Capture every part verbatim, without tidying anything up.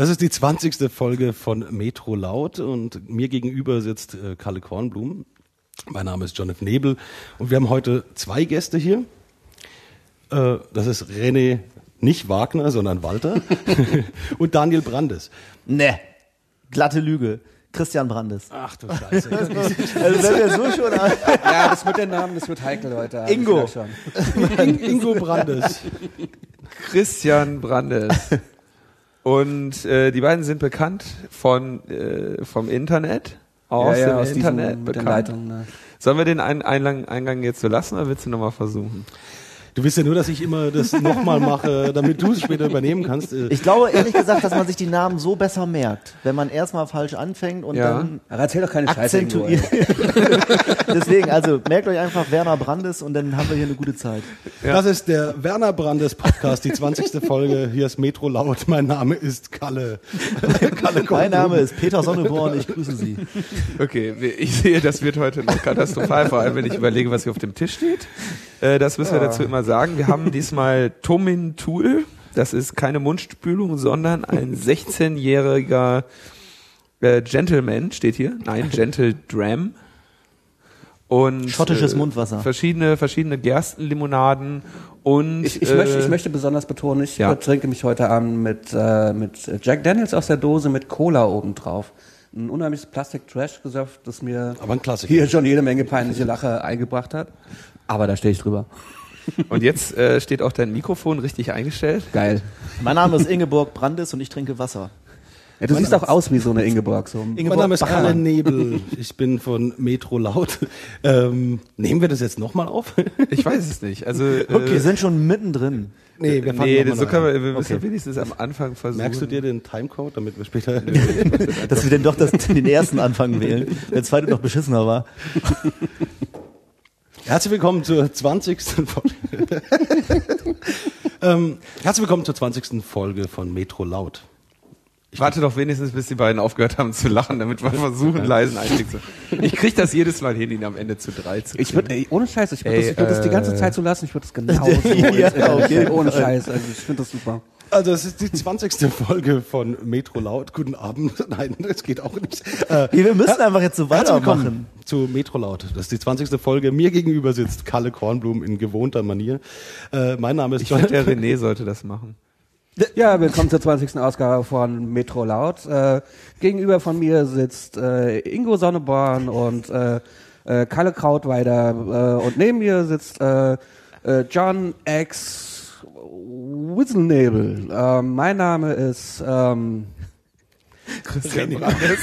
Das ist die zwanzigste Folge von Metro Laut und mir gegenüber sitzt äh, Kalle Kornblum. Mein Name ist Jonathan Nebel und wir haben heute zwei Gäste hier. Äh, das ist René, nicht Wagner, sondern Walter und Daniel Brandes. Ne, glatte Lüge. Christian Brandes. Ach du Scheiße. Also wenn wir so schon... Ja, das mit den Namen, das wird heikel, Leute. Also Ingo. In, Ingo Brandes. Christian Brandes. Und äh, die beiden sind bekannt von äh, vom Internet. Aus ja, ja, dem aus Internet diesen, mit den bekannt. Leitungen, ne. Sollen wir den Ein- Einlang- Eingang jetzt so lassen oder willst du nochmal versuchen? Du willst ja nur, dass ich immer das nochmal mache, damit du es später übernehmen kannst. Ich glaube ehrlich gesagt, dass man sich die Namen so besser merkt, wenn man erstmal falsch anfängt und Ja. dann Aber erzähl doch keine Scheiße, Ingo, akzentuiert. Deswegen, also merkt euch einfach Werner Brandes und dann haben wir hier eine gute Zeit. Ja. Das ist der Werner Brandes Podcast, die zwanzigste Folge. Hier ist Metro Laut. Mein Name ist Kalle. Kalle Mein Name ist Peter Sonneborn, ich grüße Sie. Okay, ich sehe, das wird heute noch katastrophal, vor allem wenn ich überlege, was hier auf dem Tisch steht. Äh, das müssen wir dazu immer sagen. Wir haben diesmal Tomin Tool. Das ist keine Mundspülung, sondern ein sechzehnjähriger äh, Gentleman, steht hier. Nein, Gentle Dram. Und Schottisches äh, Mundwasser. Verschiedene, verschiedene Gerstenlimonaden und Ich, ich, äh, möchte, ich möchte besonders betonen, ich ja. trinke mich heute Abend mit, äh, mit Jack Daniels aus der Dose mit Cola obendrauf. Ein unheimliches Plastik-Trash-Gesöff, das mir Aber ein Klassiker. hier schon jede Menge peinliche Lache eingebracht hat. Aber da stehe ich drüber. Und jetzt äh, steht auch dein Mikrofon richtig eingestellt. Geil. Mein Name ist Ingeborg Brandes und ich trinke Wasser. Ja, du siehst auch aus wie so eine Ingeborg. So. Mein Name ist Kalle Nebel. Ich bin von Metro Laut. Ähm, nehmen wir das jetzt nochmal auf? Ich weiß es nicht. Also äh, Wir sind schon mittendrin. Nee, wir fangen nee, noch das mal so können an. wir, wir müssen Okay. wenigstens am Anfang versuchen. Merkst du dir den Timecode, damit wir später... Dass wir denn doch das, den ersten Anfang wählen. Der zweite noch beschissener war. Herzlich willkommen zur zwanzigsten Folge. ähm, herzlich willkommen zur zwanzigsten Folge von Metro Laut. Ich warte doch wenigstens, bis die beiden aufgehört haben zu lachen, damit wir versuchen, leisen Einstieg zu. Ich krieg das jedes Mal hin, ihn am Ende zu drei zu Ich würde, ey, ohne Scheiß, ich würde Ey, das, ich würd das die ganze äh, Zeit so lassen, ich würde das genau so Ja, ins Internet okay. stellen, ohne Scheiß, also ich finde das super. Also es ist die zwanzigste Folge von Metro Laut. Guten Abend. Nein, das geht auch nicht. Äh, Wir müssen einfach jetzt so Herzlich weitermachen. willkommen zu Metro Laut. Das ist die zwanzigste Folge. Mir gegenüber sitzt Kalle Kornblum in gewohnter Manier. Äh, mein Name ist Ich finde, der René sollte das machen. Ja, willkommen zur zwanzigsten Ausgabe von Metro Laut. Äh, gegenüber von mir sitzt äh, Ingo Sonneborn und äh, äh, Kalle Krautweider äh, und neben mir sitzt äh, äh, John X Whistlernebel. Äh, mein Name ist ähm, Christian Brandes.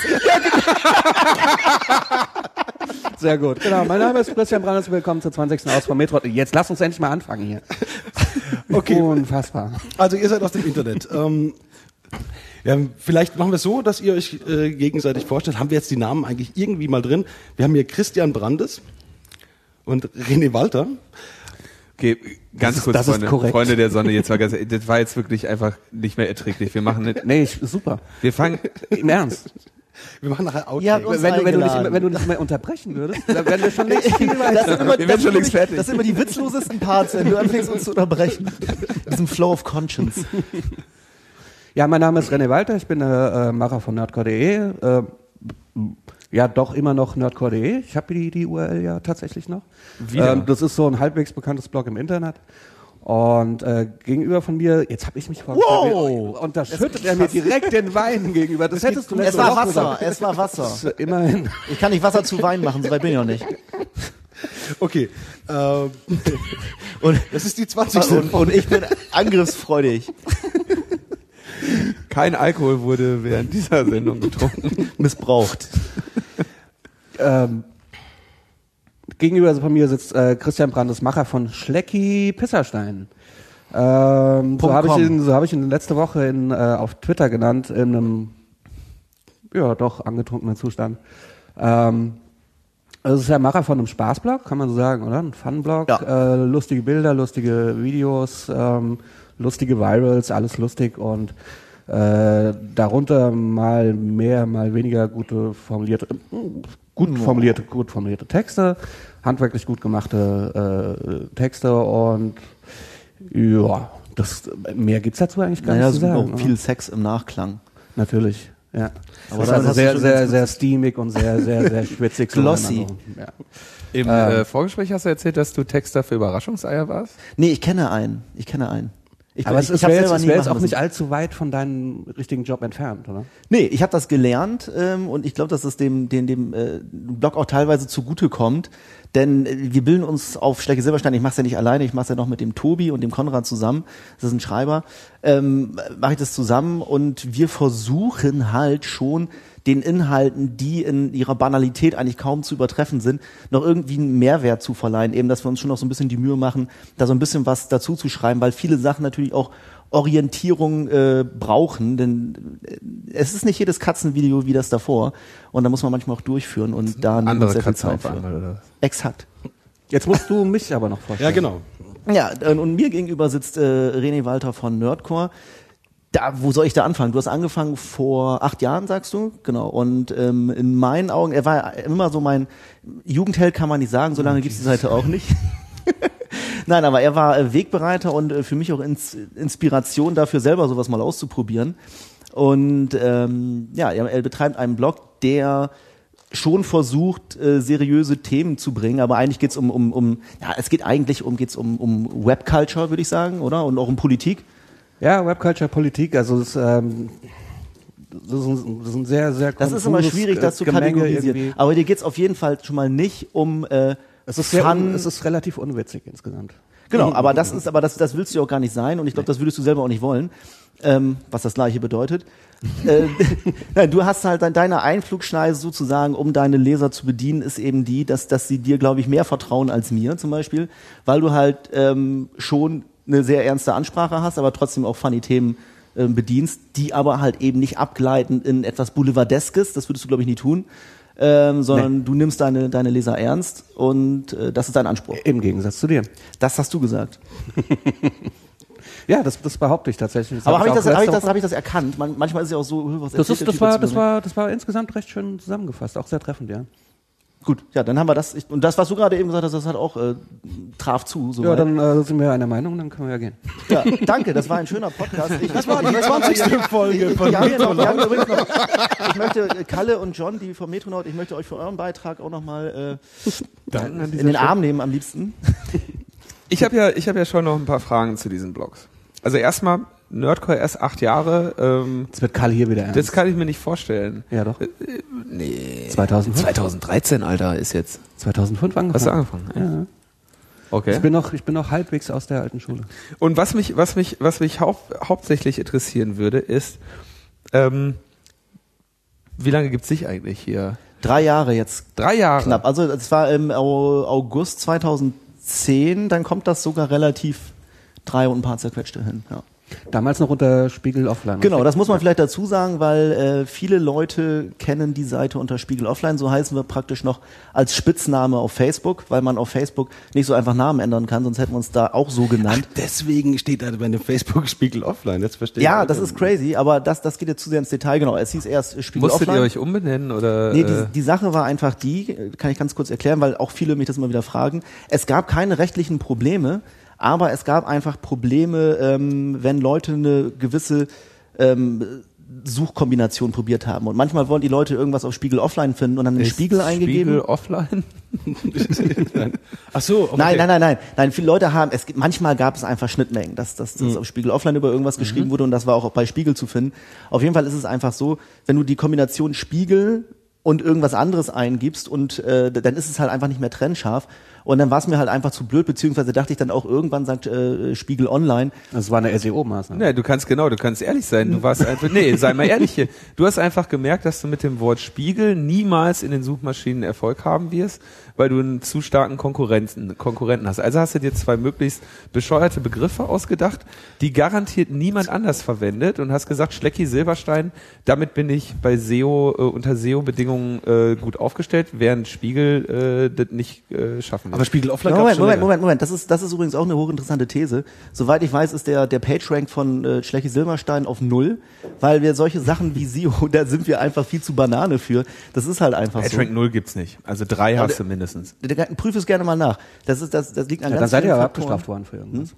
sehr gut. Genau, mein Name ist Christian Brandes. Willkommen zur zwanzigsten Ausgabe von Metro. Jetzt lass uns endlich mal anfangen hier. Okay. Unfassbar. Also ihr seid aus dem Internet. Ähm, ja, vielleicht machen wir es so, dass ihr euch äh, gegenseitig vorstellt. Haben wir jetzt die Namen eigentlich irgendwie mal drin? Wir haben hier Christian Brandes und René Walter. Okay, ganz ist- kurz, das ist Freunde, korrekt. Freunde der Sonne, jetzt war ganz, das war jetzt wirklich einfach nicht mehr erträglich. Wir machen, eine, Nee, ich, super. wir fangen, Im Ernst. Wir machen nachher Outtakes. Ja, uns Wenn du, wenn, du nicht, eingeladen. wenn du nicht mehr unterbrechen würdest, dann wären wir schon längst viel weiter. Das sind immer, Wir das werden schon sind längst immer, fertig. das sind immer die witzlosesten Parts, wenn du anfängst uns zu unterbrechen. Diesem Flow of Conscience. Ja, mein Name ist René Walter, ich bin äh, äh, Macher von nerdcore punkt de. Äh, ja, doch immer noch nerdcore punkt de. Ich habe die, die U R L ja tatsächlich noch. Wieder? Ähm, das ist so ein halbwegs bekanntes Blog im Internet. Und äh, gegenüber von mir, jetzt habe ich mich vorgestellt, Wow! und da schüttet er mir direkt den Wein gegenüber. Das hättest du Es letzte war Woche Wasser, gesagt. es war Wasser. Das ist immerhin. Ich kann nicht Wasser zu Wein machen, so weit bin ich noch nicht. Okay. Ähm, Und, das ist die zwanzigste und, und ich bin angriffsfreudig. kein Alkohol wurde während dieser Sendung getrunken. Missbraucht. Ähm, gegenüber von mir sitzt äh, Christian Brandes, Macher von Schlecki Pisserstein. Ähm, so habe ich com. ihn, so habe ich ihn letzte Woche in, äh, auf Twitter genannt, in einem, ja, doch angetrunkenen Zustand. Ähm, also es ist der Macher von einem Spaßblog, kann man so sagen, oder? Ein Funblog, Ja. äh, lustige Bilder, lustige Videos, ähm, lustige Virals, alles lustig und äh, darunter mal mehr, mal weniger gute formulierte, äh, gut formulierte, gut formulierte Texte, handwerklich gut gemachte äh, Texte und ja, das mehr gibt's dazu eigentlich gar Naja, nicht zu es gibt sagen. auch viel Sex im Nachklang. Natürlich, ja. Aber Aber das ist dann also hast du sehr, schon sehr, ganz sehr steamig und sehr, sehr, sehr schwitzig. so Glossy. Ja. Im Ähm. äh, Vorgespräch hast du erzählt, dass du Texter für Überraschungseier warst? Nee, ich kenne einen. Ich kenne einen. Ich, Aber ich, es ich hab's wäre jetzt, selber es nie wär jetzt machen auch nicht müssen. allzu weit von deinem richtigen Job entfernt, oder? Nee, ich habe das gelernt ähm, und ich glaube, dass es dem, dem, dem äh, Blog auch teilweise zugute kommt. Denn äh, wir bilden uns auf Schlecke Silberstein, ich mache es ja nicht alleine, ich mache es ja noch mit dem Tobi und dem Konrad zusammen, das ist ein Schreiber, ähm, mache ich das zusammen und wir versuchen halt schon den Inhalten, die in ihrer Banalität eigentlich kaum zu übertreffen sind, noch irgendwie einen Mehrwert zu verleihen, eben, dass wir uns schon noch so ein bisschen die Mühe machen, da so ein bisschen was dazu zu schreiben, weil viele Sachen natürlich auch Orientierung äh, brauchen, denn äh, es ist nicht jedes Katzenvideo wie das davor und da muss man manchmal auch durchführen und da nimmt man Andere sehr viel Katze Zeit auf für. einmal, oder was? Exakt. Jetzt musst du mich aber noch vorstellen. Ja, genau. Ja, äh, und mir gegenüber sitzt äh, René Walter von Nerdcore. Da, wo soll ich da anfangen? Du hast angefangen vor acht Jahren, sagst du? Genau. Und ähm, in meinen Augen, er war immer so mein Jugendheld, kann man nicht sagen, so lange gibt's die Seite auch nicht. Nein, aber er war äh, Wegbereiter und äh, für mich auch ins, Inspiration dafür, selber sowas mal auszuprobieren. Und ähm, ja, er, er betreibt einen Blog, der schon versucht, äh, seriöse Themen zu bringen, aber eigentlich geht's um, um, um, ja, es geht eigentlich um, geht's um, um Webculture, würde ich sagen, oder? Und auch um Politik. Ja, Webculture, Politik, also es, ähm, das ist ein, das ist ein sehr, sehr Das ist immer konfuses, schwierig, das äh, zu Gemenge kategorisieren. irgendwie. Aber dir geht's auf jeden Fall schon mal nicht um äh, Es ist, sehr, Fun. un- es ist relativ unwitzig insgesamt. Genau, aber das ist, aber das, das willst du ja auch gar nicht sein und ich glaube, das würdest du selber auch nicht wollen, ähm, was das Gleiche bedeutet. äh, nein, du hast halt dein- deine Einflugschneise sozusagen, um deine Leser zu bedienen, ist eben die, dass, dass sie dir, glaube ich, mehr vertrauen als mir zum Beispiel, weil du halt ähm, schon eine sehr ernste Ansprache hast, aber trotzdem auch funny Themen ähm, bedienst, die aber halt eben nicht abgleiten in etwas Boulevardeskes, das würdest du, glaube ich, nie tun. Ähm, sondern Nee. du nimmst deine, deine Leser ernst und äh, das ist dein Anspruch. Im Gegensatz zu dir. Das hast du gesagt. Ja, das, das behaupte ich tatsächlich. Das Aber habe ich, auch das, hab ich, letzte das, Woche- hab ich das erkannt? Man, manchmal ist es ja auch so, was das, erzählt ist, der das, Typ war, jetzt das, über war, das war insgesamt recht schön zusammengefasst, auch sehr treffend, ja. mich? Gut, ja, dann haben wir das. Ich, und das, was du gerade eben gesagt hast, das hat auch äh, traf zu. Ja, Soweit. dann äh, sind wir einer Meinung, dann können wir ja gehen. Ja, danke, das war ein schöner Podcast. Ich, das war die zwanzigste Folge von ich, ich, noch, Metronaut. wir haben übrigens noch, ich möchte, äh, Kalle und John, die vom Metronaut, ich möchte euch für euren Beitrag auch nochmal äh, in den Arm nehmen am liebsten. Ich habe ja, ich habe ja schon noch ein paar Fragen zu diesen Blogs. Also erstmal Nerdcore erst acht Jahre. Ähm, Jetzt wird Karl hier wieder ernst. das kann ich mir nicht vorstellen. ja, doch. Nee. zweitausendfünf? zweitausenddreizehn, Alter, ist jetzt. zweitausendfünf angefangen. Hast du angefangen? Ja. Okay. Ich bin noch, ich bin noch halbwegs aus der alten Schule. Und was mich, was mich, was mich hau hauptsächlich interessieren würde, ist, ähm, wie lange gibt's dich eigentlich hier? Drei Jahre jetzt Drei Jahre. knapp. Also es war im Au- August zweitausendzehn, dann kommt das sogar relativ drei und ein paar zerquetschte hin. Ja. Damals noch unter Spiegel Offline. Genau, das muss man vielleicht dazu sagen, weil äh, viele Leute kennen die Seite unter Spiegel Offline, so heißen wir praktisch noch als Spitzname auf Facebook, weil man auf Facebook nicht so einfach Namen ändern kann, sonst hätten wir uns da auch so genannt. Deswegen steht da bei dem Facebook-Spiegel offline. Jetzt verstehe ich. Ja, das ist crazy, aber das, das geht jetzt zu sehr ins Detail. Genau, es hieß erst Spiegel Musstet Offline. ihr euch umbenennen oder? Nee, äh, die, die Sache war einfach die, kann ich ganz kurz erklären, weil auch viele mich das immer wieder fragen. Es gab keine rechtlichen Probleme, aber es gab einfach Probleme, ähm, wenn Leute eine gewisse ähm, Suchkombination probiert haben. Und manchmal wollen die Leute irgendwas auf Spiegel Offline finden und haben den ist Spiegel eingegeben. Spiegel offline? Ach so, okay. Nein, nein, nein, nein. Nein, viele Leute haben, es gibt, manchmal gab es einfach Schnittmengen, dass, dass, dass auf Spiegel Offline über irgendwas geschrieben wurde und das war auch bei Spiegel zu finden. Auf jeden Fall ist es einfach so, wenn du die Kombination Spiegel und irgendwas anderes eingibst und äh, dann ist es halt einfach nicht mehr trennscharf. Und dann war es mir halt einfach zu blöd, beziehungsweise dachte ich dann auch irgendwann, sagt äh, Spiegel Online, Das war eine S E O-Maßnahme. Nee, du kannst genau, du kannst ehrlich sein. Du warst einfach, nee, sei mal ehrlich hier. Du hast einfach gemerkt, dass du mit dem Wort Spiegel niemals in den Suchmaschinen Erfolg haben wirst, weil du einen zu starken Konkurrenten, Konkurrenten hast. Also hast du dir zwei möglichst bescheuerte Begriffe ausgedacht, die garantiert niemand anders verwendet und hast gesagt, Schlecki Silberstein, damit bin ich bei S E O, äh, unter S E O-Bedingungen äh, gut aufgestellt, während Spiegel äh, das nicht äh, schaffen wird. Aber Spiegel offline Moment, gab's schon Moment, länger. Moment, Moment. Das ist, das ist übrigens auch eine hochinteressante These. Soweit ich weiß, ist der, der PageRank von äh, Schlecki Silberstein auf null, weil wir solche Sachen wie S E O, da sind wir einfach viel zu Banane für. Das ist halt einfach PageRank so. null gibt's nicht. Also drei hast du mindestens. Der- der- Prüf es gerne mal nach. Das ist, das, das liegt an Ja, dann ganz seid ihr vielen aber Faktoren. abgestraft worden für irgendwas.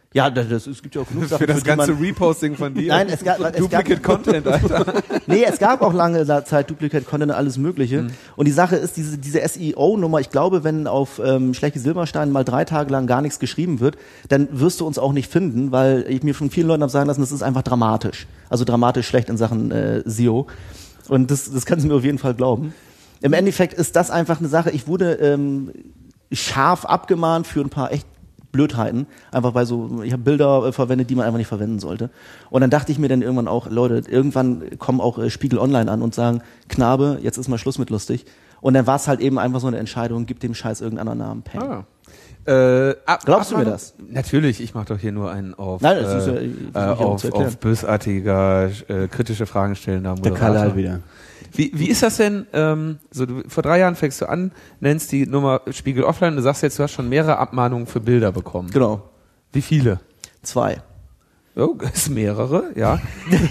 Ja, das, das, es gibt ja auch genug Sachen, Für das die ganze man, Reposting von dir. Nein, es gab, es Duplicate gab, Content, Alter. Nee, es gab auch lange Zeit Duplicate Content und alles Mögliche. Mhm. Und die Sache ist, diese, diese S E O-Nummer, ich glaube, wenn auf ähm, Schlecki Silberstein mal drei Tage lang gar nichts geschrieben wird, dann wirst du uns auch nicht finden, weil ich mir von vielen Leuten habe sagen lassen, das ist einfach dramatisch. Also dramatisch schlecht in Sachen äh, S E O. Und das, das kannst du mir auf jeden Fall glauben. Im Endeffekt ist das einfach eine Sache, ich wurde ähm, scharf abgemahnt für ein paar echt Blödheiten, einfach bei so, ich habe Bilder äh, verwendet, die man einfach nicht verwenden sollte. Und dann dachte ich mir dann irgendwann auch, Leute, irgendwann kommen auch äh, Spiegel Online an und sagen, Knabe, jetzt ist mal Schluss mit lustig. Und dann war es halt eben einfach so eine Entscheidung, gib dem Scheiß irgendeinen anderen Namen. Peng. Ah. Äh, ab, Glaubst du mir ab, das? Natürlich, ich mache doch hier nur einen auf, Nein, das äh, ist ja, äh, auf, auf bösartiger, äh, kritische Fragen stellender Der Moderator. Kalle halt wieder. Wie, wie ist das denn, ähm, so du, vor drei Jahren fängst du an, nennst die Nummer Spiegel Offline und du sagst jetzt, du hast schon mehrere Abmahnungen für Bilder bekommen. Genau. Wie viele? Zwei. Oh, ist mehrere, ja.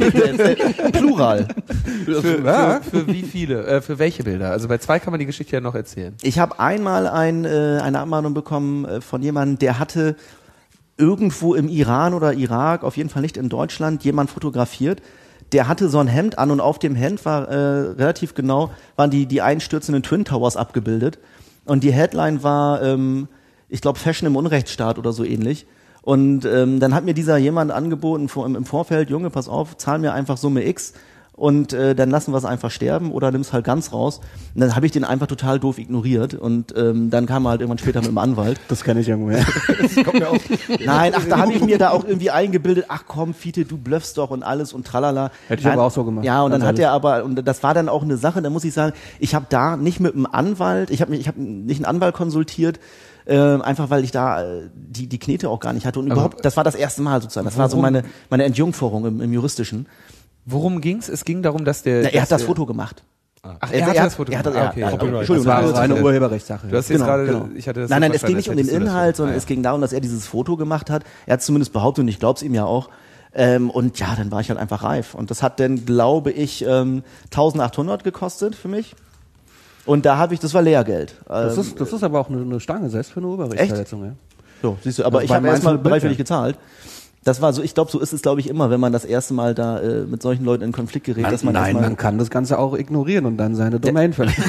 Plural. Für, ja, für, für wie viele? Äh, für welche Bilder? Also bei zwei kann man die Geschichte ja noch erzählen. Ich habe einmal ein, äh, eine Abmahnung bekommen äh, von jemandem, der hatte irgendwo im Iran oder Irak, auf jeden Fall nicht in Deutschland, jemand fotografiert. Der hatte so ein Hemd an und auf dem Hemd war äh, relativ genau, waren die, die einstürzenden Twin Towers abgebildet. Und die Headline war, ähm, ich glaube, Fashion im Unrechtsstaat oder so ähnlich. Und ähm, dann hat mir dieser jemand angeboten vor, im, im Vorfeld, Junge, pass auf, zahl mir einfach Summe X und äh, dann lassen wir es einfach sterben oder nimm's halt ganz raus. Und dann habe ich den einfach total doof ignoriert und ähm, dann kam er halt irgendwann später mit dem Anwalt. Das kenne ich irgendwoher. Das kommt mir auch. Nein, ach, da habe ich mir da auch irgendwie eingebildet, ach komm, Fiete, du blöffst doch und alles und tralala. Hätte ich Nein, aber auch so gemacht. Ja, und dann Ganz hat er aber, und das war dann auch eine Sache, da muss ich sagen, ich habe da nicht mit einem Anwalt, ich habe ich hab nicht einen Anwalt konsultiert, äh, einfach weil ich da äh, die die Knete auch gar nicht hatte und Aber überhaupt, das war das erste Mal sozusagen, das war so meine meine Entjungferung im, im Juristischen. Worum ging's? Es ging darum, dass der... Na, er dass hat das der, Foto gemacht. Ach, Er- er hat er das Foto er hat das- gemacht. ja, Ah, okay. ja, Copyright. Entschuldigung, Das war das war eine eine Urheberrechtssache. Du hast jetzt Genau, gerade... genau. Ich hatte das Nein, so nein, es ging verstanden, nicht um als den du das Inhalt, so- sondern Ah, es ging darum, dass er dieses Foto gemacht hat. Er hat es zumindest behauptet und ich glaube es ihm ja auch. Ähm, und ja, dann war ich halt einfach reif. Und das hat dann, glaube ich, ähm, eintausendachthundert gekostet für mich. Und da habe ich, das war Lehrgeld. Das Ähm, ist, das ist aber auch eine, eine Stange, selbst für eine Urheberrechtsverletzung. Ja. so, siehst du, aber Also ich bei habe erstmal meinem Bild, bereitwillig ja. gezahlt. Das war so, ich glaube, so ist es, glaube ich, immer, wenn man das erste Mal da äh, mit solchen Leuten in Konflikt gerät, Man, dass man nein, erstmal man kann das Ganze auch ignorieren und dann seine Domain verlieren.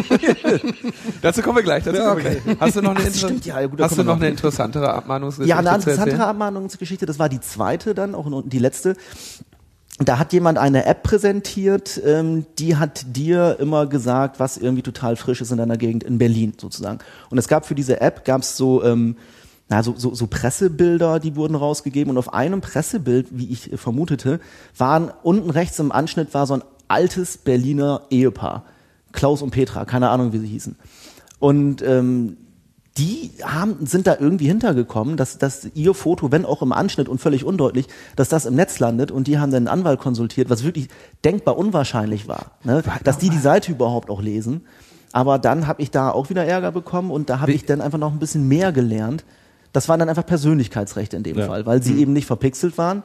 Dazu kommen wir gleich. Dazu Ja, kommen wir okay. gleich. Hast du noch eine, Ach, inter stimmt, ja, gut, da hast du kommen wir noch eine noch. interessantere Abmahnungsgeschichte Ja, eine zu interessantere erzählen? Abmahnungsgeschichte, das war die zweite dann auch und die letzte. Da hat jemand eine App präsentiert, ähm, die hat dir immer gesagt, was irgendwie total frisch ist in deiner Gegend in Berlin sozusagen. Und es gab für diese App, gab es so, ähm, na, so, so, so Pressebilder, die wurden rausgegeben. Und auf einem Pressebild, wie ich äh, vermutete, waren unten rechts im Anschnitt war so ein altes Berliner Ehepaar. Klaus und Petra, keine Ahnung, wie sie hießen. Und ähm, die haben, sind da irgendwie hintergekommen, dass, dass ihr Foto, wenn auch im Anschnitt und völlig undeutlich, dass das im Netz landet und die haben dann einen Anwalt konsultiert, was wirklich denkbar unwahrscheinlich war, ne? Dass die die Seite überhaupt auch lesen. Aber dann habe ich da auch wieder Ärger bekommen und da habe ich dann einfach noch ein bisschen mehr gelernt. Das waren dann einfach Persönlichkeitsrechte in dem Ja. Fall, weil sie eben nicht verpixelt waren.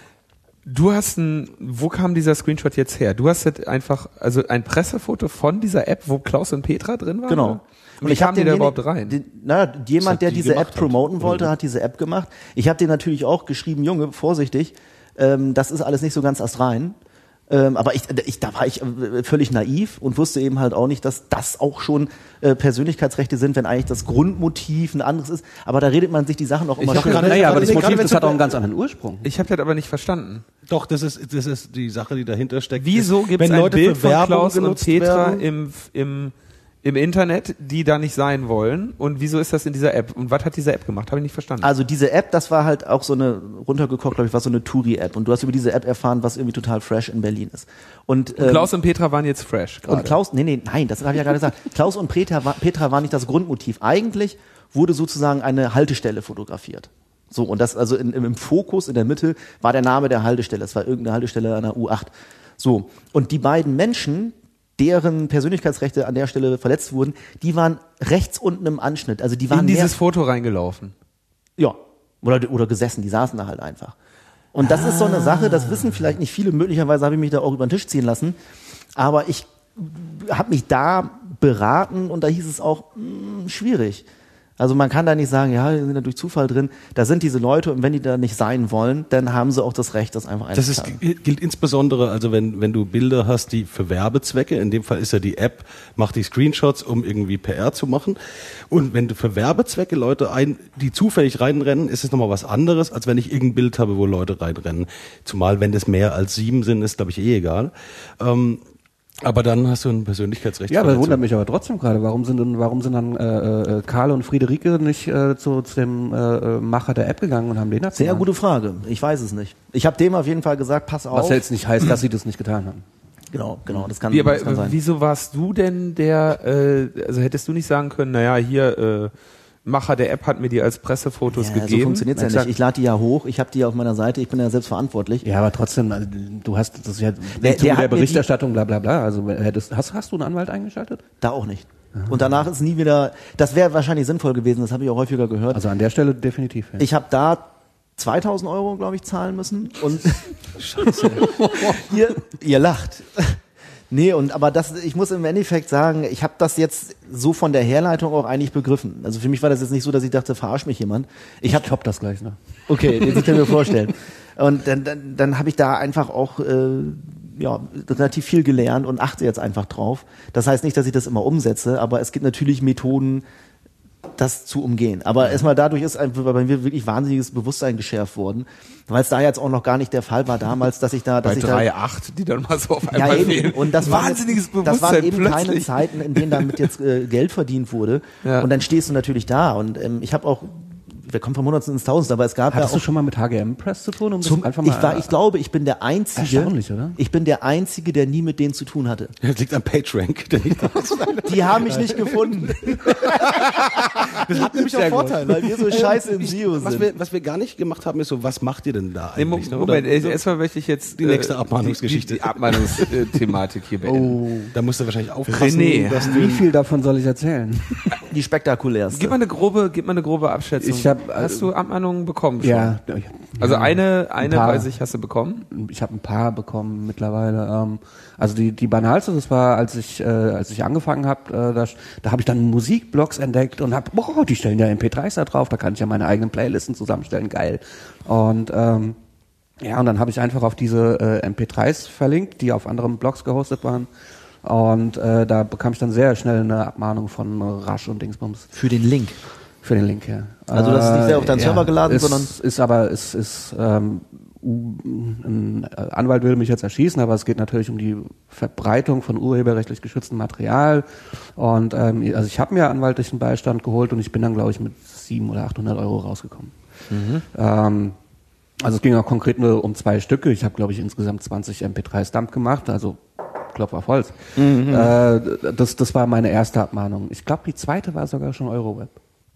Du hast ein, wo kam dieser Screenshot jetzt her? Du hast jetzt einfach, also ein Pressefoto von dieser App, wo Klaus und Petra drin waren? Genau. Und wie ich hab kamen die da denjenigen- überhaupt rein? Den, na, jemand, hat der die diese gemacht App hat. promoten wollte, hat diese App gemacht. Ich habe den natürlich auch geschrieben, Junge, vorsichtig, ähm, das ist alles nicht so ganz astrein. Ähm, aber ich, ich, da war ich äh, völlig naiv und wusste eben halt auch nicht, dass das auch schon äh, Persönlichkeitsrechte sind, wenn eigentlich das Grundmotiv ein anderes ist. Aber da redet man sich die Sachen auch immer hab schön. gerade- Naja, aber das Nee, Motiv, gerade das wenn hat auch du- einen ganz anderen Ursprung. Ich habe das aber nicht verstanden. Doch, das ist, das ist die Sache, die dahinter steckt. Wieso gibt es Wenn ein Leute Bild für von Werbung Klaus und genutzt Petra werden? im, im, im Internet, die da nicht sein wollen? Und wieso ist das in dieser App? Und was hat diese App gemacht? Habe ich nicht verstanden. Also diese App, das war halt auch so eine, runtergekocht, glaube ich, war so eine Touri-App. Und du hast über diese App erfahren, was irgendwie total fresh in Berlin ist. Und, und ähm, Klaus und Petra waren jetzt fresh gerade. Und Klaus, nee, nee, nein, das habe ich ja gerade gesagt. Klaus und Petra, war- Petra war nicht das Grundmotiv. Eigentlich wurde sozusagen eine Haltestelle fotografiert. So, und das, also in, im Fokus, in der Mitte, war der Name der Haltestelle. Es war irgendeine Haltestelle an der U acht. So. Und die beiden Menschen, deren Persönlichkeitsrechte an der Stelle verletzt wurden, die waren rechts unten im Anschnitt. Also die waren in mehr, dieses Foto reingelaufen. ja, oder, oder gesessen, die saßen da halt einfach. Und das ist so eine Sache, das wissen vielleicht nicht viele, möglicherweise habe ich mich da auch über den Tisch ziehen lassen, aber ich habe mich da beraten und da hieß es auch, mh, schwierig. Also man kann da nicht sagen, ja, wir sind da durch Zufall drin. Da sind diese Leute und wenn die da nicht sein wollen, dann haben sie auch das Recht, das einfach Das ist, einzutragen. gilt insbesondere, also wenn, wenn du Bilder hast, die für Werbezwecke, in dem Fall ist ja die App, macht die Screenshots, um irgendwie P R zu machen. Und wenn du für Werbezwecke Leute ein, die zufällig reinrennen, ist es nochmal was anderes, als wenn ich irgendein Bild habe, wo Leute reinrennen. Zumal, wenn das mehr als sieben sind, ist, glaube ich, eh egal. Ähm, Aber dann hast du ein Persönlichkeitsrecht. Ja, aber das wundert mich aber trotzdem gerade. Warum sind denn, warum sind dann äh, äh, Karl und Friederike nicht äh, zu, zu dem äh, Macher der App gegangen und haben den dazu Sehr gemacht? gute Frage. Ich weiß es nicht. Ich habe dem auf jeden Fall gesagt, pass auf. Was jetzt nicht heißt, dass sie das nicht getan haben. Genau, genau. Das kann, Wie, aber, das kann sein. wieso warst du denn der, äh, also hättest du nicht sagen können, naja, hier, äh, Macher der App hat mir die als Pressefotos Ja, gegeben. so funktioniert's ja Exakt. nicht. Ich lade die ja hoch, ich habe die ja auf meiner Seite, ich bin ja selbst verantwortlich. Ja, aber trotzdem, also, du hast das ist ja Der- im der Zuge hat der mir die- Berichterstattung, bla bla bla. Also hättest, hast, hast du einen Anwalt eingeschaltet? Da auch nicht. Und danach ist nie wieder, das wäre wahrscheinlich sinnvoll gewesen, das habe ich auch häufiger gehört. Also an der Stelle definitiv. Ja. Ich habe da zweitausend Euro, glaube ich, zahlen müssen und Scheiße. ihr, ihr lacht. Nee, und aber das, ich muss im Endeffekt sagen, ich habe das jetzt so von der Herleitung auch eigentlich begriffen. Also für mich war das jetzt nicht so, dass ich dachte, verarsch mich jemand. Ich habe top das gleich noch. Okay, das kann ich mir vorstellen. Und dann, dann, dann habe ich da einfach auch äh, ja, relativ viel gelernt und achte jetzt einfach drauf. Das heißt nicht, dass ich das immer umsetze, aber es gibt natürlich Methoden, das zu umgehen. Aber erstmal dadurch ist einfach bei mir wirklich wahnsinniges Bewusstsein geschärft worden, weil es da jetzt auch noch gar nicht der Fall war damals, dass ich da, dass Bei ich drei da Komma acht, die dann mal so auf ja, einmal eben. fehlen. Und das waren Wahnsinniges jetzt, Bewusstsein das waren eben keine plötzlich. Zeiten, in denen damit jetzt äh, Geld verdient wurde. Ja. Und dann stehst du natürlich da. Und ähm, ich habe auch, wir kommen von Hundertsten ins Tausend, aber es gab Hattest ja du auch schon mal mit H G M Press zu tun? Um zum, das einfach mal, ich war, ich glaube, ich bin der einzige, Erstaunlich, oder? ich bin der einzige, der nie mit denen zu tun hatte. Das liegt am PageRank, der nicht da ist. Die haben mich nicht gefunden, Das hat nämlich auch Sehr gut. Vorteile. weil wir so scheiße im S E O Was sind. wir, was wir gar nicht gemacht haben, ist so, was macht ihr denn da Nee, Mo- eigentlich? ne? Moment, Oder- äh, erstmal möchte ich jetzt Die nächste Abmahnungsgeschichte. Die, die Abmahnungsthematik hier beenden. Da musst du wahrscheinlich aufpassen, René. dass Wie du viel davon soll ich erzählen? Die spektakulärste. Gib mal eine grobe, gib mal eine grobe Abschätzung. Ich hab, hast du Abmahnungen bekommen schon? Ja. Also eine, eine paar. weiß ich, hast du bekommen? Ich habe ein paar bekommen mittlerweile. Ähm, also die die banalste, das war, als ich äh, als ich angefangen habe, äh, da, da habe ich dann Musikblogs entdeckt und habe, boah, die stellen ja M P drei s da drauf, da kann ich ja meine eigenen Playlisten zusammenstellen, geil. Und ähm, ja, und dann habe ich einfach auf diese äh, M P drei s verlinkt, die auf anderen Blogs gehostet waren. Und äh, da bekam ich dann sehr schnell eine Abmahnung von Rasch und Dingsbums. Für den Link. Für den Link, ja. Also das ist nicht sehr auf deinen Server geladen, ist, sondern- ist aber ist ist ähm, ein Anwalt will mich jetzt erschießen, aber es geht natürlich um die Verbreitung von urheberrechtlich geschütztem Material und ähm, also ich habe mir anwaltlichen Beistand geholt und ich bin dann glaube ich mit siebenhundert oder achthundert Euro rausgekommen. Mhm. Ähm, also es ging auch konkret nur um zwei Stücke. Ich habe glaube ich insgesamt zwanzig M P drei s Dump gemacht, also Klopf auf Holz. Mhm. Äh, das das war meine erste Abmahnung. Ich glaube die zweite war sogar schon Euroweb.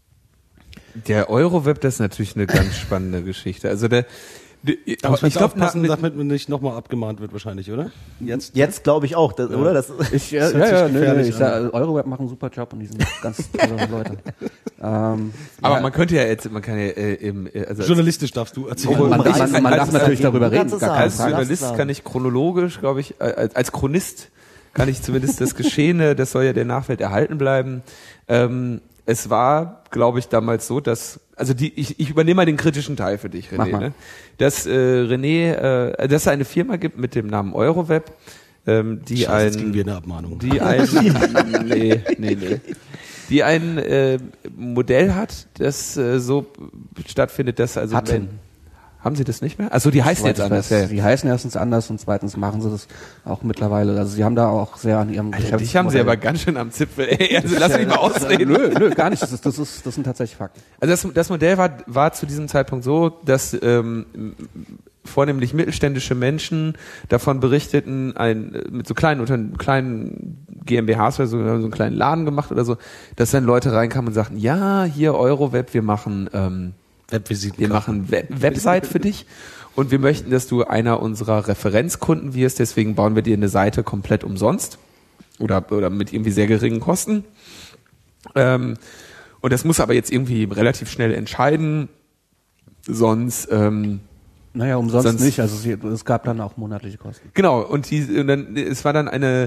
Der Euroweb, das ist natürlich eine ganz spannende Geschichte. Also der, der aber ich glaube, aufpassen, damit man nicht nochmal abgemahnt wird wahrscheinlich, oder? Jetzt? Jetzt glaube ich auch, das, oder? Das, Ich, Das ja, hört sich ja, ja, nee, nee, gefährlich ich sag, Euroweb machen einen super Job und die sind ganz tolle Leute. Ähm, aber ja, man könnte ja jetzt, man kann ja äh, im, äh, also als, Journalistisch darfst du erzählen. Obwohl, man, ich- man, man als- darf natürlich als- darüber du reden, kannst es gar sagen. keine als Lass Frage. Journalist sagen. kann ich chronologisch, glaube ich, äh, als, als Chronist kann ich zumindest das Geschehene, das soll ja der Nachwelt erhalten bleiben. Ähm, es war, glaube ich, damals so, dass, also die, ich, ich übernehme mal den kritischen Teil für dich, Mach René, mal. ne? Dass äh, René, äh, dass es eine Firma gibt mit dem Namen Euroweb, ähm, die Scheiße, jetzt ein, kriegen wir eine Abmahnung. die ein, nee, nee, nee, die ein äh, Modell hat, das äh, so stattfindet, dass also Hatten. wenn, haben Sie das nicht mehr? Also die heißen Soweit jetzt ich anders. weiß, Ja. Die heißen erstens anders und zweitens machen sie das auch mittlerweile. Also sie haben da auch sehr an ihrem Alter, dich haben Sie aber ganz schön am Zipfel. Ey, also lass mich mal ausreden. Nö, nö, gar nicht. Das, ist, das, ist, das sind tatsächlich Fakten. Also das, das Modell war, war zu diesem Zeitpunkt so, dass ähm, vornehmlich mittelständische Menschen davon berichteten, ein, mit so kleinen unter kleinen GmbHs oder so, wir haben so einen kleinen Laden gemacht oder so, dass dann Leute reinkamen und sagten, ja, hier Euroweb, wir machen ähm, Webvisiten. wir machen Web Website für dich und wir möchten, dass du einer unserer Referenzkunden wirst, deswegen bauen wir dir eine Seite komplett umsonst oder, oder mit irgendwie sehr geringen Kosten. Ähm, und das muss aber jetzt irgendwie relativ schnell entscheiden, sonst ähm, Naja, umsonst Sonst- nicht. Also sie, es gab dann auch monatliche Kosten. genau, und, die, und dann, es war dann eine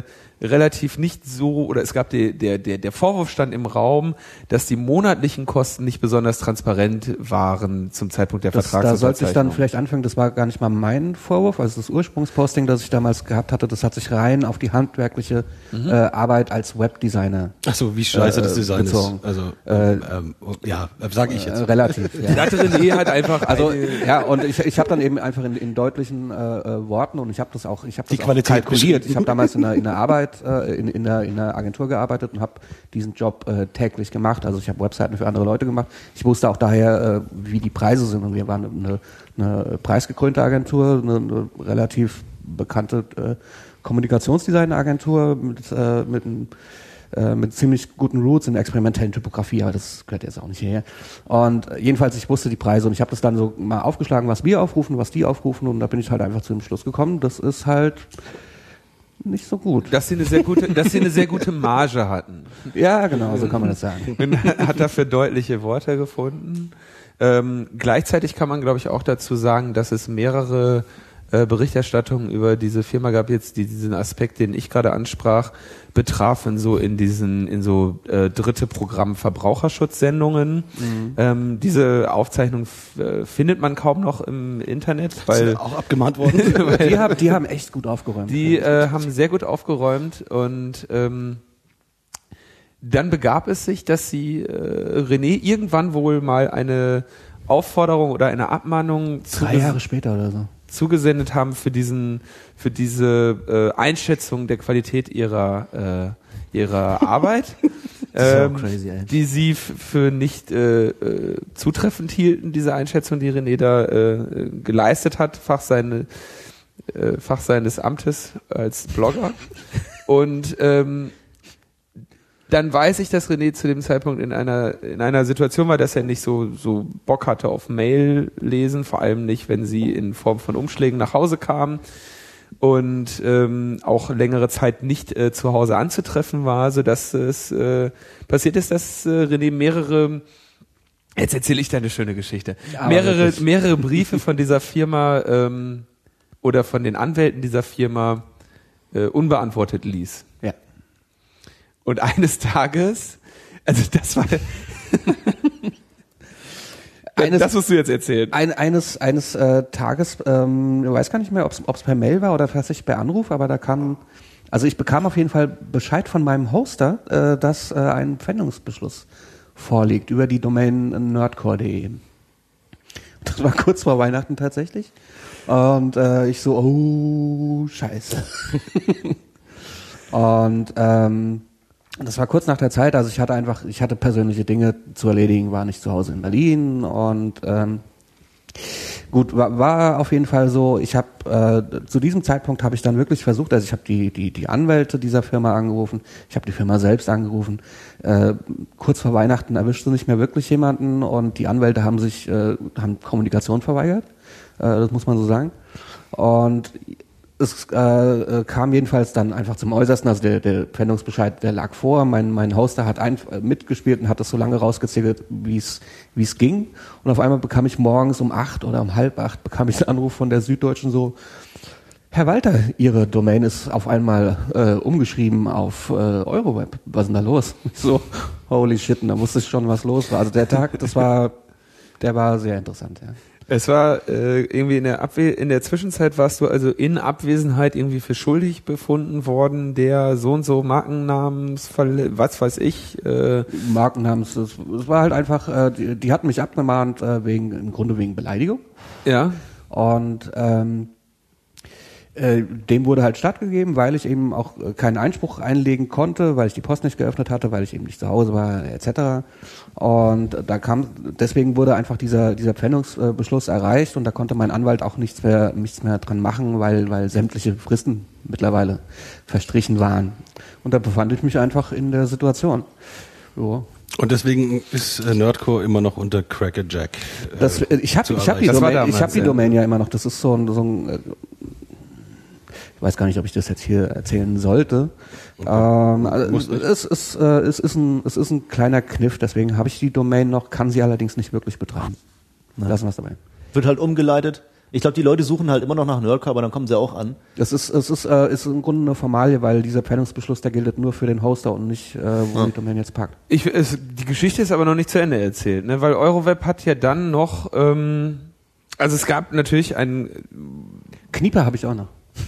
relativ nicht so, oder es gab die, der, der, der Vorwurf stand im Raum, dass die monatlichen Kosten nicht besonders transparent waren zum Zeitpunkt der Das, Vertragsunterzeichnung. da sollte ich dann vielleicht anfangen, das war gar nicht mal mein Vorwurf, also das Ursprungsposting, das ich damals gehabt hatte, das hat sich rein auf die handwerkliche mhm. äh, Arbeit als Webdesigner Ach so, wie scheiße äh, das Design bezogen. ist. Also, äh, ähm, ja, sage ich jetzt. Äh, relativ, ja. Da hatte René halt einfach Also eine, ja, und ich, ich habe dann eben einfach in, in deutlichen äh, äh, Worten und ich habe das auch, ich habe das Die auch Qualität kalkuliert. Ich habe damals in der, in der Arbeit, äh, in, in, der, in der Agentur gearbeitet und habe diesen Job äh, täglich gemacht. Also ich habe Webseiten für andere Leute gemacht. Ich wusste auch daher, äh, wie die Preise sind. Und wir waren eine, eine preisgekrönte Agentur, eine, eine relativ bekannte äh, Kommunikationsdesign-Agentur mit, äh, mit einem mit ziemlich guten Roots in der experimentellen Typografie, aber das gehört jetzt auch nicht hierher. Und jedenfalls, ich wusste die Preise und ich habe das dann so mal aufgeschlagen, was wir aufrufen, was die aufrufen und da bin ich halt einfach zu dem Schluss gekommen, das ist halt nicht so gut. dass sie eine sehr gute, dass sie eine sehr gute Marge hatten. Ja, genau, so kann man das sagen. Und hat dafür deutliche Worte gefunden. Ähm, gleichzeitig kann man, glaube ich, auch dazu sagen, dass es mehrere äh, Berichterstattungen über diese Firma gab, jetzt die diesen Aspekt, den ich gerade ansprach, betrafen so in diesen in so äh, dritte Programm Verbraucherschutzsendungen. Mhm. Ähm, diese Aufzeichnung f- äh, findet man kaum noch im Internet, weil Ist auch abgemahnt worden. Die haben, die haben echt gut aufgeräumt. die äh, haben sehr gut aufgeräumt und ähm, dann begab es sich, dass sie äh, René irgendwann wohl mal eine Aufforderung oder eine Abmahnung Drei Jahre später oder so. zugesendet haben für diesen, für diese äh, Einschätzung der Qualität ihrer äh, ihrer Arbeit, Das ist ja auch ähm, crazy, ey. die sie f- für nicht äh, äh, zutreffend hielten, diese Einschätzung, die René da äh, geleistet hat, Fach seine äh, Fach seines Amtes als Blogger. Und ähm, dann weiß ich, dass René zu dem Zeitpunkt in einer in einer Situation war, dass er nicht so so Bock hatte auf Mail lesen, vor allem nicht, wenn sie in Form von Umschlägen nach Hause kam und ähm, auch längere Zeit nicht äh, zu Hause anzutreffen war, so dass es äh, passiert ist, dass äh, René mehrere jetzt erzähle ich deine schöne Geschichte Ja, mehrere wirklich. mehrere Briefe von dieser Firma ähm, oder von den Anwälten dieser Firma äh, unbeantwortet ließ. Ja. Und eines Tages, also das war, Eines- das musst du jetzt erzählen. Ein, eines eines äh, Tages, ähm, ich weiß gar nicht mehr, ob es per Mail war oder tatsächlich per Anruf, aber da kam, also ich bekam auf jeden Fall Bescheid von meinem Hoster, äh, dass äh, ein Pfändungsbeschluss vorliegt über die Domain nerdcore punkt de. Das war kurz vor Weihnachten tatsächlich. Und äh, ich so, oh, scheiße. Und ähm, das war kurz nach der Zeit, also ich hatte einfach, ich hatte persönliche Dinge zu erledigen, war nicht zu Hause in Berlin und ähm, gut, war, war auf jeden Fall so, ich habe äh, zu diesem Zeitpunkt habe ich dann wirklich versucht, also ich habe die die die Anwälte dieser Firma angerufen, ich habe die Firma selbst angerufen, äh, kurz vor Weihnachten erwischte nicht mehr wirklich jemanden und die Anwälte haben sich äh, haben Kommunikation verweigert, äh, das muss man so sagen, und es äh, kam jedenfalls dann einfach zum Äußersten, also der, der Pfändungsbescheid, der lag vor, mein, mein Hoster hat ein, äh, mitgespielt und hat das so lange rausgezählt, wie es wie es ging, und auf einmal bekam ich morgens um acht oder um halb acht, bekam ich einen Anruf von der Süddeutschen so, Herr Walter, Ihre Domain ist auf einmal äh, umgeschrieben auf äh, Euroweb, was ist denn da los? Ich so, holy shit, und da wusste ich schon, was los war, also der Tag, das war, der war sehr interessant, ja. Es war äh, irgendwie in der Abwe- in der Zwischenzeit warst du also in Abwesenheit irgendwie für schuldig befunden worden, der so und so Markennamensfall, was weiß ich. Äh, Markennamens, das, das war halt einfach, äh, die, die hatten mich abgemahnt äh, wegen, im Grunde wegen Beleidigung. ja. Und ähm, äh, dem wurde halt stattgegeben, weil ich eben auch äh, keinen Einspruch einlegen konnte, weil ich die Post nicht geöffnet hatte, weil ich eben nicht zu Hause war, et cetera. Und da kam, deswegen wurde einfach dieser dieser Pfändungsbeschluss erreicht und da konnte mein Anwalt auch nichts mehr nichts mehr dran machen, weil weil sämtliche Fristen mittlerweile verstrichen waren. Und da befand ich mich einfach in der Situation. So. Und deswegen ist äh, Nerdcore immer noch unter Crackerjack. Äh, Das, äh, ich habe zu ich hab die, erreichen. Das war Domain, ich damals, hab die ja. Domain ja immer noch. Das ist so ein, so ein äh, ich weiß gar nicht, ob ich das jetzt hier erzählen sollte. Ähm, also, es, ist, äh, es, ist ein, es ist ein kleiner Kniff, deswegen habe ich die Domain noch, kann sie allerdings nicht wirklich betreiben. Lassen wir es dabei. Wird halt umgeleitet Ich glaube, die Leute suchen halt immer noch nach Nerdcore, aber dann kommen sie auch an. Das ist, es ist, äh, ist im Grunde eine Formalie, weil dieser Trennungsbeschluss, der gilt nur für den Hoster und nicht, äh, wo Ja. die Domain jetzt packt. Ich, es, die Geschichte ist aber noch nicht zu Ende erzählt, ne? Weil Euroweb hat ja dann noch, ähm, also es gab natürlich einen, Knieper habe ich auch noch.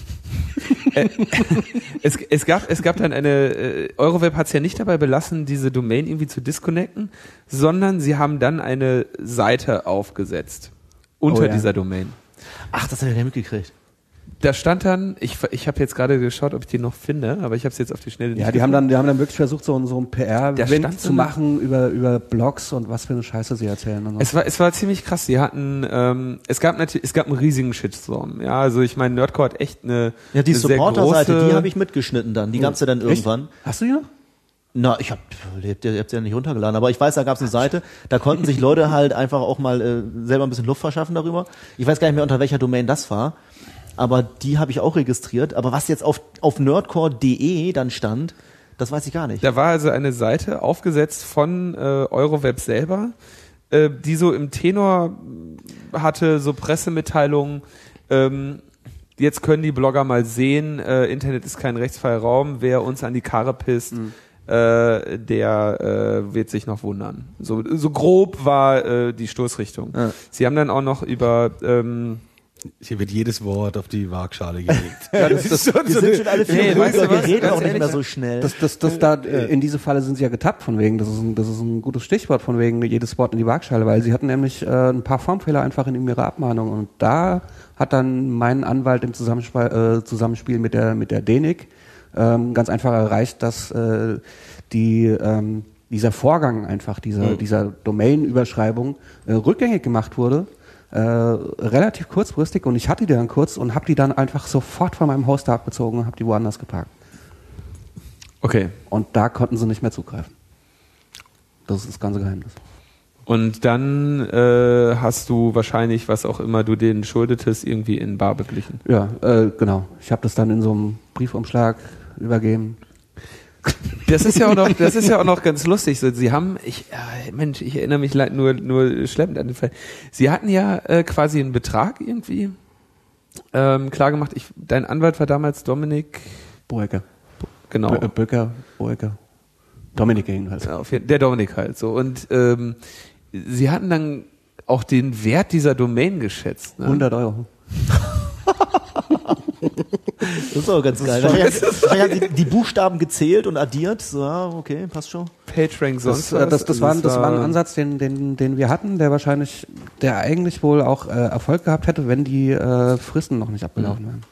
äh, es, es gab, es gab dann eine, äh, Euroweb hat es ja nicht dabei belassen, diese Domain irgendwie zu disconnecten, sondern sie haben dann eine Seite aufgesetzt unter Oh ja. dieser Domain. Ach, das hat er ja mitgekriegt. Da stand dann, ich, ich habe jetzt gerade geschaut, ob ich die noch finde, aber ich habe es jetzt auf die Schnelle nicht Ja, die haben dann, die haben dann wirklich versucht, so, ein- so ein P Der stand R-Event so zu machen über, über Blogs und was für eine Scheiße sie erzählen. Und so. Es war, es war ziemlich krass. Sie hatten, ähm, es gab natürlich, es gab einen riesigen Shitstorm. Ja, also ich meine, Nerdcore hat echt eine, Ja, die eine sehr Supporter-Seite, große- die habe ich mitgeschnitten dann. Die gab's ja dann irgendwann. Hast du die noch? Na, ich hab, ihr habt ja, habt ja nicht runtergeladen, aber ich weiß, da gab's eine Seite, da konnten sich Leute halt einfach auch mal äh, selber ein bisschen Luft verschaffen darüber. Ich weiß gar nicht mehr, unter welcher Domain das war, aber die habe ich auch registriert. Aber was jetzt auf, auf nerdcore punkt de dann stand, das weiß ich gar nicht. Da war also eine Seite aufgesetzt von äh, Euroweb selber, äh, die so im Tenor hatte, so Pressemitteilungen, ähm, jetzt können die Blogger mal sehen, äh, Internet ist kein rechtsfreier Raum, wer uns an die Karre pisst, Mhm. äh, der äh, wird sich noch wundern. So, so grob war äh, die Stoßrichtung. Ja. Sie haben dann auch noch über ähm, Hier wird jedes Wort auf die Waagschale gelegt. Ja, das, das, Wir sind schon alle viel Nee, ruhiger, weißt du wir was? reden Ganz auch nicht ehrlich, mehr so schnell. das, das, das da, in diese Falle sind sie ja getappt von wegen. Das ist ein, das ist ein gutes Stichwort von wegen jedes Wort in die Waagschale, weil sie hatten nämlich äh, ein paar Formfehler einfach in ihrer Abmahnung und da hat dann mein Anwalt im Zusammenspiel, äh, Zusammenspiel mit der mit der D E N I C ähm, ganz einfach erreicht, dass äh, die ähm, dieser Vorgang einfach dieser Mhm. dieser Domain-Überschreibung äh, rückgängig gemacht wurde. Äh, relativ kurzfristig und ich hatte die dann kurz und habe die dann einfach sofort von meinem Hoster abgezogen und habe die woanders geparkt. okay. Und da konnten sie nicht mehr zugreifen. Das ist das ganze Geheimnis. Und dann äh, hast du wahrscheinlich, was auch immer du denen schuldetest, irgendwie in bar beglichen. Ja, äh, genau. Ich habe das dann in so einem Briefumschlag übergeben. Das ist ja auch noch, das ist ja auch noch ganz lustig. So, sie haben, ich, äh, Mensch, ich erinnere mich leid- nur, nur schleppend an den Fall. Sie hatten ja äh, quasi einen Betrag irgendwie ähm, klar gemacht. Ich, dein Anwalt war damals Dominik, Boecker. genau, Bö- Böcker, Boecker. Dominik jedenfalls. Ja, auf jeden, der Dominik halt so. Und ähm, sie hatten dann auch den Wert dieser Domain geschätzt. Ne? hundert Euro. Das ist auch ganz geil. Wahrscheinlich wahrscheinlich haben die, die Buchstaben gezählt und addiert. So, ja, okay, passt schon. PageRank sonst Das, äh, das, was. das, war, ein- das war ein war- Ansatz, den, den, den wir hatten, der wahrscheinlich, der eigentlich wohl auch äh, Erfolg gehabt hätte, wenn die äh, Fristen noch nicht abgelaufen wären.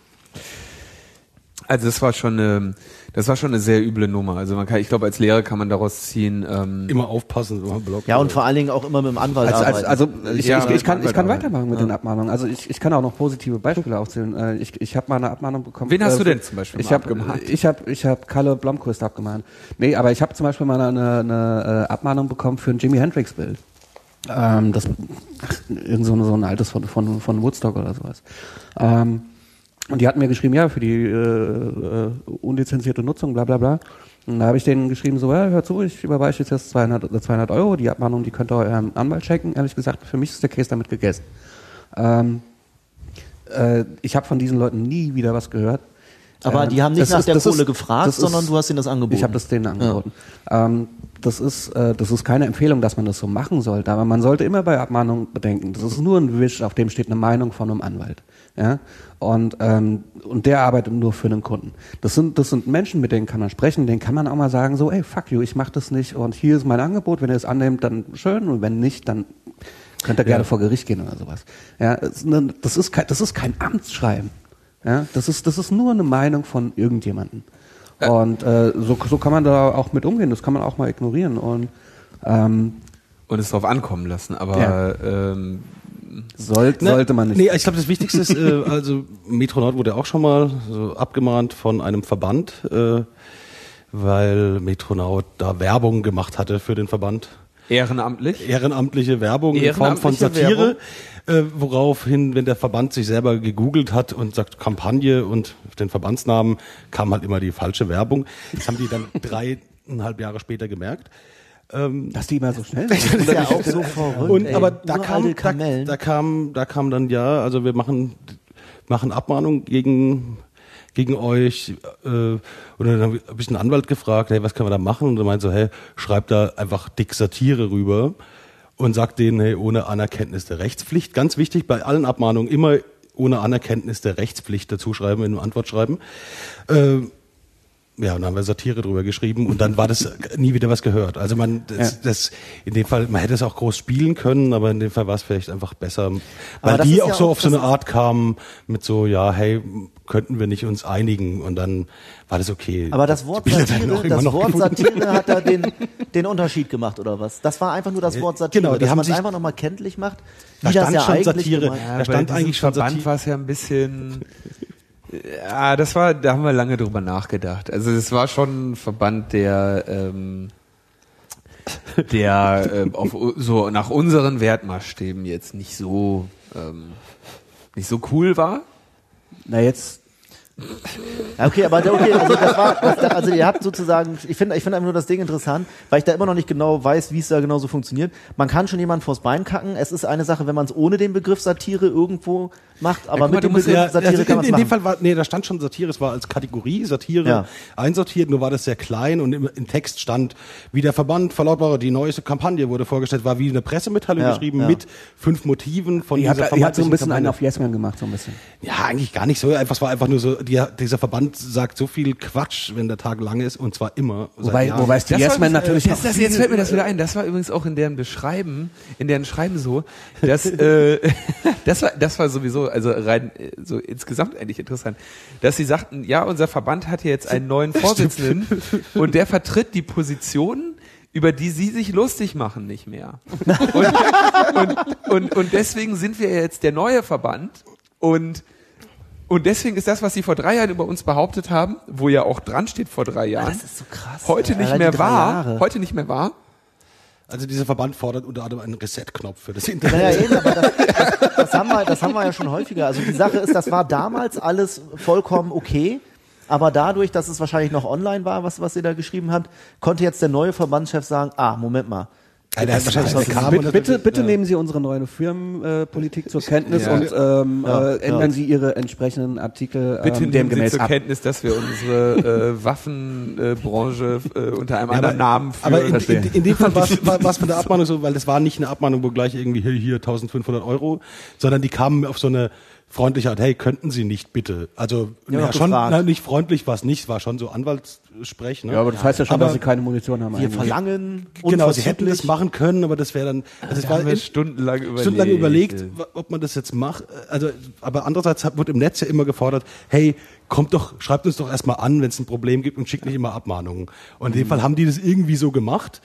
Also das war schon eine, das war schon eine sehr üble Nummer. Also man kann, ich glaube, als Lehrer kann man daraus ziehen. Ähm, Immer aufpassen, immer Blog. Ja, und vor allen Dingen auch immer mit dem Anwalt Also, also, arbeiten. also ich, Ja, ich, ich kann, ich kann Anwalt weitermachen mit den Abmahnungen. Also ich, ich kann auch noch positive Beispiele aufzählen. Äh, Ich, ich habe mal eine Abmahnung bekommen. Wen hast äh, du denn zum Beispiel Ich mal habe abgemahnt? ich habe ich habe Kalle Blomqvist abgemahnt. Nee, aber ich habe zum Beispiel mal eine, eine äh, Abmahnung bekommen für ein Jimi Hendrix Bild. Ähm, das ach, irgend so, ein- so ein altes von, von von Woodstock oder sowas. Ähm, und die hatten mir geschrieben, ja, für die äh, äh, unlizenzierte Nutzung, bla bla bla. Und da habe ich denen geschrieben, so, ja, hör zu, ich überweise jetzt zweihundert, zweihundert Euro, die Abmahnung, die könnt ihr eurem Anwalt schenken. Ehrlich gesagt, für mich ist der Case damit gegessen. Ähm, äh, ich habe von diesen Leuten nie wieder was gehört. Aber Ähm, die haben nicht das nach ist- der das Kohle ist- gefragt, das ist- sondern du hast ihnen das angeboten. Ich habe das denen angeboten. Ähm, das ist äh, das ist keine Empfehlung, dass man das so machen sollte, aber man sollte immer bei Abmahnungen bedenken, das ist nur ein Wisch, auf dem steht eine Meinung von einem Anwalt. Ja? Und ähm, und der arbeitet nur für einen Kunden. Das sind das sind Menschen, mit denen kann man sprechen, denen kann man auch mal sagen, so, ey, fuck you, ich mach das nicht und hier ist mein Angebot, wenn ihr es annehmt, dann schön und wenn nicht, dann könnt ihr gerne vor Gericht gehen oder sowas. Ja, es ist eine- das ist kein das ist kein Amtsschreiben. Ja, das ist das ist nur eine Meinung von irgendjemandem. Und äh, so, so kann man da auch mit umgehen, das kann man auch mal ignorieren und ähm, und es drauf ankommen lassen. Aber ähm, soll, Ne, sollte man nicht. Nee, ich glaube, das Wichtigste ist, äh, also Metronaut wurde auch schon mal so abgemahnt von einem Verband, äh, weil Metronaut da Werbung gemacht hatte für den Verband. ehrenamtlich. Ehrenamtliche Werbung in Form von Ehrenamtliche Satire, äh, woraufhin, wenn der Verband sich selber gegoogelt hat und sagt Kampagne und den Verbandsnamen, kam halt immer die falsche Werbung. Das haben die dann dreieinhalb Jahre später gemerkt. Ähm, Dass die immer so schnell Das sind. ist ja auch so verrückt. und ey. aber da Uralte kam, da, Kamellen. da kam, da kam dann ja, also wir machen, machen Abmahnung gegen, gegen euch, äh, und dann habe ich einen Anwalt gefragt, hey, was können wir da machen? Und er meinte so, hey, schreib da einfach dick Satire rüber und sagt denen, hey, ohne Anerkenntnis der Rechtspflicht, ganz wichtig, bei allen Abmahnungen immer ohne Anerkenntnis der Rechtspflicht dazu schreiben, in einem Antwortschreiben. Äh, Ja, und dann haben wir Satire drüber geschrieben und dann war das nie wieder was gehört. Also man, das, Ja. das in dem Fall, man hätte es auch groß spielen können, aber in dem Fall war es vielleicht einfach besser, weil das die ist auch ja so auch- auf so das eine Art kamen mit so, ja, hey, könnten wir nicht uns einigen? Und dann war das okay. Aber das Wort Die Bilder werden auch Satire, immer das noch Wort gefunden. Satire hat da den, den Unterschied gemacht, oder was? Das war einfach nur das Wort Satire, Genau, die dass haben man es sich- einfach nochmal kenntlich macht, wie Da das stand ja schon eigentlich Satire. gemeint- Da stand bei diesem eigentlich schon Verband Satire. war es ja ein bisschen, ja, das war, da haben wir lange drüber nachgedacht. Also es war schon ein Verband, der, ähm, der ähm, auf so nach unseren Wertmaßstäben jetzt nicht so, ähm, nicht so cool war. Na jetzt, Ja, okay, aber okay, also das war, das, also ihr habt sozusagen, ich finde, ich finde einfach nur das Ding interessant, weil ich da immer noch nicht genau weiß, wie es da genau so funktioniert. Man kann schon jemanden vors Bein kacken. Es ist eine Sache, wenn man es ohne den Begriff Satire irgendwo macht, aber guck mal, mit du dem musst Begriff Ja, Satire also kann man in, es in machen. dem Fall war, nee, da stand schon Satire, es war als Kategorie Satire Ja. einsortiert, nur war das sehr klein und im, im Text stand, wie der Verband verlautbare, die neueste Kampagne wurde vorgestellt, war wie eine Pressemitteilung Ja, geschrieben ja. mit fünf Motiven von ihr habt, dieser ihr habt so ein bisschen einen Kampagne. auf Yes Man gemacht, so ein bisschen. Ja, eigentlich gar nicht so, einfach, es war einfach nur so, die, dieser Verband sagt so viel Quatsch, wenn der Tag lang ist und zwar immer. seit Wobei, Jahren. wobei es die Das Yes war, Man natürlich das, noch das, jetzt fällt mir das wieder ein. Das war übrigens auch in deren Beschreiben, in deren Schreiben so, dass äh, das war das war sowieso also rein äh, so insgesamt eigentlich interessant, dass sie sagten, ja, unser Verband hat hier jetzt einen neuen Vorsitzenden und der vertritt die Positionen, über die sie sich lustig machen, nicht mehr. Und, und, und, und deswegen sind wir jetzt der neue Verband und Und deswegen ist das, was sie vor drei Jahren über uns behauptet haben, wo ja auch dran steht vor drei Jahren, Das ist so krass. heute Ja, nicht allein mehr die drei wahr, Jahre. heute nicht mehr wahr. Also dieser Verband fordert unter anderem einen Reset-Knopf für das Internet. Naja, eben, aber das, das, das, haben wir, das haben wir ja schon häufiger. Also die Sache ist, das war damals alles vollkommen okay, aber dadurch, dass es wahrscheinlich noch online war, was, was ihr da geschrieben habt, konnte jetzt der neue Verbandschef sagen, ah, Moment mal. Ja, der hat wahrscheinlich das- der kam Bitte, und bitte, hat- bitte ja. nehmen Sie unsere neue Firmenpolitik zur Kenntnis Ja. und ähm, Ja, äh, ändern ja. Sie Ihre entsprechenden Artikel Bitte ähm, nehmen Sie demgemäß zur ab. Kenntnis, dass wir unsere äh, Waffenbranche äh, unter einem Ja, anderen aber, Namen führen. aber in, in, in dem Fall war es war, war's mit der Abmahnung so, weil das war nicht eine Abmahnung, wo gleich irgendwie hier, hier eintausendfünfhundert Euro, sondern die kamen auf so eine freundliche Art, hey, könnten Sie nicht bitte? Also Ja, ja, noch schon, gefragt. na, nicht freundlich war es nicht, war schon so Anwaltssprech. Ne? Ja, aber das heißt ja schon, Aber dass Sie keine Munition haben. Wir eigentlich. verlangen genau, sie hätten unverzüglich- das machen können, aber das wäre dann, also es da war haben wir in- stundenlang überlegt. stundenlang überlegt, ob man das jetzt macht. Also, aber andererseits hat- wird im Netz ja immer gefordert, hey, kommt doch, schreibt uns doch erstmal an, wenn es ein Problem gibt und schickt nicht immer Abmahnungen. Und in dem Fall haben die das irgendwie so gemacht.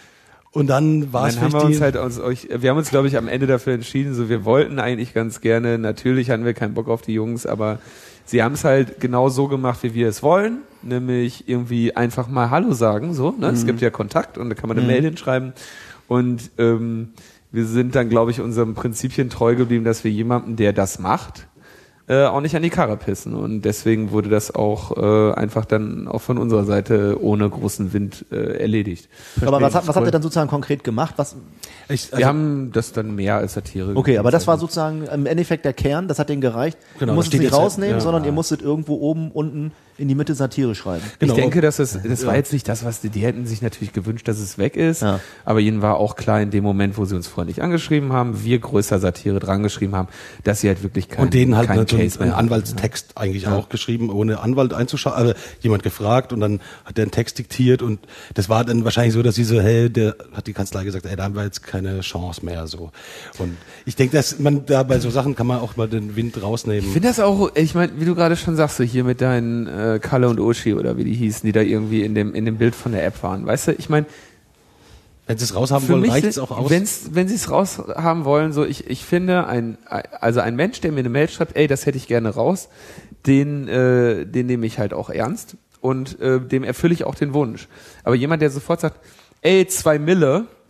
Und dann war es Dann haben wir vielleicht uns die, halt aus euch, wir haben uns, glaube ich, am Ende dafür entschieden, so wir wollten eigentlich ganz gerne, natürlich hatten wir keinen Bock auf die Jungs, aber sie haben es halt genau so gemacht, wie wir es wollen, nämlich irgendwie einfach mal Hallo sagen, so, ne? Es gibt ja Kontakt und da kann man eine Mail hinschreiben und ähm, wir sind dann, glaube ich, unserem Prinzipien treu geblieben, dass wir jemanden, der das macht, äh, auch nicht an die Karre pissen und deswegen wurde das auch äh, einfach dann auch von unserer Seite ohne großen Wind äh, erledigt. Aber was, hat- was Cool. habt ihr dann sozusagen konkret gemacht? Was, ich, also, Wir haben das dann mehr als Satire. okay, aber das war gekennzeichnet. sozusagen im Endeffekt der Kern, das hat denen gereicht. Genau, ihr musstet da es nicht steht jetzt- rausnehmen, ja. sondern ihr musstet irgendwo oben, unten in die Mitte Satire schreiben. Genau. Ich denke, dass es, das war jetzt nicht das, was die, die hätten sich natürlich gewünscht, dass es weg ist. Ja. Aber ihnen war auch klar in dem Moment, wo sie uns freundlich angeschrieben haben, wir größer Satire dran geschrieben haben, dass sie halt wirklich kein, und denen halt kein natürlich Case einen mehr hatten. Anwaltstext eigentlich auch geschrieben, ohne Anwalt einzuschalten, also jemand gefragt und dann hat der einen Text diktiert und das war dann wahrscheinlich so, dass sie so, hey, der hat die Kanzlei gesagt, ey, da haben wir jetzt keine Chance mehr, so. Und ich denke, dass man da bei so Sachen kann man auch mal den Wind rausnehmen. Ich finde das auch, ich meine, wie du gerade schon sagst, so hier mit deinen äh, Kalle und Oshi oder wie die hießen, die da irgendwie in dem in dem Bild von der App waren. Weißt du, ich meine, Wenn sie es raushaben für wollen, mich, reicht es auch aus. wenn's, wenn sie es raushaben wollen, so ich, ich finde, ein, also ein Mensch, der mir eine Mail schreibt, ey, das hätte ich gerne raus, den, äh, den nehme ich halt auch ernst und äh, dem erfülle ich auch den Wunsch. Aber jemand, der sofort sagt, ey, zwei Mille,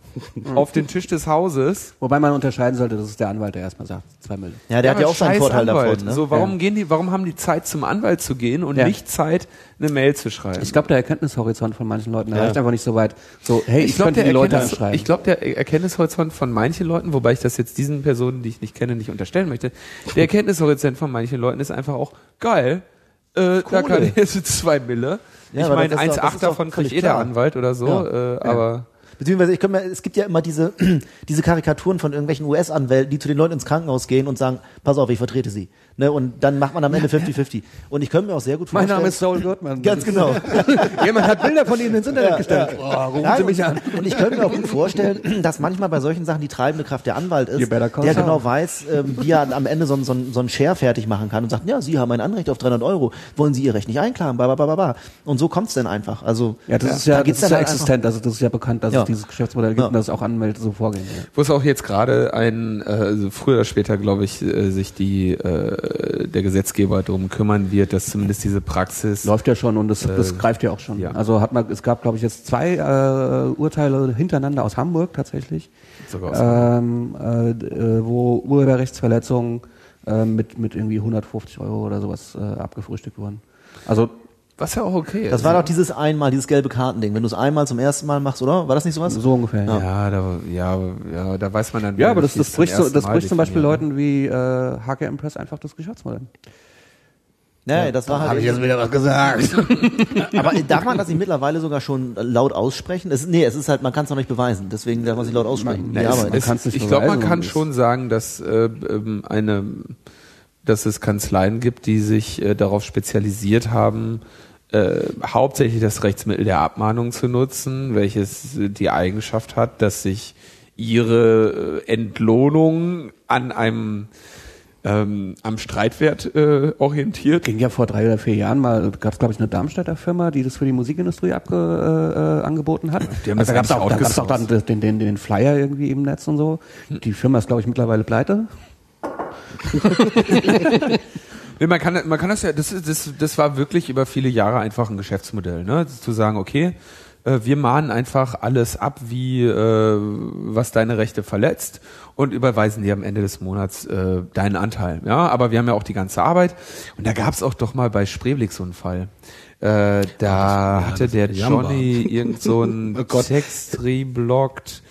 auf den Tisch des Hauses. Wobei man unterscheiden sollte, das ist der Anwalt, der erstmal sagt, zwei Millionen. Ja, der Ja, hat ja aber auch seinen scheiß Vorteil Anwalt. davon. Ne? So, warum Ja. gehen die, warum haben die Zeit zum Anwalt zu gehen und Ja. nicht Zeit, eine Mail zu schreiben? Ich glaube, der Erkenntnishorizont von manchen Leuten Ja. reicht einfach nicht so weit. So, hey, ich, Ich glaube, könnte der, die Leute Erkenntnis- anschreiben. ich glaub, der Erkenntnishorizont von manchen Leuten, wobei ich das jetzt diesen Personen, die ich nicht kenne, nicht unterstellen möchte, der Erkenntnishorizont von manchen Leuten ist einfach auch geil. Äh, da kann ich jetzt zwei Mille. Ja, ich aber meine, das ist eins doch- das Komma acht ist doch davon kriegt völlig eh der klar. Anwalt oder so, Ja. äh, aber Beziehungsweise ich kann mir, es gibt ja immer diese, diese Karikaturen von irgendwelchen U S-Anwälten, die zu den Leuten ins Krankenhaus gehen und sagen, pass auf, ich vertrete sie. Ne? Und dann macht man am Ende fifty fifty. Und ich könnte mir auch sehr gut mein vorstellen. Name ist Saul Goodman. Ganz genau. Jemand hat Bilder von Ihnen ins Internet gestellt. Oh, rufen Nein, Sie mich und, an. und ich könnte mir auch gut vorstellen, dass manchmal bei solchen Sachen die treibende Kraft der Anwalt You ist, better call der Saul. genau weiß, ähm, wie er am Ende so, ein- so, ein- so ein Share fertig machen kann und sagt, ja, Sie haben ein Anrecht auf dreihundert Euro, wollen Sie Ihr Recht nicht einklagen, ba, ba, ba, ba, ba. Und so kommt's denn einfach. Also, Ja, das ja, ist ja, da das geht's ist ja dann halt existent, also das ist ja bekannt, dass Ja. es dieses Geschäftsmodell gibt Ja. und dass es auch Anwälte so vorgehen. Ja. wo es auch jetzt gerade ein, äh, also früher oder später, glaube ich, äh, sich die äh, der Gesetzgeber darum kümmern wird, dass zumindest diese Praxis Läuft ja schon und das, das Äh, greift ja auch schon. ja. Also hat man, es gab, glaube ich, jetzt zwei äh, Urteile hintereinander aus Hamburg tatsächlich, sogar aus ähm, äh, d- äh, wo Urheberrechtsverletzungen äh, mit mit irgendwie hundertfünfzig Euro oder sowas äh, abgefrühstückt wurden. Also was ja auch okay ist. Das war doch dieses einmal, dieses gelbe Kartending. Wenn du es einmal zum ersten Mal machst, oder? War das nicht sowas? so ungefähr. Ja, ja, da, ja, ja, da weiß man dann. ja aber nicht, das, wie das es zum bricht, so, ersten das Mal bricht zum Beispiel definiert, ne? Leuten wie äh, H K M Press einfach das Geschäftsmodell. Nee, das war halt. wieder was gesagt. Aber darf man das nicht mittlerweile sogar schon laut aussprechen? Es, nee, es ist halt, man kann es noch nicht beweisen. Deswegen darf man es nicht laut aussprechen. Na, Die es- Arbeit. man kann's nicht ich glaube, man beweisen, kann das- schon sagen, dass äh, ähm, eine, dass es Kanzleien gibt, die sich äh, darauf spezialisiert haben, äh, hauptsächlich das Rechtsmittel der Abmahnung zu nutzen, welches äh, die Eigenschaft hat, dass sich ihre äh, Entlohnung an einem ähm, am Streitwert äh, orientiert. Ging ja vor drei oder vier Jahren mal, gab es glaube ich eine Darmstädter Firma, die das für die Musikindustrie abge, äh, angeboten hat. Die haben also das da gab es auch, da eigentlich gab's auch dann den, den, den Flyer irgendwie im Netz und so. Die Firma ist glaube ich mittlerweile pleite. Nee, man kann, man kann das ja, das, ist- das, das war wirklich über viele Jahre einfach ein Geschäftsmodell, ne? Zu sagen, okay, äh, wir mahnen einfach alles ab, wie äh, was deine Rechte verletzt und überweisen dir am Ende des Monats äh, deinen Anteil. Ja, aber wir haben ja auch die ganze Arbeit. Und da gab es auch doch mal bei Spreeweg so einen Fall. Äh, da hatte das der war Jamba. Johnny irgend so einen Oh Gott. Text reblockt.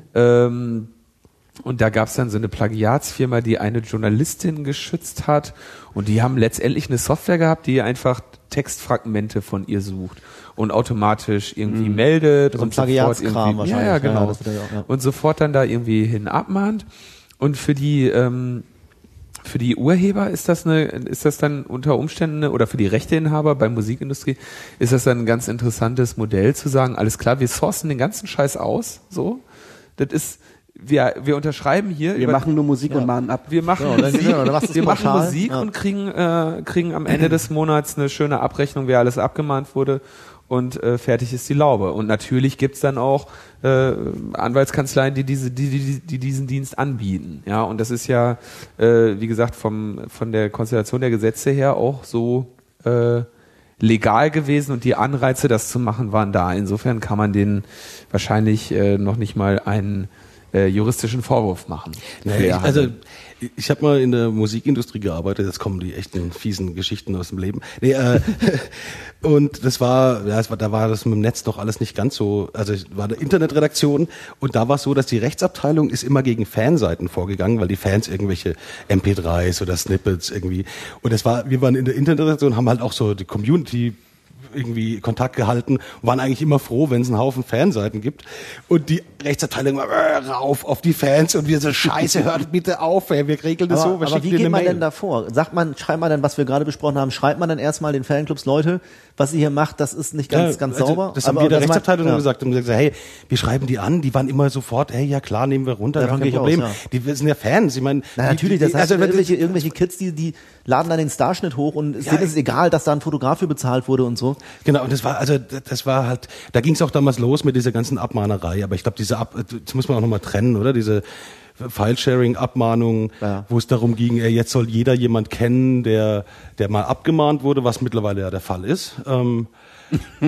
Ähm, und da gab es dann so eine Plagiatsfirma, die eine Journalistin geschützt hat. Und die haben letztendlich eine Software gehabt, die einfach Textfragmente von ihr sucht und automatisch irgendwie meldet So ein und sofort Plagiatskram irgendwie, ja, wahrscheinlich. ja, Ja, genau. das wird ja auch, ja. Und sofort dann da irgendwie hin abmahnt. Und für die ähm, für die Urheber ist das eine, ist das dann unter Umständen eine, oder für die Rechteinhaber bei Musikindustrie ist das dann ein ganz interessantes Modell zu sagen, alles klar, wir sourcen den ganzen Scheiß aus, so. Das ist, wir, wir unterschreiben hier. Wir über- machen nur Musik und mahnen ab. wir machen, Ja, dann- Musik, genau, dann machst du es wir machen pauschal. Musik Ja. und kriegen, äh, kriegen am Ende des Monats eine schöne Abrechnung, wer alles abgemahnt wurde und äh, fertig ist die Laube. Und natürlich gibt's dann auch äh, Anwaltskanzleien, die, diese, die, die, die diesen Dienst anbieten. Ja, und das ist ja, äh, wie gesagt, vom, von der Konstellation der Gesetze her auch so äh, legal gewesen und die Anreize, das zu machen, waren da. Insofern kann man denen wahrscheinlich äh, noch nicht mal einen äh, juristischen Vorwurf machen. Nee, ich, also ich habe mal in der Musikindustrie gearbeitet, jetzt kommen die echten fiesen Geschichten aus dem Leben. Nee, äh, und das war, ja, es war, da war das mit dem Netz doch alles nicht ganz so, also es war eine Internetredaktion und da war es so, dass die Rechtsabteilung ist immer gegen Fanseiten vorgegangen, weil die Fans irgendwelche M P dreis oder Snippets irgendwie, und das war, wir waren in der Internetredaktion, haben halt auch so die Community irgendwie Kontakt gehalten und waren eigentlich immer froh, wenn es einen Haufen Fanseiten gibt. Und die Rechtsabteilung war äh, rauf auf die Fans und wir so, scheiße, hört bitte auf, ey, wir regeln das Aber, so, wir aber schicken wie dir geht eine man Mail. denn da vor? Sagt man, schreibt man dann, was wir gerade besprochen haben, schreibt man dann erstmal den Fanclubs, Leute, was ihr hier macht, das ist nicht ganz, Ja, ganz also sauber. Das haben Aber wir der das Rechtsabteilung meint- ja. gesagt und gesagt, hey, wir schreiben die an, die waren immer sofort, hey, ja klar, nehmen wir runter, Davon gar gehe kein ich Problem. aus, ja. Die sind ja Fans, ich meine, Na, die- natürlich, die, das heißt, also, irgendwelche, irgendwelche Kids, die, die laden dann den Starschnitt hoch und es denen ist egal, dass da ein Fotograf für bezahlt wurde und so. Genau, und das war, also das war halt, da ging es auch damals los mit dieser ganzen Abmahnerei, aber ich glaube, diese Ab, das muss man auch nochmal trennen, oder? Diese File-Sharing-Abmahnungen, Ja. wo es darum ging, ey, jetzt soll jeder jemand kennen, der, der mal abgemahnt wurde, was mittlerweile ja der Fall ist. Ähm,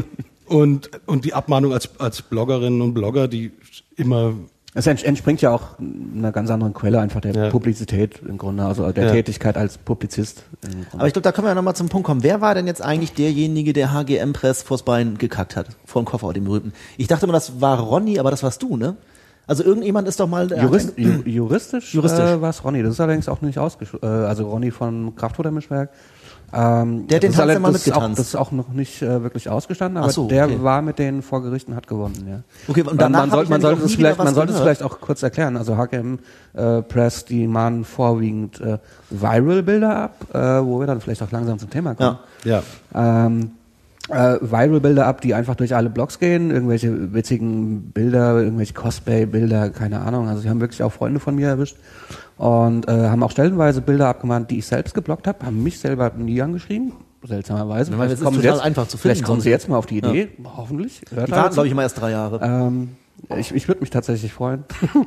Und, und die Abmahnung als, als Bloggerinnen und Blogger, die immer... Es entspringt ja auch einer ganz anderen Quelle, einfach der Ja. Publizität im Grunde, also der Ja. Tätigkeit als Publizist. Im Grunde. Aber ich glaube, da können wir ja nochmal zum Punkt kommen. Wer war denn jetzt eigentlich derjenige, der H G M Press vors Bein gekackt hat? Vor dem Koffer, dem berühmten. Ich dachte immer, das war Ronny, aber das warst du, ne? Also irgendjemand ist doch mal... der Jurist, hat ein- ju, juristisch, Juristisch. Äh, war es Ronny. Das ist allerdings auch nicht ausgeschlossen. Äh, also Ronny von Kraftfuttermischwerk. Ähm, Der hat den das ist Tanz alle- ja mal das ist auch, mitgetanzt. das ist auch noch nicht äh, wirklich ausgestanden, aber Ach so, der okay. war mit denen vor Gericht und hat gewonnen. Ja. Okay, und Ähm, danach man hab soll, ich man nämlich sollte auch es nie wieder vielleicht, was man sollte es gehört. vielleicht auch kurz erklären. Also H G M äh, Press, die mahnen vorwiegend äh, Viral-Bilder ab, äh, wo wir dann vielleicht auch langsam zum Thema kommen. Ja. Ähm, äh, Viral-Bilder ab, die einfach durch alle Blogs gehen, irgendwelche witzigen Bilder, irgendwelche Cosplay-Bilder, keine Ahnung. Also sie haben wirklich auch Freunde von mir erwischt und äh, haben auch stellenweise Bilder abgemahnt, die ich selbst geblockt habe, haben mich selber nie angeschrieben, seltsamerweise. Ja, weil Vielleicht das ist kommen sie total jetzt, einfach zu finden, Vielleicht kommen sonst- sie jetzt mal auf die Idee, hoffentlich. Hört Die er waren, dazu. glaube ich, immer erst drei Jahre. Ähm, ich ich würde mich tatsächlich freuen,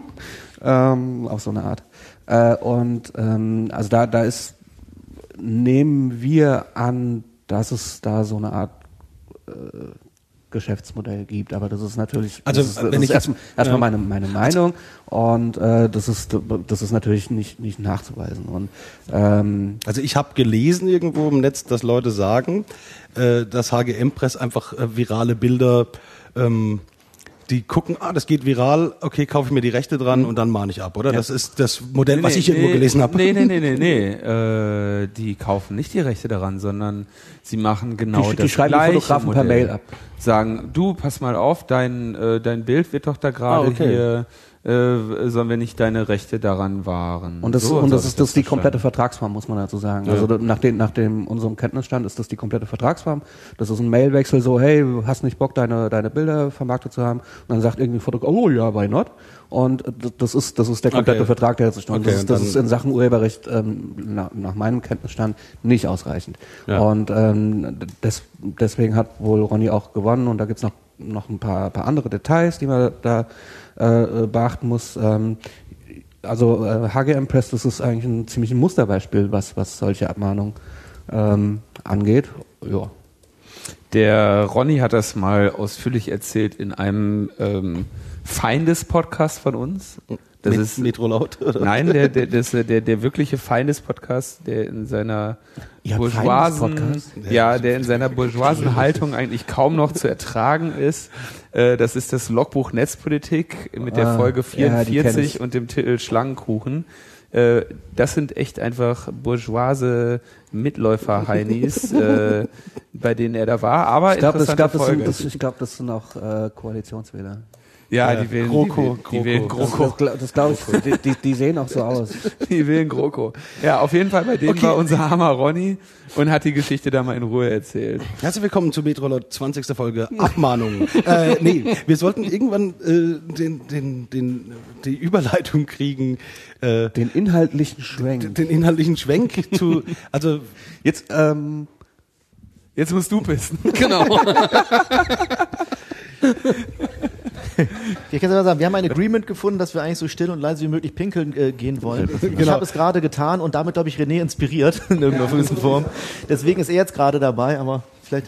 ähm, auf so eine Art. Äh, und ähm, also da, da ist, nehmen wir an, dass es da so eine Art äh, Geschäftsmodell gibt, aber das ist natürlich, Also, das ist, das wenn ist ich jetzt- erstmal erstmal ja. meine meine Meinung und äh, das ist das ist natürlich nicht nicht nachzuweisen und ähm, Also ich habe gelesen irgendwo im Netz, dass Leute sagen, äh, dass H G M Press einfach äh, virale Bilder, ähm, die gucken, ah, das geht viral, okay, kaufe ich mir die Rechte dran und dann mahne ich ab, oder? Das ist das Modell, was ich irgendwo gelesen habe. Nee, nee, nee, nee, nee. Äh, die kaufen nicht die Rechte daran, sondern sie machen genau Die- die das schreiben die gleiche Fotografen per Modell. Mail ab. Sagen, du, pass mal auf, dein, äh, dein Bild wird doch da gerade Ah, okay. hier, äh, sollen wir nicht deine Rechte daran wahren? Und das, So und so das hab ist ich das ist die verstanden. komplette Vertragsform, muss man dazu sagen. Ja. Also da- nach, dem, nach dem unserem Kenntnisstand ist das die komplette Vertragsform. Das ist ein Mailwechsel so, hey, hast nicht Bock, deine deine Bilder vermarktet zu haben? Und dann sagt irgendwie ein Fotograf, oh ja, why not? Und d- das ist das ist der komplette Okay. Vertrag, der sich Okay, das, ist, und das dann- ist in Sachen Urheberrecht ähm, nach, nach meinem Kenntnisstand nicht ausreichend. Ja. Und ähm, des, deswegen hat wohl Ronny auch gewonnen und da gibt's noch noch ein paar, paar andere Details, die man da äh, beachten muss. Ähm, also äh, H G M Press, das ist eigentlich ein ziemlich ein Musterbeispiel, was, was solche Abmahnungen ähm, angeht. Ja. Der Ronny hat das mal ausführlich erzählt in einem ähm, Feindes-Podcast von uns. Das Met- ist Metro Laut, oder? Nein, der, der, das, der, der wirkliche Feindes-Podcast, der in seiner Ihr habt bourgeoisen, Feindes-Podcast? ja, der in seiner bourgeoisen Haltung eigentlich kaum noch zu ertragen ist. Äh, das ist das Logbuch Netzpolitik mit der Ah, Folge ja, die kenn vierundvierzig ich. und dem Titel Schlangenkuchen. Äh, das sind echt einfach bourgeoise Mitläufer-Heinis, äh, bei denen er da war. Aber Ich glaube, das, interessante glaub, das, Folge. sind- das, ich glaub, das sind auch äh, Koalitionswähler. ja, Ja, die wählen, GroKo, die, die wählen GroKo. GroKo. Das, das, das glaube ich, die, die, die sehen auch so aus. Die wählen GroKo. Ja, auf jeden Fall, bei denen Okay. war unser Hammer Ronny und hat die Geschichte da mal in Ruhe erzählt. Herzlich willkommen zu Metro Laut zwanzigste Folge Abmahnungen. äh, nee, wir sollten irgendwann äh, den, den, den, die Überleitung kriegen, äh, Den inhaltlichen Schwenk. den inhaltlichen Schwenk zu, also Jetzt, ähm, Jetzt musst du pissen. Genau. Ich kann es mal sagen, wir haben ein Agreement gefunden, dass wir eigentlich so still und leise wie möglich pinkeln äh, gehen wollen. Ich Genau. habe es gerade getan und damit, glaube ich, René inspiriert in irgendeiner gewissen Form. Deswegen ist er jetzt gerade dabei, aber vielleicht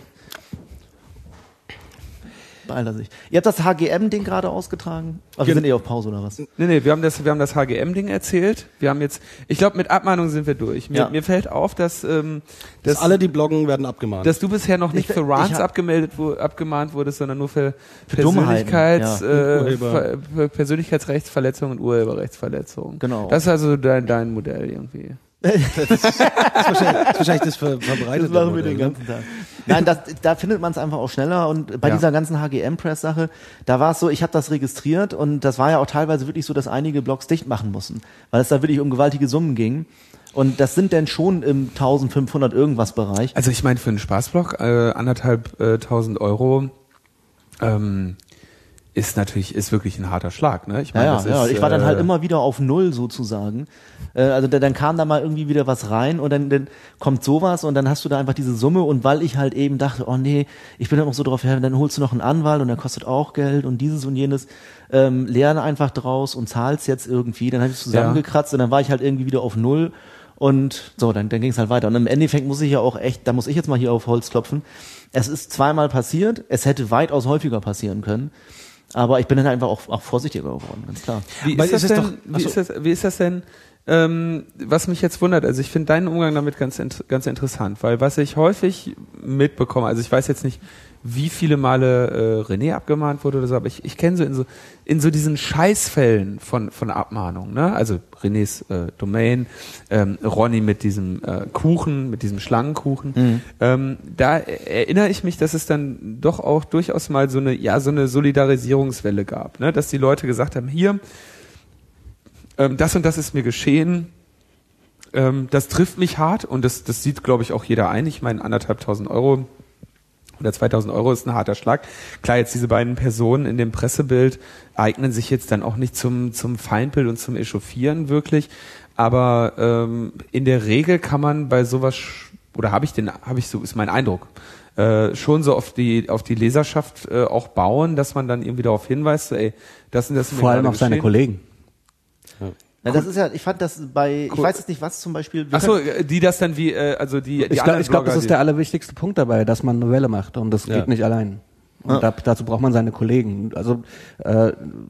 beeilt er sich. Ihr habt das H G M-Ding gerade ausgetragen? Also wir Gen- sind eh auf Pause oder was? Nee, nee, wir haben das, wir haben das H G M-Ding erzählt. Wir haben jetzt, ich glaube, mit Abmahnung sind wir durch. Mir, Ja. mir fällt auf, dass, ähm, dass dass, alle, die bloggen, werden abgemahnt. dass du bisher noch nicht Ich- für ich Rants hab- abgemeldet, wo, abgemahnt wurdest, sondern nur für, Für Dummheiten, Persönlichkeits, ja. äh, Urheber. Ver, für Persönlichkeitsrechtsverletzungen und Urheberrechtsverletzungen. Genau. Das ist also dein, dein Modell irgendwie. das ist wahrscheinlich das, ist wahrscheinlich das ver verbreitete Das machen wir Modell, den ne? ganzen Tag. Nein, das, da findet man es einfach auch schneller und bei Ja. dieser ganzen H G M-Press-Sache, da war es so, ich habe das registriert und das war ja auch teilweise wirklich so, dass einige Blogs dicht machen mussten, weil es da wirklich um gewaltige Summen ging. Und das sind denn schon im eintausendfünfhundert irgendwas Bereich. Also ich meine, für einen Spaßblog, äh, anderthalb äh, tausend Euro, ähm, ist natürlich, ist wirklich ein harter Schlag, ne? Ich Ja, meine, ja, das ja. ist, Ich war dann halt äh, immer wieder auf Null sozusagen. Äh, also da, dann kam da mal irgendwie wieder was rein und dann, dann kommt sowas und dann hast du da einfach diese Summe und weil ich halt eben dachte, oh nee, ich bin dann noch so drauf her, dann holst du noch einen Anwalt und der kostet auch Geld und dieses und jenes, ähm, lerne einfach draus und zahlst jetzt irgendwie. Dann habe ich zusammengekratzt und dann war ich halt irgendwie wieder auf Null. Und so, dann, dann ging es halt weiter. Und im Endeffekt muss ich ja auch echt, da muss ich jetzt mal hier auf Holz klopfen. Es ist zweimal passiert, es hätte weitaus häufiger passieren können. Aber ich bin dann einfach auch, auch vorsichtiger geworden, ganz klar. Wie ist, das denn, doch, wie, ist das, wie ist das denn, ähm, was mich jetzt wundert, also ich finde deinen Umgang damit ganz, ganz interessant, weil was ich häufig mitbekomme, also ich weiß jetzt nicht, wie viele Male äh, René abgemahnt wurde oder so, aber ich, ich kenne so in so in so diesen Scheißfällen von von Abmahnungen, ne? Also Renés äh, Domain, ähm, Ronny mit diesem äh, Kuchen, mit diesem Schlangenkuchen. Mhm. Ähm, da erinnere ich mich, dass es dann doch auch durchaus mal so eine ja so eine Solidarisierungswelle gab, ne? Dass die Leute gesagt haben, hier ähm, das und das ist mir geschehen. Ähm, das trifft mich hart und das das sieht, glaube ich, auch jeder ein. Ich meine, anderthalbtausend Euro oder zweitausend Euro ist ein harter Schlag. Klar, jetzt diese beiden Personen in dem Pressebild eignen sich jetzt dann auch nicht zum zum Feindbild und zum Echauffieren wirklich, aber ähm, in der Regel kann man bei sowas oder habe ich den habe ich so ist mein Eindruck äh, schon so auf die auf die Leserschaft äh, auch bauen, dass man dann irgendwie darauf hinweist, so, ey, das und das ist vor allem auf seine Kollegen. Ja. Na, das ist ja, ich fand das bei, ich weiß jetzt nicht, was zum Beispiel. Ach so, die das dann wie, äh, also die, die Ich glaube, ich glaub, das ist der allerwichtigste Punkt dabei, dass man eine Welle macht und das ja. geht nicht allein. Und ja. da, dazu braucht man seine Kollegen. Also äh,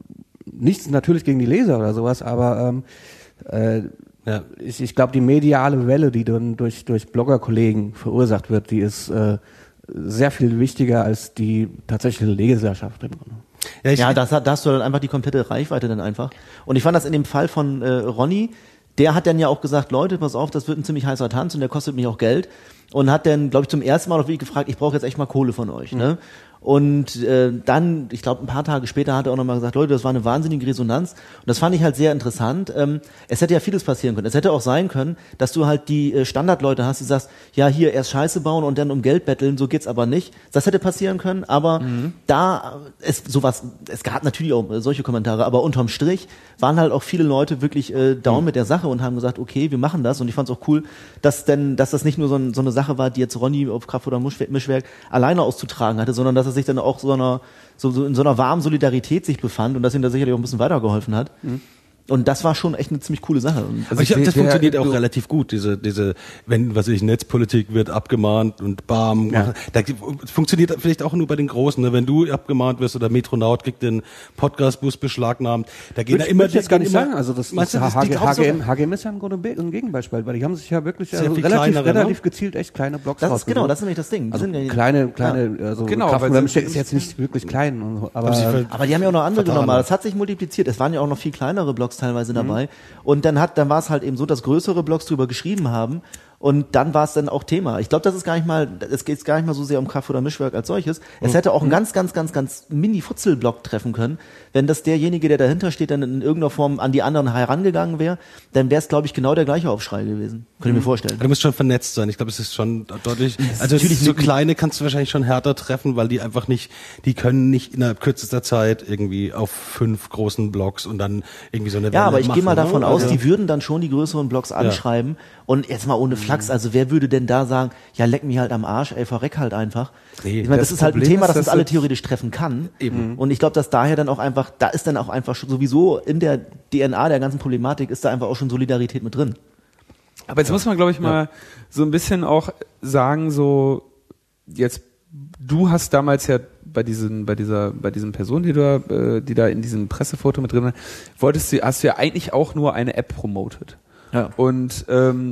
nichts natürlich gegen die Leser oder sowas, aber ähm, äh, ja. ich, ich glaube, die mediale Welle, die dann durch durch Bloggerkollegen verursacht wird, die ist äh, sehr viel wichtiger als die tatsächliche Leserschaft im Grunde. Ja, ja das, da hast du dann einfach die komplette Reichweite dann einfach. Und ich fand das in dem Fall von äh, Ronny, der hat dann ja auch gesagt, Leute, pass auf, das wird ein ziemlich heißer Tanz und der kostet mich auch Geld. Und hat dann, glaube ich, zum ersten Mal auf wirklich gefragt, ich brauche jetzt echt mal Kohle von euch. Mhm. Ne? Und äh, dann, ich glaube, ein paar Tage später hat er auch nochmal gesagt, Leute, das war eine wahnsinnige Resonanz. Und das fand ich halt sehr interessant. Ähm, es hätte ja vieles passieren können. Es hätte auch sein können, dass du halt die äh, Standardleute hast, die sagst, ja, hier erst Scheiße bauen und dann um Geld betteln, so geht's aber nicht. Das hätte passieren können, aber mhm. da ist sowas, es gab natürlich auch solche Kommentare, aber unterm Strich waren halt auch viele Leute wirklich äh, down mhm. mit der Sache und haben gesagt, okay, wir machen das. Und ich fand's auch cool, dass denn, dass das nicht nur so, ein, so eine Sache war, die jetzt Ronny auf Kraft oder Mischwerk alleine auszutragen hatte, sondern dass er sich dann auch so einer, so, so in so einer warmen Solidarität sich befand und dass ihm da sicherlich auch ein bisschen weitergeholfen hat. Mhm. Und das war schon echt eine ziemlich coole Sache. Und also ich glaube, das der, funktioniert der, auch relativ gut. Diese, diese, wenn, was weiß ich, Netzpolitik wird abgemahnt und bam. Ja. Da funktioniert vielleicht auch nur bei den Großen. Ne? Wenn du abgemahnt wirst oder Metronaut kriegt den Podcastbus beschlagnahmt, da gehen da immer. Ich jetzt gar nicht sagen. Also das, das, das H G M, H G M ist ja im Grunde ein Gegenbeispiel, weil die haben sich ja wirklich also relativ, kleinere, relativ gezielt echt kleine Blogs das ist, genau, das ist nämlich das Ding. Die also sind ja kleine, kleine, ja. also genau, Kraftwerk ist jetzt nicht wirklich klein. Und, aber, aber die haben ja auch noch andere genommen. Das hat sich multipliziert. Es waren ja auch noch viel kleinere Blogs teilweise dabei. Mhm. Und dann hat, dann war es halt eben so, dass größere Blogs drüber geschrieben haben. Und dann war es dann auch Thema. Ich glaube, das ist gar nicht mal, es geht gar nicht mal so sehr um Kraft oder Mischwerk als solches. Es hätte auch einen ganz, ganz, ganz, ganz Mini-Futzel-Blog treffen können. Wenn das derjenige, der dahinter steht, dann in irgendeiner Form an die anderen herangegangen wäre, dann wäre es, glaube ich, genau der gleiche Aufschrei gewesen. Könnte ich mir vorstellen. Du musst schon vernetzt sein. Ich glaube, es ist schon deutlich, also natürlich so kleine kannst du wahrscheinlich schon härter treffen, weil die einfach nicht, die können nicht innerhalb kürzester Zeit irgendwie auf fünf großen Blogs und dann irgendwie so eine Ja, aber ich gehe mal davon ne? aus, also, die würden dann schon die größeren Blogs anschreiben. Ja. Und jetzt mal ohne Flachs, also wer würde denn da sagen, ja, leck mich halt am Arsch, ey, verreck halt einfach. Nee, ich meine, das, das ist halt ein Thema, das uns alle theoretisch treffen kann. Eben. Und ich glaube, dass daher dann auch einfach, da ist dann auch einfach schon sowieso in der D N A der ganzen Problematik ist da einfach auch schon Solidarität mit drin. Aber jetzt ja. muss man, glaube ich, mal ja. so ein bisschen auch sagen, so, jetzt, du hast damals ja bei diesen, bei dieser, bei diesen Personen, die da, äh, die da in diesem Pressefoto mit drin waren, wolltest du, hast du ja eigentlich auch nur eine App promotet. Ja. Und ähm,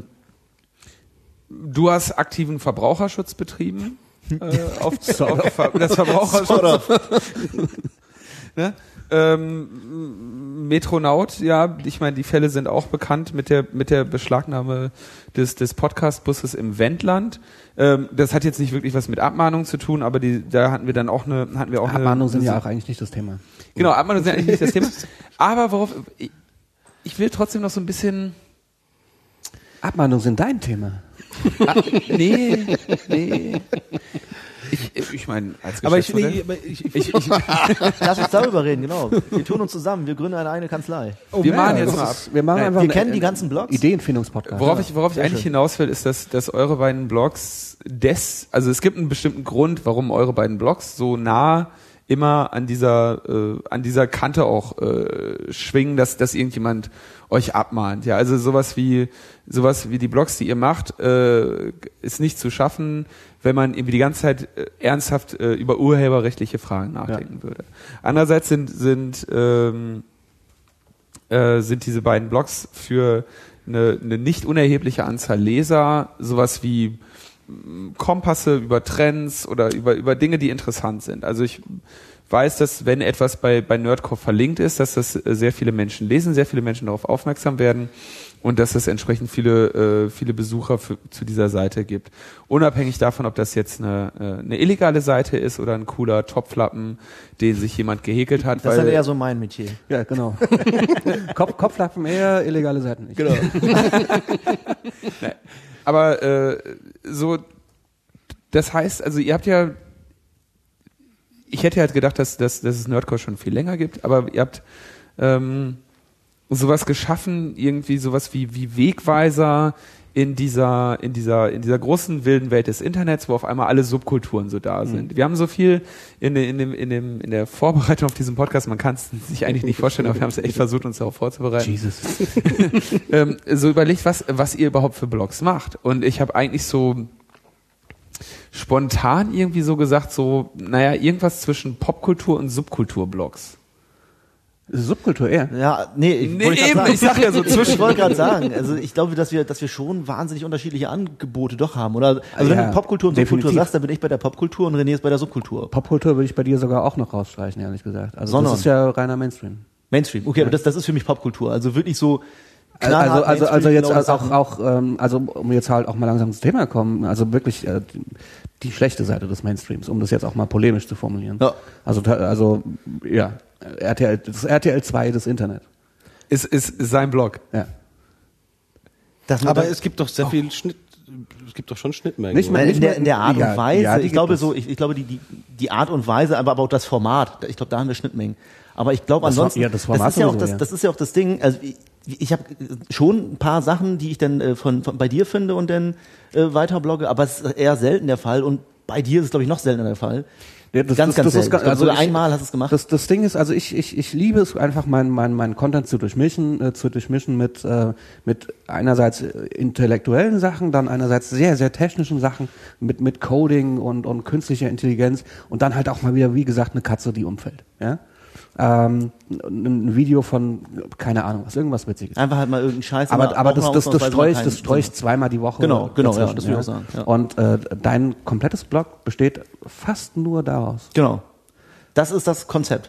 du hast aktiven Verbraucherschutz betrieben äh, auf, auf, auf das Verbraucherschutz. ne? ähm, Metronaut, ja, ich meine, die Fälle sind auch bekannt mit der mit der Beschlagnahme des des Podcastbusses im Wendland. Ähm, das hat jetzt nicht wirklich was mit Abmahnung zu tun, aber die da hatten wir dann auch eine hatten wir auch Abmahnungen eine, sind ja auch eigentlich nicht das Thema. Genau, Abmahnungen sind eigentlich nicht das Thema. Aber worauf ich, ich will trotzdem noch so ein bisschen Abmahnungen sind dein Thema. Ah, nee, nee. Ich, ich meine, als Geschäftsmodell. Aber ich, nee, ich, ich, ich, ich lass uns darüber reden, genau. Wir tun uns zusammen, wir gründen eine eigene Kanzlei. Oh, wir man, machen jetzt mal ab. Wir machen einfach wir kennen die ganzen Blogs. Ideenfindungspodcast. Worauf ich, worauf ich eigentlich schön. hinaus will, ist, dass, dass eure beiden Blogs des, also es gibt einen bestimmten Grund, warum eure beiden Blogs so nah immer an dieser äh, an dieser Kante auch äh, schwingen, dass dass irgendjemand euch abmahnt. Ja, also sowas wie sowas wie die Blogs, die ihr macht, äh, ist nicht zu schaffen, wenn man irgendwie die ganze Zeit äh, ernsthaft äh, über urheberrechtliche Fragen nachdenken ja. würde. Andererseits sind sind ähm, äh, sind diese beiden Blogs für eine, eine nicht unerhebliche Anzahl Leser sowas wie Kompasse über Trends oder über über Dinge, die interessant sind. Also ich weiß, dass wenn etwas bei bei Nerdcore verlinkt ist, dass das sehr viele Menschen lesen, sehr viele Menschen darauf aufmerksam werden und dass es entsprechend viele äh, viele Besucher für, zu dieser Seite gibt. Unabhängig davon, ob das jetzt eine äh, eine illegale Seite ist oder ein cooler Topflappen, den sich jemand gehäkelt hat. Das weil, ist halt eher so mein Metier. Ja, genau. Kopf, Kopflappen eher, illegale Seiten nicht. Genau. Nee. Aber äh, so, das heißt, also ihr habt ja, ich hätte halt gedacht, dass, dass, dass es Nerdcore schon viel länger gibt, aber ihr habt ähm, sowas geschaffen, irgendwie sowas wie, wie Wegweiser in dieser, in dieser, in dieser großen wilden Welt des Internets, wo auf einmal alle Subkulturen so da sind. Mhm. Wir haben so viel in, in dem, in dem, in der Vorbereitung auf diesen Podcast, man kann es sich eigentlich nicht vorstellen, aber wir haben es echt versucht, uns darauf vorzubereiten. Jesus. ähm, so überlegt, was, was ihr überhaupt für Blogs macht. Und ich habe eigentlich so spontan irgendwie so gesagt, so, naja, irgendwas zwischen Popkultur und Subkultur-Blogs. Subkultur eher. Ja, nee, ich, Nee, wollte grad eben, sagen, ich sag ja so ich, zwischen. ich wollte gerade sagen, also ich glaube, dass wir, dass wir schon wahnsinnig unterschiedliche Angebote doch haben, oder? Also wenn Ja, du Popkultur und Subkultur definitiv. sagst, dann bin ich bei der Popkultur und René ist bei der Subkultur. Popkultur würde ich bei dir sogar auch noch rausstreichen, ehrlich gesagt. Also Sondern? das ist ja reiner Mainstream. Mainstream, okay, aber das, das ist für mich Popkultur, also wirklich so Also, knallhart also, also jetzt Mainstream-genaue auch, Sachen. auch, ähm, also um jetzt halt auch mal langsam ins Thema kommen, also wirklich äh, die, die schlechte Seite des Mainstreams, um das jetzt auch mal polemisch zu formulieren. Ja. Also, ta- also ja, R T L, das R T L zwei des Internet. Ist, ist, ist sein Blog. Ja. Das- Aber das- es gibt doch sehr viel Schnitt, es gibt doch schon Schnittmengen. Nicht oder? mehr- Nein, in der, in der Art Ja, und Weise. ja, die ich glaube gibt es. so, ich, ich glaube die, die, die Art und Weise, aber, aber auch das Format. Ich glaube, da haben wir Schnittmengen. Aber ich glaube Das ansonsten, Form- ja, das Format ist ja auch sowieso, das, ja. das ist ja auch das Ding. Also ich, ich habe schon ein paar Sachen, die ich dann äh, von, von bei dir finde und dann äh, weiter blogge, aber es ist eher selten der Fall. Und bei dir ist es, glaube ich, noch seltener der Fall. Ja, das, ganz, das, ganz das ist selten. ga- Ich glaube, also sogar ich- einmal hast du es gemacht. Das, das Ding ist, also ich, ich, ich liebe es einfach, meinen mein, mein Content zu durchmischen, äh, zu durchmischen mit, äh, mit einerseits äh, intellektuellen Sachen, dann einerseits sehr, sehr technischen Sachen, mit, mit Coding und, und künstlicher Intelligenz und dann halt auch mal wieder, wie gesagt, eine Katze, die umfällt. Ja? Ähm, ein Video von, keine Ahnung, was, irgendwas Witziges. Einfach halt mal irgendeinen Scheiß. Aber, aber das, das, das streue ich, das streue ich zwei. zweimal die Woche. Genau, genau, ja, dazwischen, das will ich auch sagen, ja. Und äh, dein komplettes Blog besteht fast nur daraus. Genau. Das ist das Konzept.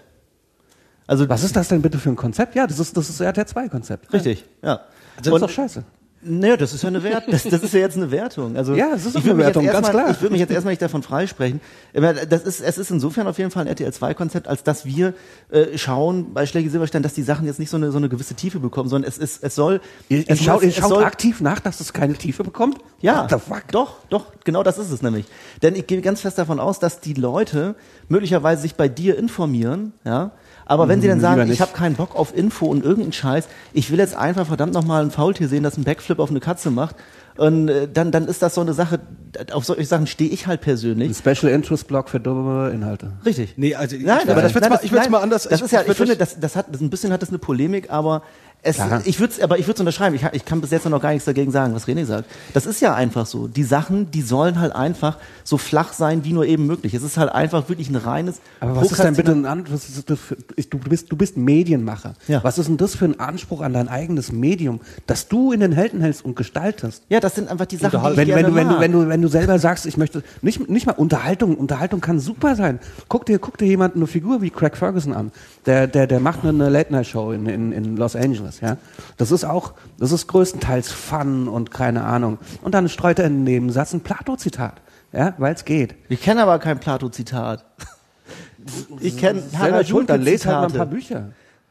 Also Was ist das denn bitte für ein Konzept? Ja, das ist das ist R T L zwei Konzept. richtig, ja. Das ist doch scheiße. Naja, das ist ja eine Wert, das, das ist ja jetzt eine Wertung. Also Ja, es ist ich auch würde eine mich jetzt Wertung, ganz erstmal- klar. Ich würde mich jetzt erstmal nicht davon freisprechen. Aber das ist, es ist insofern auf jeden Fall ein R T L zwei Konzept, als dass wir äh, schauen bei Schläge Silberstein, dass die Sachen jetzt nicht so eine so eine gewisse Tiefe bekommen, sondern es ist, es soll. Ihr, ihr es schaut, ihr es schaut soll, aktiv nach, dass es keine Tiefe bekommt? Ja, What the fuck? doch, doch, genau das ist es nämlich. Denn ich gehe ganz fest davon aus, dass die Leute möglicherweise sich bei dir informieren, ja. Aber wenn sie dann Lieber sagen, nicht. ich habe keinen Bock auf Info und irgendeinen Scheiß, ich will jetzt einfach verdammt nochmal ein Faultier sehen, das einen Backflip auf eine Katze macht, und äh, dann, dann ist das so eine Sache, auf solche Sachen stehe ich halt Ein persönlich. Special Interest Blog für dumme Inhalte. Richtig. Nee, also Nein, ich, aber das wird's mal, ich würde es nein, mal anders. Das ist ja, ich würd finde, das- das, das hat, das ein bisschen hat das eine Polemik, aber es, Klar. ich würde aber ich würde es unterschreiben. Ich, ich kann bis jetzt noch gar nichts dagegen sagen, was René sagt. Das ist ja einfach so. Die Sachen, die sollen halt einfach so flach sein, wie nur eben möglich. Es ist halt einfach wirklich ein reines. Aber was ist denn bitte ein An- was ist das für, ich- du bist du bist Medienmacher. Ja. Was ist denn das für ein Anspruch an dein eigenes Medium, das du in den Händen hältst und gestaltest? Ja, das sind einfach die Sachen, die ich Wenn, gerne wenn, du, wenn, du, mag. wenn, du, wenn du selber sagst, ich möchte nicht, nicht mal Unterhaltung, Unterhaltung kann super sein. Guck dir, guck dir jemand eine Figur wie Craig Ferguson an. Der, der, der macht eine Late-Night-Show in, in, in Los Angeles, ja. Das ist auch, das ist größtenteils Fun und keine Ahnung. Und dann streut er in den Nebensatz ein Plato-Zitat, ja, weil es geht. Ich kenne aber kein Plato-Zitat. Ich kenne Selber schuld, dann lest halt mal ein paar Zitate. Bücher.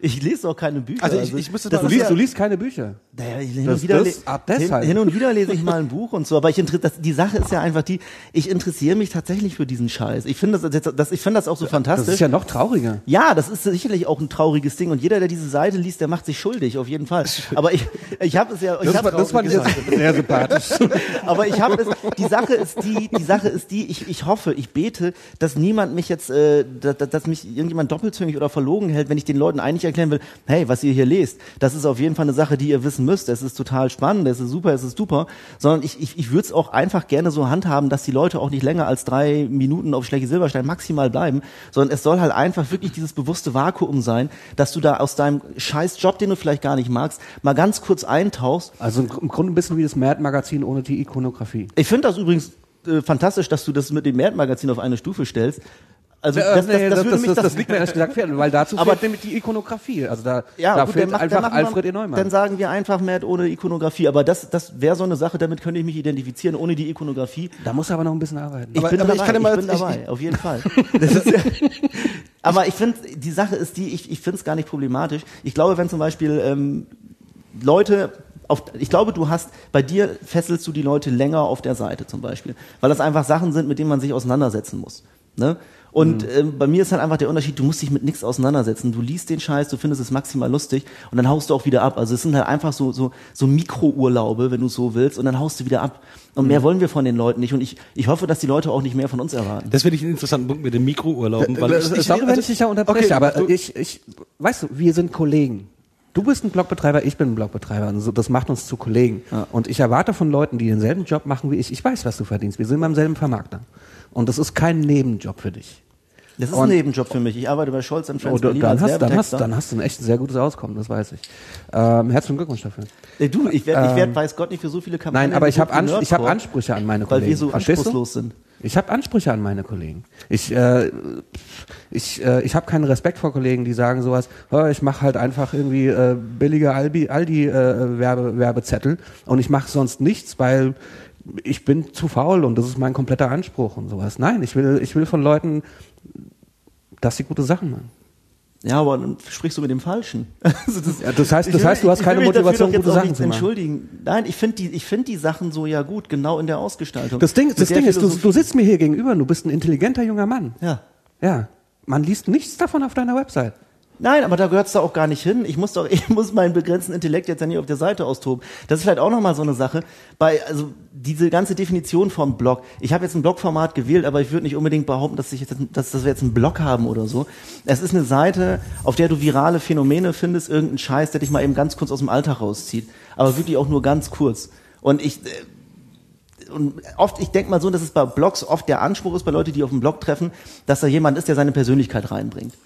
Ich lese auch keine Bücher. Also ich, ich müsste das mal, Du ist liest, ja- du liest keine Bücher. Naja, hin Das- und, wieder, das- le- ab hin, deshalb. hin und wieder lese ich mal ein Buch und so, aber ich inter- das, die Sache ist ja einfach die, ich interessiere mich tatsächlich für diesen Scheiß. Ich finde das, das, ich finde das auch so Das fantastisch. ist ja noch trauriger. Ja, das ist sicherlich auch ein trauriges Ding und jeder, der diese Seite liest, der macht sich schuldig, auf jeden Fall. Aber ich, ich habe es ja, ich Das, hab war, das fand ich traurige jetzt sehr sympathisch. aber ich habe es, die Sache ist die, die Sache ist die, ich, ich hoffe, ich bete, dass niemand mich jetzt, äh, dass, dass mich irgendjemand doppelzüngig oder verlogen hält, wenn ich den Leuten eigentlich erklären will, hey, was ihr hier lest, das ist auf jeden Fall eine Sache, die ihr wissen müsst, es ist total spannend, es ist super, es ist super, sondern ich, ich, ich würde es auch einfach gerne so handhaben, dass die Leute auch nicht länger als drei Minuten auf Schlecke Silberstein maximal bleiben, sondern es soll halt einfach wirklich dieses bewusste Vakuum sein, dass du da aus deinem scheiß Job, den du vielleicht gar nicht magst, mal ganz kurz eintauchst. Also im im Grunde ein bisschen wie das Mad-Magazin ohne die Ikonografie. Ich finde das übrigens äh, fantastisch, dass du das mit dem Mad-Magazin auf eine Stufe stellst. Also Ja, das, das, nee, das, das, würde das, mich das, das, das liegt mir ehrlich gesagt fern, weil dazu Aber- fehlt nämlich die Ikonografie. Also da, ja, da gut, fehlt dann mach- einfach dann machen wir- Alfred E. Neumann. Dann sagen wir einfach Mad ohne Ikonografie. Aber das, das wäre so eine Sache, damit könnte ich mich identifizieren, ohne die Ikonografie. Da muss er aber noch ein bisschen arbeiten. Ich Aber- bin aber dabei, ich kann ja mal- ich bin ich- dabei, auf jeden Fall. Das ist ja, aber ich finde, die Sache ist die, ich, ich finde es gar nicht problematisch. Ich glaube, wenn zum Beispiel ähm, Leute auf, ich glaube, du hast, bei dir fesselst du die Leute länger auf der Seite zum Beispiel, weil das einfach Sachen sind, mit denen man sich auseinandersetzen muss. Ne? Und ähm, bei mir ist halt einfach der Unterschied, du musst dich mit nichts auseinandersetzen. Du liest den Scheiß, du findest es maximal lustig und dann haust du auch wieder ab. Also es sind halt einfach so so so Mikrourlaube, wenn du so willst, und dann haust du wieder ab. Und mehr wollen wir von den Leuten nicht. Und ich ich hoffe, dass die Leute auch nicht mehr von uns erwarten. das finde ich einen interessanten Punkt mit den Mikrourlauben, weil ich, ich, Sorry, wenn also- ich dich ja unterbreche, okay, aber du- ich, ich, weißt du, wir sind Kollegen. Du bist ein Blogbetreiber, ich bin ein Blogbetreiber. Und so, das macht uns zu Kollegen. Ja. Und ich erwarte von Leuten, die denselben Job machen wie ich, ich weiß, was du verdienst. Wir sind beim selben Vermarkter. Und das ist kein Nebenjob für dich. Das ist Und- ein Nebenjob für mich. Ich arbeite bei Scholz and Friends Oh, du, Berlin dann, als hast, dann, hast, Werbetexter. dann hast du ein echt sehr gutes Auskommen, das weiß ich. Ähm, herzlichen Glückwunsch dafür. Äh, Du, ich werde, ich Ähm, werd, weiß Gott nicht für so viele Kampagnen. Nein, aber ich habe gebucht wie Ans ich hab Nerdcore, Ansprüche an meine weil Kollegen. wir so Verstehst du? anspruchslos sind. Ich habe Ansprüche an meine Kollegen. Ich, äh, ich, äh, ich habe keinen Respekt vor Kollegen, die sagen sowas, oh, ich mache halt einfach irgendwie äh, billige Aldi, Aldi äh, Werbe, Werbezettel und ich mache sonst nichts, weil ich bin zu faul und das ist mein kompletter Anspruch und sowas. Nein, ich will, ich will von Leuten, dass sie gute Sachen machen. Ja, aber dann sprichst du mit dem Falschen. Also das, Ja, das heißt, ich das will- heißt, du hast ich will keine mich dafür Motivation, doch jetzt gute auch Sachen nicht zu machen. entschuldigen. Nein, ich finde die, ich finde die Sachen so ja gut, genau in der Ausgestaltung. Das Ding, Mit das der Ding ist, du, Philosophie- du sitzt mir hier gegenüber und du bist ein intelligenter junger Mann. Ja. Ja. Man liest nichts davon auf deiner Website. Nein, aber da gehört's da auch gar nicht hin. Ich muss doch, ich muss meinen begrenzten Intellekt jetzt ja nicht auf der Seite austoben. Das ist vielleicht auch nochmal so eine Sache. Bei, also, diese ganze Definition vom Blog. Ich habe jetzt ein Blogformat gewählt, aber ich würde nicht unbedingt behaupten, dass ich jetzt, dass, dass wir jetzt einen Blog haben oder so. Es ist eine Seite, auf der du virale Phänomene findest, irgendeinen Scheiß, der dich mal eben ganz kurz aus dem Alltag rauszieht. Aber wirklich auch nur ganz kurz. Und ich, äh, und oft, ich denke mal so, dass es bei Blogs oft der Anspruch ist, bei Leuten, die auf dem Blog treffen, dass da jemand ist, der seine Persönlichkeit reinbringt.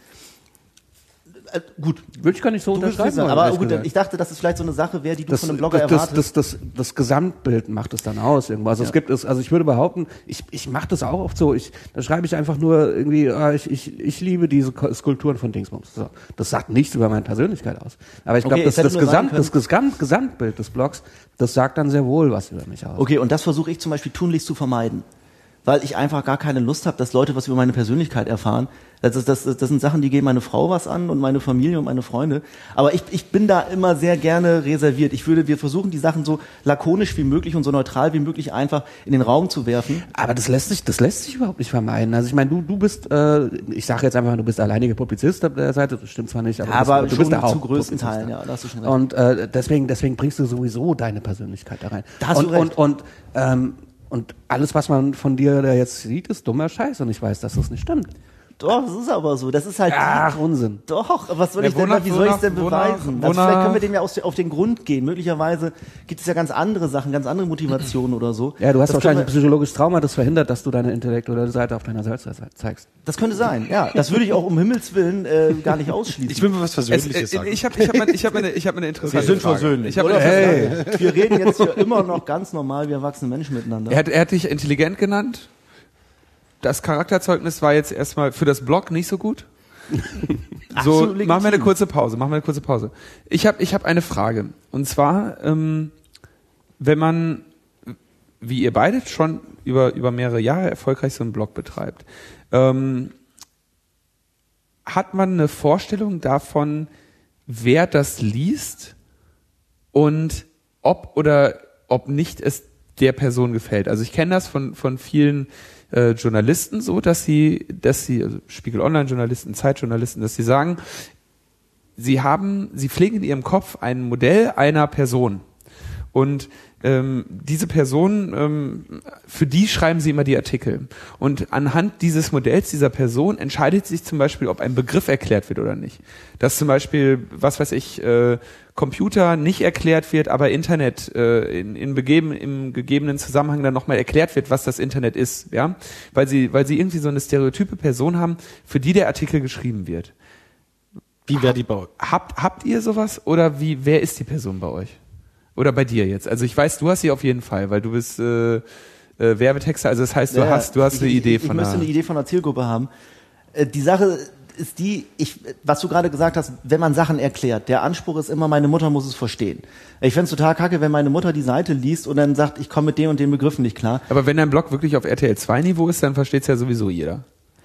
Äh, gut, Würde ich gar nicht so du willst unterschreiben nicht sagen, wollen, aber ehrlich gut, gesagt. ich dachte, dass es vielleicht so eine Sache wäre, die du das, von einem Blogger das, erwartest. das, das, das, das Gesamtbild macht es dann aus irgendwo. Also Ja. es gibt es, also ich würde behaupten, ich, ich mache das auch oft so, ich, da schreibe ich einfach nur irgendwie, ah, ich, ich, ich liebe diese Ko- Skulpturen von Dingsbums. So. Das sagt nichts über meine Persönlichkeit aus. Aber ich glaube, Okay, das, es hätte das, nur sein Gesamt, können- das Gesamt, Gesamtbild des Blogs, das sagt dann sehr wohl was über mich aus. Okay, und das versuche ich zum Beispiel tunlichst zu vermeiden. Weil ich einfach gar keine Lust habe, dass Leute was über meine Persönlichkeit erfahren. Das, ist, das, das sind Sachen, die gehen meine Frau was an und meine Familie und meine Freunde. Aber ich, ich bin da immer sehr gerne reserviert. Ich würde, wir versuchen die Sachen so lakonisch wie möglich und so neutral wie möglich einfach in den Raum zu werfen. Aber das lässt sich, das lässt sich überhaupt nicht vermeiden. Also ich meine, du, du bist, äh, ich sage jetzt einfach, du bist alleiniger Publizist auf der Seite. Das stimmt zwar nicht, aber, Aber du bist, du schon bist der zu größten Hauptpublizist Teilen, da. ja, da hast du schon recht. Und äh, deswegen, deswegen bringst du sowieso deine Persönlichkeit da rein. Da hast und, du recht. und und ähm, und alles, was man von dir da jetzt sieht, ist dummer Scheiß. Und ich weiß, dass das nicht stimmt. Doch, das ist aber so. Das ist halt Ach, Unsinn. Doch, was soll Ja, ich denn, wonach- wie soll ich es denn wonach- beweisen? wonach- Also vielleicht können wir dem ja aus, auf den Grund gehen. Möglicherweise gibt es ja ganz andere Sachen, ganz andere Motivationen oder so. Ja, du hast das wahrscheinlich ein können wir, psychologisches Trauma, das verhindert, dass du deine intellektuelle Seite auf deiner Seite zeigst. Das könnte sein, ja. Das würde ich auch um Himmels Willen äh, gar nicht ausschließen. Ich will mal was Es, Versöhnliches äh, sagen. ich habe ich hab eine, ich hab eine, ich hab eine interessante Wir sind Frage. versöhnlich, Ich hab oder? eine Hey. Wir reden jetzt hier immer noch ganz normal wie erwachsene Menschen miteinander. Er hat, er hat dich intelligent genannt. Das Charakterzeugnis war jetzt erstmal für das Blog nicht so gut. So, Absolut legitim. machen wir eine kurze Pause. Machen wir eine kurze Pause. Ich habe ich hab eine Frage. Und zwar, ähm, wenn man, wie ihr beide schon über, über mehrere Jahre erfolgreich so einen Blog betreibt, ähm, hat man eine Vorstellung davon, wer das liest und ob oder ob nicht es der Person gefällt. Also ich kenne das von von vielen äh, Journalisten so, dass sie, dass sie, also Spiegel Online-Journalisten, Zeitjournalisten, dass sie sagen, sie haben, sie pflegen in ihrem Kopf ein Modell einer Person. Und ähm, diese Person, ähm, für die schreiben sie immer die Artikel. Und anhand dieses Modells dieser Person entscheidet sich zum Beispiel, ob ein Begriff erklärt wird oder nicht. Dass zum Beispiel, was weiß ich, äh, Computer nicht erklärt wird, aber Internet äh, in, in begeben, im gegebenen Zusammenhang dann nochmal erklärt wird, was das Internet ist. Ja, weil sie, weil sie irgendwie so eine stereotype Person haben, für die der Artikel geschrieben wird. Wie wäre die bei euch? Habt, habt ihr sowas oder wie, wer ist die Person bei euch? Oder bei dir jetzt? Also ich weiß, du hast sie auf jeden Fall, weil du bist äh, äh, Werbetexter, also das heißt, du ja, hast du hast ich, eine Idee ich, von Ich müsste einer, eine Idee von einer Zielgruppe haben. Äh, die Sache ist die, ich, was du gerade gesagt hast, wenn man Sachen erklärt, der Anspruch ist immer, meine Mutter muss es verstehen. Ich fänd's total kacke, wenn meine Mutter die Seite liest und dann sagt, ich komme mit den und den Begriffen nicht klar. Aber wenn dein Blog wirklich auf R T L zwei Niveau ist, dann versteht's ja sowieso jeder.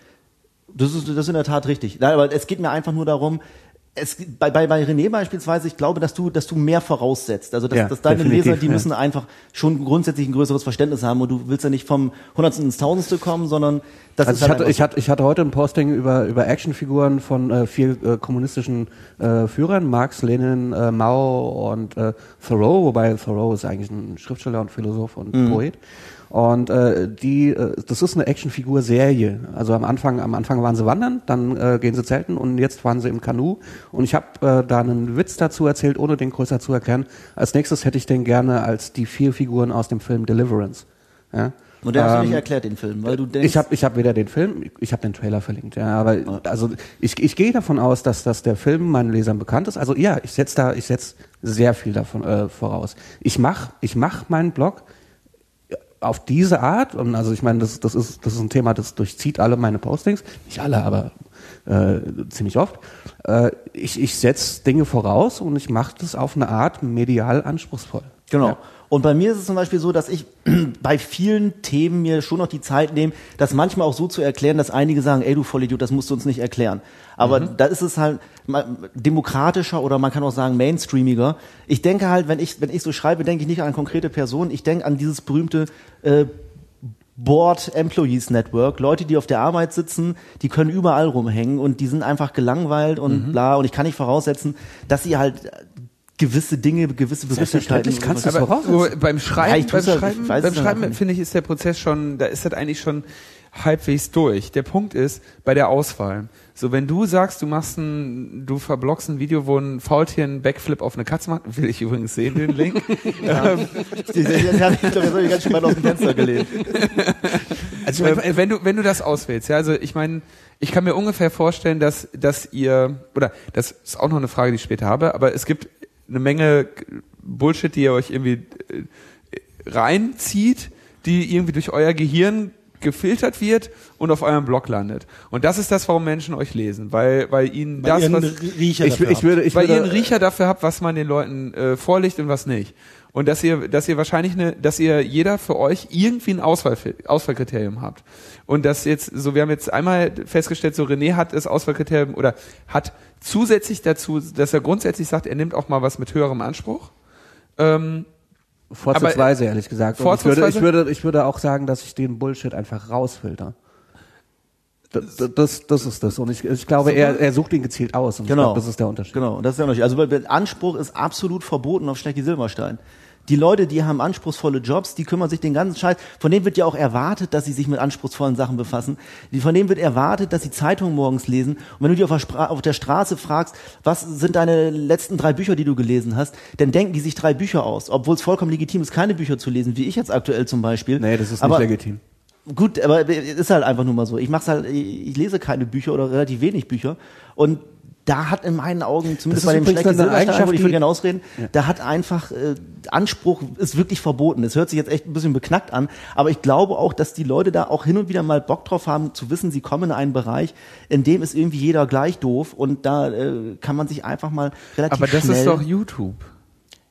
Das ist, das ist in der Tat richtig. Nein, aber es geht mir einfach nur darum, es, bei, bei, bei René beispielsweise, ich glaube, dass du, dass du mehr voraussetzt. Also, dass, Ja, dass deine definitiv, Leser, die ja. müssen einfach schon grundsätzlich ein größeres Verständnis haben und du willst ja nicht vom Hundertsten ins Tausendste kommen, sondern das Also ist ich, halt hatte, ich, hatte, ich hatte heute ein Posting über, über Actionfiguren von äh, vier äh, kommunistischen äh, Führern, Marx, Lenin, äh, Mao und äh, Thoreau, wobei Thoreau ist eigentlich ein Schriftsteller und Philosoph und Mhm. Poet. Und äh, die, äh, das ist eine Actionfigur-Serie. Also am Anfang, am Anfang waren sie wandern, dann äh, gehen sie zelten und jetzt waren sie im Kanu. Und ich habe äh, da einen Witz dazu erzählt, ohne den größer zu erklären. Als nächstes hätte ich den gerne als die vier Figuren aus dem Film Deliverance. Ja? Und der hast du Ähm, nicht erklärt, den Film, weil du denkst, Ich habe ich hab weder den Film, ich habe den Trailer verlinkt, ja, aber also ich, ich gehe davon aus, dass, dass der Film meinen Lesern bekannt ist. Also ja, ich setze da, ich setze sehr viel davon äh, voraus. Ich mach, ich mach meinen Blog auf diese Art, und also ich meine, das, das ist, das ist ein Thema, das durchzieht alle meine Postings, nicht alle, aber äh, ziemlich oft. Äh, ich ich setze Dinge voraus und ich mache das auf eine Art medial anspruchsvoll. genau. Ja. Und bei mir ist es zum Beispiel so, dass ich bei vielen Themen mir schon noch die Zeit nehme, das manchmal auch so zu erklären, dass einige sagen, ey du Vollidiot, das musst du uns nicht erklären. Aber mhm. da ist es halt mal demokratischer oder man kann auch sagen mainstreamiger. Ich denke halt, wenn ich wenn ich so schreibe, denke ich nicht an konkrete Personen. Ich denke an dieses berühmte äh, Board Employees Network. Leute, die auf der Arbeit sitzen, die können überall rumhängen und die sind einfach gelangweilt und mhm. bla. Und ich kann nicht voraussetzen, dass sie halt gewisse Dinge, gewisse Begrifflichkeiten. Selbstverständlich kannst du es Aber voraussetzen. so, beim Schreiben, Ja, ich beim tu's ja- Schreiben, ich weiß beim es ja einfach Schreiben nicht. finde ich, ist der Prozess schon, da ist das eigentlich schon halbwegs durch. Der Punkt ist bei der Auswahl. So, wenn du sagst, du machst ein, du verblockst ein Video, wo ein Faultier einen Backflip auf eine Katze macht, will ich übrigens sehen, den Link. ähm, Die, die, die, die habe ich, glaube, das hab ich ganz schön weit aus dem Fenster gelehnt. Also äh, wenn du wenn du das auswählst, ja, also ich meine, ich kann mir ungefähr vorstellen, dass dass ihr oder das ist auch noch eine Frage, die ich später habe, aber es gibt eine Menge Bullshit, die ihr euch irgendwie äh, reinzieht, die irgendwie durch euer Gehirn gefiltert wird und auf eurem Blog landet. Und das ist das, warum Menschen euch lesen, weil weil ihnen Weil das ihr einen was Riecher Ich, dafür ich habt. würde, ich weil würde, ihr einen Riecher dafür habt, was man den Leuten äh, vorlegt und was nicht. Und dass ihr, dass ihr wahrscheinlich eine, dass ihr jeder für euch irgendwie ein Auswahl, Auswahlkriterium habt. Und das jetzt, so wir haben jetzt einmal festgestellt, so René hat das Auswahlkriterium oder hat zusätzlich dazu, dass er grundsätzlich sagt, er nimmt auch mal was mit höherem Anspruch. Ähm, vorzugsweise, ehrlich gesagt. Und ich würde, Vorzugsweise? ich würde, ich würde auch sagen, dass ich den Bullshit einfach rausfilter. Das, das, das ist das. Und ich, ich glaube, er, er sucht ihn gezielt aus. Und ich Genau. glaube, das ist der Unterschied. Genau, das ist der Unterschied. Also weil- weil Anspruch ist absolut verboten auf Stecki Silberstein. Die Leute, die haben anspruchsvolle Jobs, die kümmern sich den ganzen Scheiß. Von denen wird ja auch erwartet, dass sie sich mit anspruchsvollen Sachen befassen. Die- Von denen wird erwartet, dass sie Zeitungen morgens lesen. Und wenn du die auf der, Spra- auf der Straße fragst, was sind deine letzten drei Bücher, die du gelesen hast, dann denken die sich drei Bücher aus. Obwohl es vollkommen legitim ist, keine Bücher zu lesen, wie ich jetzt aktuell zum Beispiel. Nee, das ist nicht Aber legitim. Gut, aber ist halt einfach nur mal so. Ich mach's halt, ich lese keine Bücher oder relativ wenig Bücher und da hat in meinen Augen, zumindest ist bei dem übrigens Schlecki eine Silberstein, Eigenschaft, wollte ich die- will gerne ausreden, Ja. da hat einfach äh, Anspruch ist wirklich verboten. Es hört sich jetzt echt ein bisschen beknackt an, aber ich glaube auch, dass die Leute da auch hin und wieder mal Bock drauf haben, zu wissen, sie kommen in einen Bereich, in dem ist irgendwie jeder gleich doof und da äh, kann man sich einfach mal relativ aber das schnell... ist doch YouTube.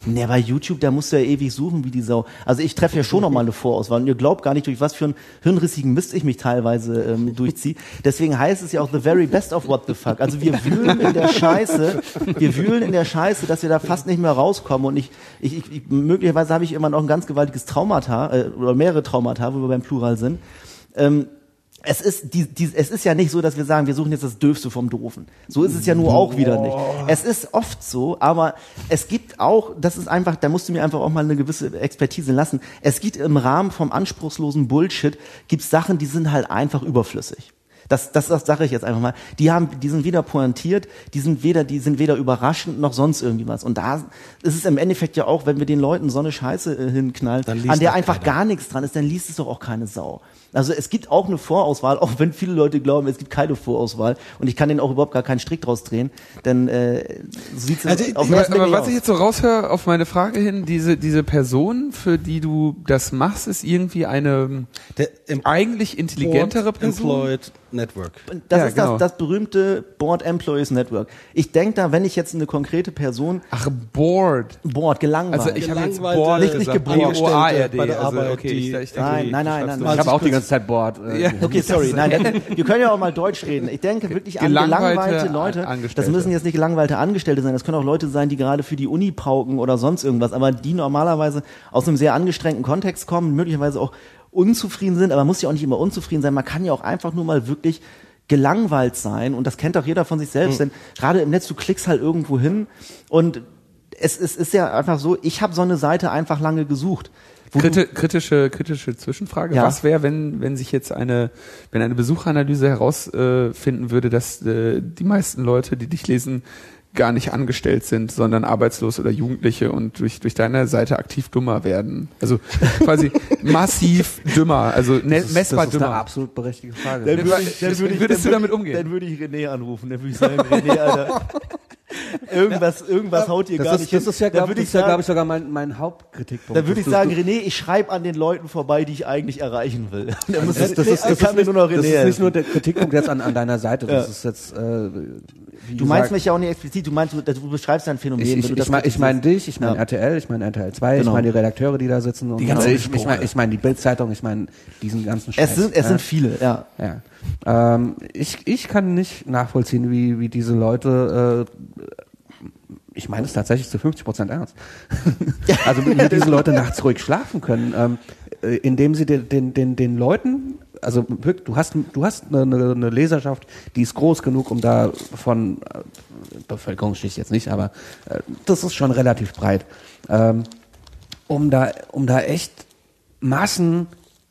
Ne, bei YouTube, da musst du ja ewig suchen wie die Sau. Also ich treffe ja schon noch mal eine Vorauswahl und ihr glaubt gar nicht, durch was für einen hirnrissigen Mist ich mich teilweise ähm, durchziehe. Deswegen heißt es ja auch the very best of what the fuck. Also wir wühlen in der Scheiße, wir wühlen in der Scheiße, dass wir da fast nicht mehr rauskommen und ich, ich, ich, ich möglicherweise habe ich immer noch ein ganz gewaltiges Traumata äh, oder mehrere Traumata, wo wir beim Plural sind. Ähm, Es ist, die, die, es ist ja nicht so, dass wir sagen, wir suchen jetzt das Döfste vom Doofen. So ist es ja nur auch wieder nicht. Es ist oft so, aber es gibt auch, das ist einfach, da musst du mir einfach auch mal eine gewisse Expertise lassen. Es gibt im Rahmen vom anspruchslosen Bullshit, gibt's Sachen, die sind halt einfach überflüssig. Das, das, das sage ich jetzt einfach mal. Die haben, die sind weder pointiert, die sind weder, die sind weder überraschend noch sonst irgendwie was. Und da ist es im Endeffekt ja auch, wenn wir den Leuten so eine Scheiße äh, hinknallen, an der einfach keiner. gar nichts dran ist, dann liest es doch auch keine Sau. Also es gibt auch eine Vorauswahl, auch wenn viele Leute glauben, es gibt keine Vorauswahl. Und ich kann denen auch überhaupt gar keinen Strick draus drehen, denn äh, so sieht's also, auf aber, aber aber was aus. ich jetzt so raushöre auf meine Frage hin, diese diese Person, für die du das machst, ist irgendwie eine Der eigentlich intelligentere Person. Employed Network. Das Ja, ist genau. das, das berühmte Board Employees Network. Ich denke da, wenn ich jetzt eine konkrete Person, Ach, Board. Board, gelangweilt. Also ich habe jetzt Gelangweilte, Board nicht- nicht gesagt. geboren. B O A R D. Bei der Also, Arbeit, okay, die- ich, ich Nein, denke, nein, du nein, schreibst nein. das. Ich habe auch die ganze Zeit Board. Äh, Ja. Okay, sorry. Nein, dann, wir können ja auch mal Deutsch reden. Ich denke wirklich an Gelangweilte gelangweilte Leute. Angestellte. Das müssen jetzt nicht gelangweilte Angestellte sein. Das können auch Leute sein, die gerade für die Uni pauken oder sonst irgendwas. Aber die normalerweise aus einem sehr angestrengten Kontext kommen, möglicherweise auch unzufrieden sind. Aber man muss ja auch nicht immer unzufrieden sein. Man kann ja auch einfach nur mal wirklich gelangweilt sein. Und das kennt auch jeder von sich selbst. Mhm. Denn gerade im Netz, du klickst halt irgendwo hin. Und es, es ist ja einfach so, ich habe so eine Seite einfach lange gesucht. Wo du- Kriti kritische, kritische Zwischenfrage. Ja. Was wäre, wenn, wenn sich jetzt eine, wenn eine Besucheranalyse herausfinden äh, würde, dass äh, die meisten Leute, die dich lesen, gar nicht angestellt sind, sondern arbeitslos oder Jugendliche und durch, durch deine Seite aktiv dümmer werden? Also quasi massiv dümmer, also ne, das ist, messbar das ist eine dümmer. absolut berechtigte Frage. Dann würde ich, dann würde ich, Würdest dann du würde damit ich- umgehen? Dann würde ich René anrufen. Dann würde ich sagen, René, Alter, irgendwas, irgendwas haut hier das gar ist, nicht das hin. ist ja, Dann glaube würde ich, ich ja, glaub sagen, ich, sogar mein, mein Hauptkritikpunkt. dann würde ich Das- sagen, das- René, ich schreibe an den Leuten vorbei, die ich eigentlich erreichen will. Dann muss Das, ich- das, ist, das, kann ist mir nicht, nur noch René das ist nicht helfen. nur der Kritikpunkt jetzt an, an deiner Seite, das Ja. ist jetzt, äh, wie Du meinst gesagt, mich ja auch nicht explizit, du meinst, du, du beschreibst ein Phänomen. ich, wenn ich, du ich, das mein, ich meine dich, ich meine Ja. R T L, ich meine R T L zwei, Genau. ich meine die Redakteure, die da sitzen. Und Die ganzen ich, ich meine ich mein die Bildzeitung, ich meine diesen ganzen Scheiß. Es sind, es ja. sind viele, ja. Ja. Ähm, ich, ich kann nicht nachvollziehen, wie, wie diese Leute, äh, ich meine es tatsächlich zu fünfzig Prozent ernst, also wie diese Leute nachts ruhig schlafen können, ähm, äh, indem sie den, den, den, den Leuten, also wirklich, du hast, du hast eine, eine, eine Leserschaft, die ist groß genug, um da von äh, Bevölkerungsschicht jetzt nicht, aber äh, das ist schon relativ breit, ähm, um da, um da echt Massen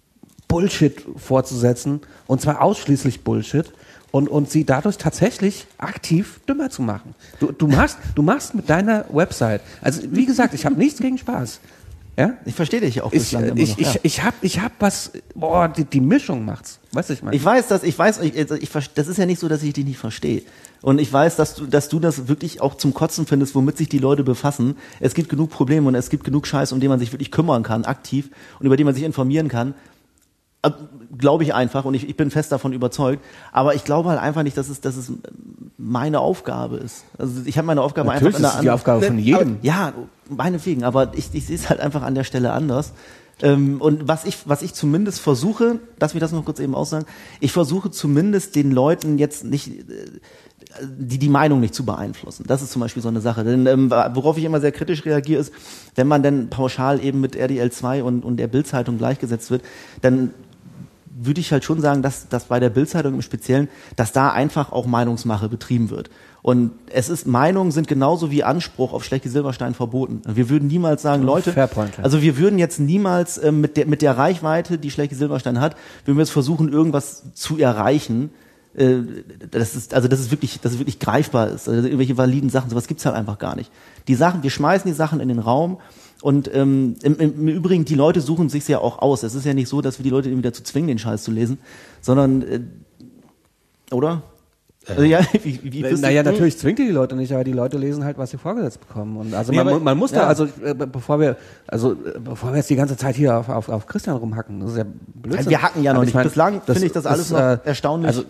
Bullshit vorzusetzen, und zwar ausschließlich Bullshit, und, und sie dadurch tatsächlich aktiv dümmer zu machen. Du, du machst, du machst mit deiner Website, also wie gesagt, ich habe nichts gegen Spaß. Ja? Ich verstehe dich auch Ich, bislang immer ich, noch. ich, ja. ich hab, ich hab was, boah, die, die Mischung macht's. Weißt du, ich meine? Ich weiß, dass ich weiß, ich, ich, ich, das ist ja nicht so, dass ich dich nicht verstehe. Und ich weiß, dass du, dass du das wirklich auch zum Kotzen findest, womit sich die Leute befassen. Es gibt genug Probleme und es gibt genug Scheiß, um den man sich wirklich kümmern kann, aktiv, und über den man sich informieren kann. Äh, Glaube ich einfach, und ich, ich bin fest davon überzeugt. Aber ich glaube halt einfach nicht, dass es, dass es meine Aufgabe ist. Also ich habe meine Aufgabe Natürlich einfach ist an es die Aufgabe von jedem. Ja, meinetwegen, aber ich, ich sehe es halt einfach an der Stelle anders. Ähm, und was ich, was ich zumindest versuche, lass mich das noch kurz eben aussagen, ich versuche zumindest den Leuten jetzt nicht, äh, die, die Meinung nicht zu beeinflussen. Das ist zum Beispiel so eine Sache. Denn ähm, worauf ich immer sehr kritisch reagiere, ist, wenn man dann pauschal eben mit R D L zwei und, und der Bild-Zeitung gleichgesetzt wird, dann würde ich halt schon sagen, dass, dass bei der Bild-Zeitung im Speziellen, dass da einfach auch Meinungsmache betrieben wird. Und es ist, Meinungen sind genauso wie Anspruch auf Schlecke Silberstein verboten. Wir würden niemals sagen, Leute, Fair point, ja. also wir würden jetzt niemals äh, mit der, mit der Reichweite, die Schlecke Silberstein hat, würden wir jetzt versuchen, irgendwas zu erreichen, äh, das ist, also das ist wirklich, das ist wirklich greifbar ist. Also irgendwelche validen Sachen, sowas gibt's halt einfach gar nicht. Die Sachen, wir schmeißen die Sachen in den Raum. Und ähm, im, im Übrigen, die Leute suchen sich's ja auch aus. Es ist ja nicht so, dass wir die Leute irgendwie dazu zwingen, den Scheiß zu lesen, sondern, äh, oder? Also, ja, wie, wie bist Naja, du? natürlich zwingt ihr die Leute nicht, aber die Leute lesen halt, was sie vorgesetzt bekommen. Und also Nee, man, aber- mu- man muss da, ja. also äh, bevor wir, also äh, bevor wir jetzt die ganze Zeit hier auf, auf, auf Christian rumhacken, das ist ja Blödsinn. Wir hacken ja noch Aber nicht. ich mein, Bislang das finde ich das alles ist, noch äh, erstaunlich. Also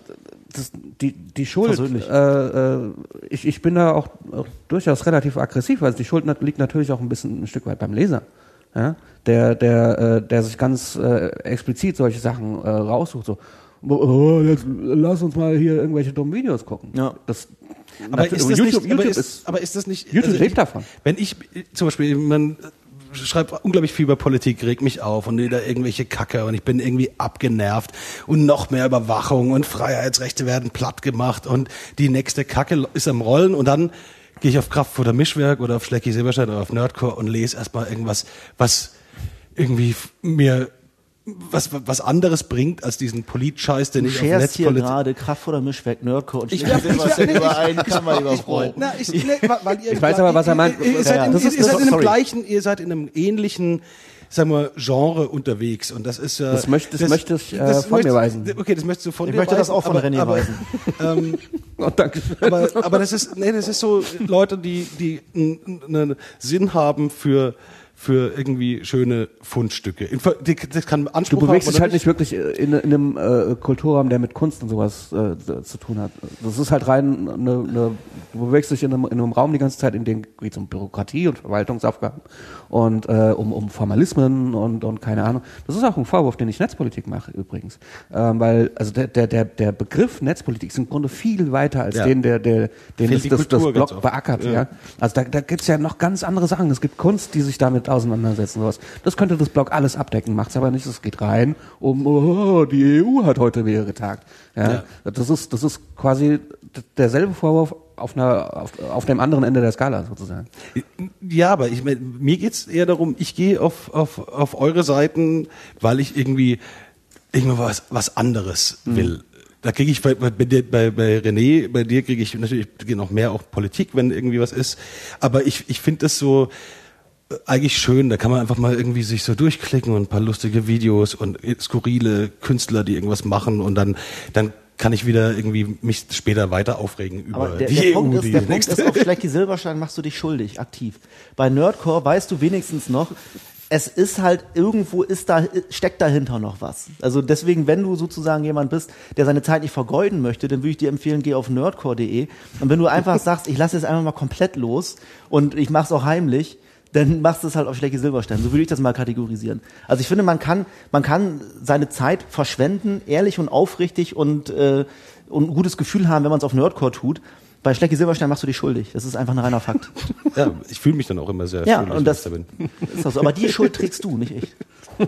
das, die, die Schuld, Persönlich. äh, äh, ich, ich bin da auch, auch durchaus relativ aggressiv, also die Schuld nat- liegt natürlich auch ein bisschen ein Stück weit beim Leser, ja? der, der, äh, der sich ganz äh, explizit solche Sachen äh, raussucht, so, oh, jetzt lass uns mal hier irgendwelche dummen Videos gucken. Ja. Das, Aber natürlich- ist das YouTube, nicht, YouTube aber ist, ist, aber ist das nicht, YouTube also lebt ich, davon. Wenn ich, zum Beispiel, man schreibt unglaublich viel über Politik, regt mich auf und wieder irgendwelche Kacke und ich bin irgendwie abgenervt und noch mehr Überwachung und Freiheitsrechte werden platt gemacht und die nächste Kacke ist am Rollen und dann gehe ich auf Kraftfutter Mischwerk oder auf Schlecki Silberstein oder auf Nerdcore und lese erstmal irgendwas, was irgendwie mir was was anderes bringt als diesen Politscheiß, den Du ich auf scherst hier Netzpolitik... gerade Kraftfutter Mischwerk, Nerdcore und Ich- Schlecki ich- Silberstein ich- über einen Kammer überfreut. Na, ich, ne, weil ihr, Ich weiß aber, was er meint. Ihr, ihr seid, Ja, in, das ihr, ist- ihr seid in einem sorry. gleichen, ihr seid in einem ähnlichen, sagen wir, Genre unterwegs und das ist ja. Das möchte- das möchte ich, äh, von mir weisen. Okay, das möchtest du von Ich dir möchte das weisen, auch von aber, René aber, weisen. Ähm, Oh, danke schön. aber, aber das ist, nee, das ist so Leute, die, die einen Sinn haben für für irgendwie schöne Fundstücke. Das kann Anspruch Du bewegst haben, dich oder halt nicht wirklich in, in einem äh, Kulturraum, der mit Kunst und sowas äh, zu tun hat. Das ist halt rein eine, eine du bewegst dich in einem, in einem Raum die ganze Zeit, in dem geht es um Bürokratie und Verwaltungsaufgaben und äh, um, um Formalismen und, und keine Ahnung. Das ist auch ein Vorwurf, den ich Netzpolitik mache übrigens. Ähm, weil also der, der, der, der Begriff Netzpolitik ist im Grunde viel weiter als Ja. den, der, der, den Fehlt das, die das, das Kultur ganz Blog oft. beackert. Ja. Ja. Also da, da gibt's ja noch ganz andere Sachen. Es gibt Kunst, die sich damit auseinandersetzen. Sowas. Das könnte das Blog alles abdecken, macht's aber nicht. Es geht rein um, oh, die E U hat heute wieder getagt. Ja. Ja. Das ist, das ist quasi derselbe Vorwurf auf einer, auf, auf dem anderen Ende der Skala sozusagen. Ja, aber ich mein, mir geht's eher darum, ich gehe auf, auf, auf eure Seiten, weil ich irgendwie irgendwas was anderes will. Da kriege ich bei, bei, dir, bei, bei René, bei dir kriege ich natürlich noch mehr auch Politik, wenn irgendwie was ist. Aber ich, ich finde das so äh, eigentlich schön. Da kann man einfach mal irgendwie sich so durchklicken und ein paar lustige Videos und skurrile Künstler, die irgendwas machen und dann, dann kann ich wieder irgendwie mich später weiter aufregen über Aber der, die der E U. Punkt ist, die der Punkt nächste. ist, auf Schlecki Silberstein machst du dich schuldig, aktiv. Bei Nerdcore weißt du wenigstens noch, es ist halt, irgendwo ist da, steckt dahinter noch was. Also deswegen, wenn du sozusagen jemand bist, der seine Zeit nicht vergeuden möchte, dann würde ich dir empfehlen, geh auf nerdcore punkt de und wenn du einfach sagst, ich lasse jetzt einfach mal komplett los und ich mach's auch heimlich, dann machst du es halt auf Schlecki Silberstein. So würde ich das mal kategorisieren. Also ich finde, man kann, man kann seine Zeit verschwenden, ehrlich und aufrichtig und, äh, und ein gutes Gefühl haben, wenn man es auf Nerdcore tut. Bei Schlecki Silberstein machst du dich schuldig. Das ist einfach ein reiner Fakt. Ja, ich fühle mich dann auch immer sehr Ja, schuldig, und wenn das ich da bin. ist auch so. Aber die Schuld trägst du, nicht ich.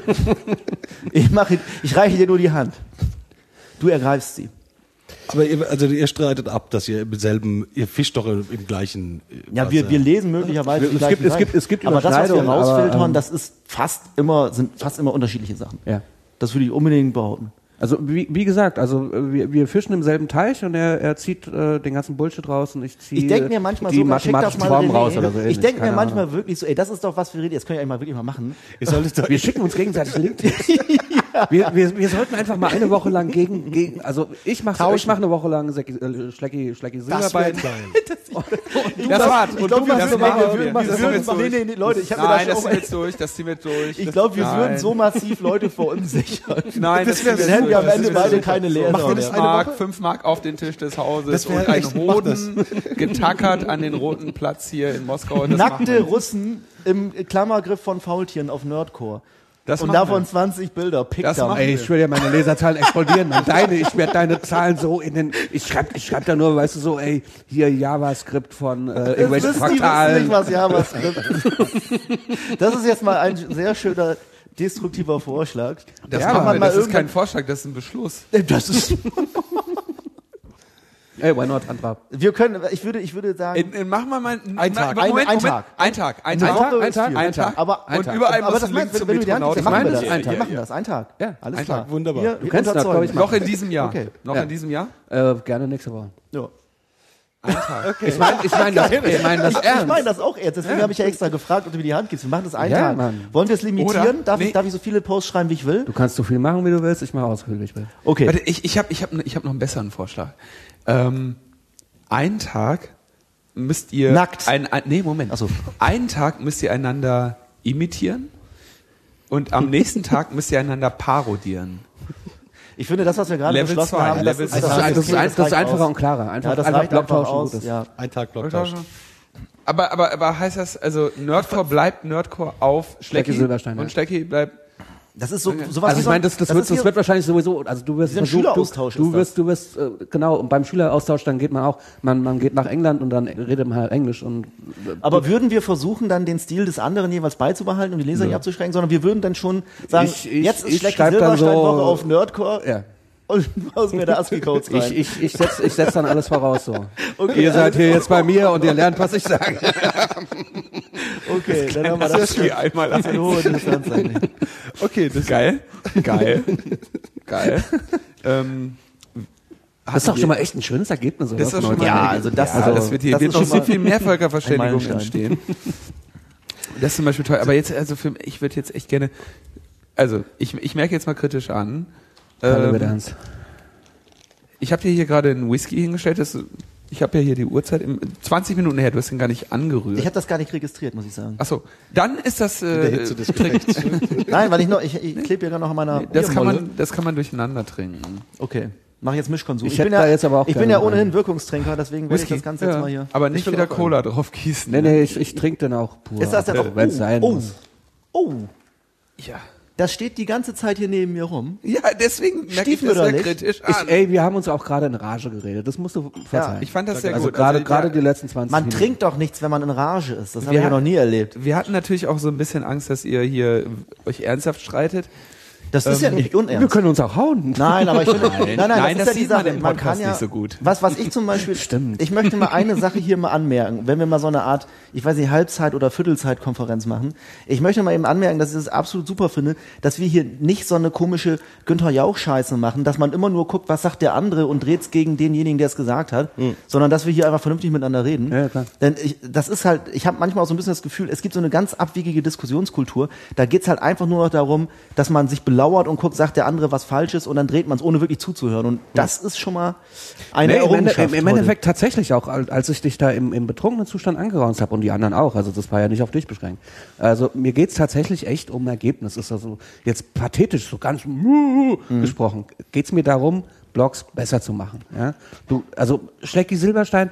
Ich mache, ich reiche dir nur die Hand. Du ergreifst sie. Aber ihr, also ihr streitet ab, dass ihr im selben, ihr fischt doch im, im gleichen. äh, Ja, wir, wir lesen möglicherweise die Es gibt- gleichen es gibt- Seiten. es gibt aber das, was wir Überschneidungen, aber, rausfiltern, ähm, das ist fast immer, sind fast immer unterschiedliche Sachen. Ja. Das würde ich unbedingt behaupten. Also wie, wie gesagt, also äh, wir, wir fischen im selben Teich und er, er zieht äh, den ganzen Bullshit raus und ich ziehe Ich denke mir manchmal die sogar, schick das mathematischen mal Formen René. raus oder so. Ich ähnlich, denke mir keine manchmal Ahnung. wirklich so, ey, das ist doch was wir reden, jetzt können wir eigentlich mal wirklich mal machen. Ihr solltet da, Wir schicken uns gegenseitig LinkedIn. wir, wir, wir sollten einfach mal eine Woche lang gegen, gegen also ich mache ich mach eine Woche lang Säcki- äh, Schlecki, Schlecki Silberbein. Das war's. Ich glaube, wir, das würden- machen wir, wir. würden- Wir wir ziehen würden, jetzt nee, durch. nee, nee, Leute, ich habe mir Nein, das das schon ziehen wir jetzt durch, das ziehen wir jetzt durch. Ich Das- glaube, wir Nein. würden so massiv Leute verunsichern. Nein, das, das wäre dann hätten wir am Ende beide keine Machen wir Lehrer das mehr. eine Mark, Woche? fünf Mark auf den Tisch des Hauses Das wär und ein echt- mach das. Hoden getackert an den roten Platz hier in Moskau. Das machen Nackte wir. Russen im Klammergriff von Faultieren auf Nerdcore. Das Und machen davon wir. zwanzig Bilder. Pick Das da machen mal. Ey, ich schwöre dir, meine Leserzahlen explodieren und deine, ich werde deine Zahlen so in den, ich schreib, ich schreib da nur, weißt du, so, ey, hier JavaScript von äh, Das irgendwelchen wissen die wissen Fraktalen. nicht, was JavaScript ist. Das ist jetzt mal ein sehr schöner destruktiver Vorschlag. Das, Ja, machen aber wir. mal Das ist irgendwann- kein Vorschlag, das ist ein Beschluss. Das ist, Ey, why not, Handra? wir können, ich würde, ich würde sagen, In, in, machen wir mal einen Ein Tag. Moment, Ein- Moment, ein Moment. Tag. Ein Tag. Ein Eine Tag. Woche Ein ist Tag, viel. ein Tag. aber, Und aber, überall aber muss das ein meinst Link du, zum wenn du die Hand gibst, Metronauten. dann machen wir Ich das. meine das. Wir machen das, ein Tag. Ja, Alles ein klar. Tag, wunderbar. Hier, Du hier kennst das, unterzeugen. glaub ich, Noch in diesem Jahr. Okay. Noch Ja. in diesem Jahr? Äh, gerne nächste Woche. Ja. Ein Tag. Ich meine, ich meine das, ich meine das Ich, ich ernst. meine das auch ernst, deswegen habe ich ja extra gefragt, ob du mir die Hand gibst. Wir machen das einen Ja, Tag. Mann. Wollen wir es limitieren? Oder- Darf, nee. ich, darf ich so viele Posts schreiben, wie ich will? Du kannst so viel machen, wie du willst, ich mache aus, wie ich will. Okay. Warte, ich, ich habe ich hab, ich hab noch einen besseren Vorschlag. Ähm, einen Tag müsst ihr... Nackt. Ein, ein, nee, Moment. Ach so. Einen Tag müsst ihr einander imitieren und am nächsten Tag müsst ihr einander parodieren. Ich finde, das, was wir gerade Level beschlossen zwei, haben, das Level ist, zwei. Das ist, ein, das ist, ein, das ist einfacher und klarer. Einfach, Ja, das einfach reicht einfach Blocktauschen aus. gut ist. Ja. Ein Tag Blocktausch. Aber, aber, aber heißt das, also Nerdcore bleibt Nerdcore auf Schlecki Schlecki Silberstein, und ja. Schlecki bleibt... Das ist so, sowas Also wie ich so- meine, das, das, das wird, ist das hier- wird wahrscheinlich sowieso, also du wirst Wie ein versucht, Schüleraustausch du, ist du wirst, du wirst, äh, genau, und beim Schüleraustausch dann geht man auch, man, man geht nach England und dann redet man halt Englisch und, äh, Aber würden wir versuchen, dann den Stil des anderen jeweils beizubehalten und die Leser nicht abzuschränken, sondern wir würden dann schon sagen, Ich- ich- jetzt ist ich Schlecki schreib dann Silberstein so- Woche auf Nerdcore ja. und aus mir der ASCII-Codes rein. Ich, ich, ich setz, ich setz dann alles voraus so. Okay, Ihr seid hier jetzt bei mir und ihr lernt, was ich sage. okay, dann haben wir das. Wie einmal Das ist eine hohe Distanz eigentlich. Okay, das ist geil. Geil. Geil. ähm, Das ist doch schon mal echt ein schönes Ergebnis, oder? Das ist doch schon mal Ja, eine- also das- ja, also das wird hier das wird ist noch schon so mal viel mehr Völkerverständigung ein Meilenstein. entstehen. Das ist zum Beispiel toll. Aber jetzt, also für, ich würde jetzt echt gerne, also ich, ich merke jetzt mal kritisch an. Hallo, ähm, wird ernst. Ich habe dir hier gerade einen Whisky hingestellt. Das, ich habe ja hier die Uhrzeit. Im, zwanzig Minuten her, du hast ihn gar nicht angerührt. Ich habe das gar nicht registriert, muss ich sagen. Ach so, dann ist das Der äh, Hitze des Trick. Gefechts. Nein, weil ich noch, ich, ich klebe hier gerade noch an meiner Das kann Biermolle. man, das kann man durcheinander trinken. Okay, mache jetzt Mischkonsum. Ich bin hätte ja, da jetzt aber auch ich bin gerne ja noch ohnehin einen. Wirkungstrinker, deswegen werde ich das Ganze jetzt Ja, mal hier. aber nicht Ich will wieder auch Cola drauf gießen. Nee, nee, ich, ich trinke den auch pur. Ist das denn auch, wenn es sein oh, muss. oh, Ja. das steht die ganze Zeit hier neben mir rum. Ja, deswegen merke ich das sehr Stiefmütterlich. kritisch Ich, an. ey, wir haben uns auch gerade in Rage geredet. Das musst du verzeihen. Ich fand das sehr also gut. gerade Also, gerade ja, die letzten zwanzig Man Minuten. trinkt doch nichts, wenn man in Rage ist. Das habe Wir ich ja noch hatten- nie erlebt. Wir hatten natürlich auch so ein bisschen Angst, dass ihr hier euch ernsthaft streitet. Das ist ja nicht Wir unernst. können uns auch hauen. Nein, aber ich finde, nein, nein, Nein, das, das ist ja die sieht man Sache. im Man Podcast kann ja, nicht so gut. Was, was ich zum Beispiel, Stimmt. ich möchte mal eine Sache hier mal anmerken, wenn wir mal so eine Art, ich weiß nicht, Halbzeit- oder Viertelzeitkonferenz machen. Ich möchte mal eben anmerken, dass ich es absolut super finde, dass wir hier nicht so eine komische Günther Jauch-Scheiße machen, dass man immer nur guckt, was sagt der andere und dreht's gegen denjenigen, der es gesagt hat, sondern dass wir hier einfach vernünftig miteinander reden. Ja, klar. Denn ich, das ist halt, ich habe manchmal auch so ein bisschen das Gefühl, es gibt so eine ganz abwegige Diskussionskultur. Da geht's halt einfach nur noch darum, dass man sich belauert und guckt, sagt der andere was Falsches und dann dreht man es, ohne wirklich zuzuhören. Und das ist schon mal eine Nee, im, Ende, Errungenschaft im, im heute. Endeffekt tatsächlich auch, als als ich dich da im, im betrunkenen Zustand angeraunzt habe und die anderen auch, also das war ja nicht auf dich beschränkt. Also mir geht's tatsächlich echt um Ergebnis. Ist also jetzt pathetisch, so ganz mhm. gesprochen. Geht's mir darum, Blogs besser zu machen. Ja? Du, also Schlecki Silberstein,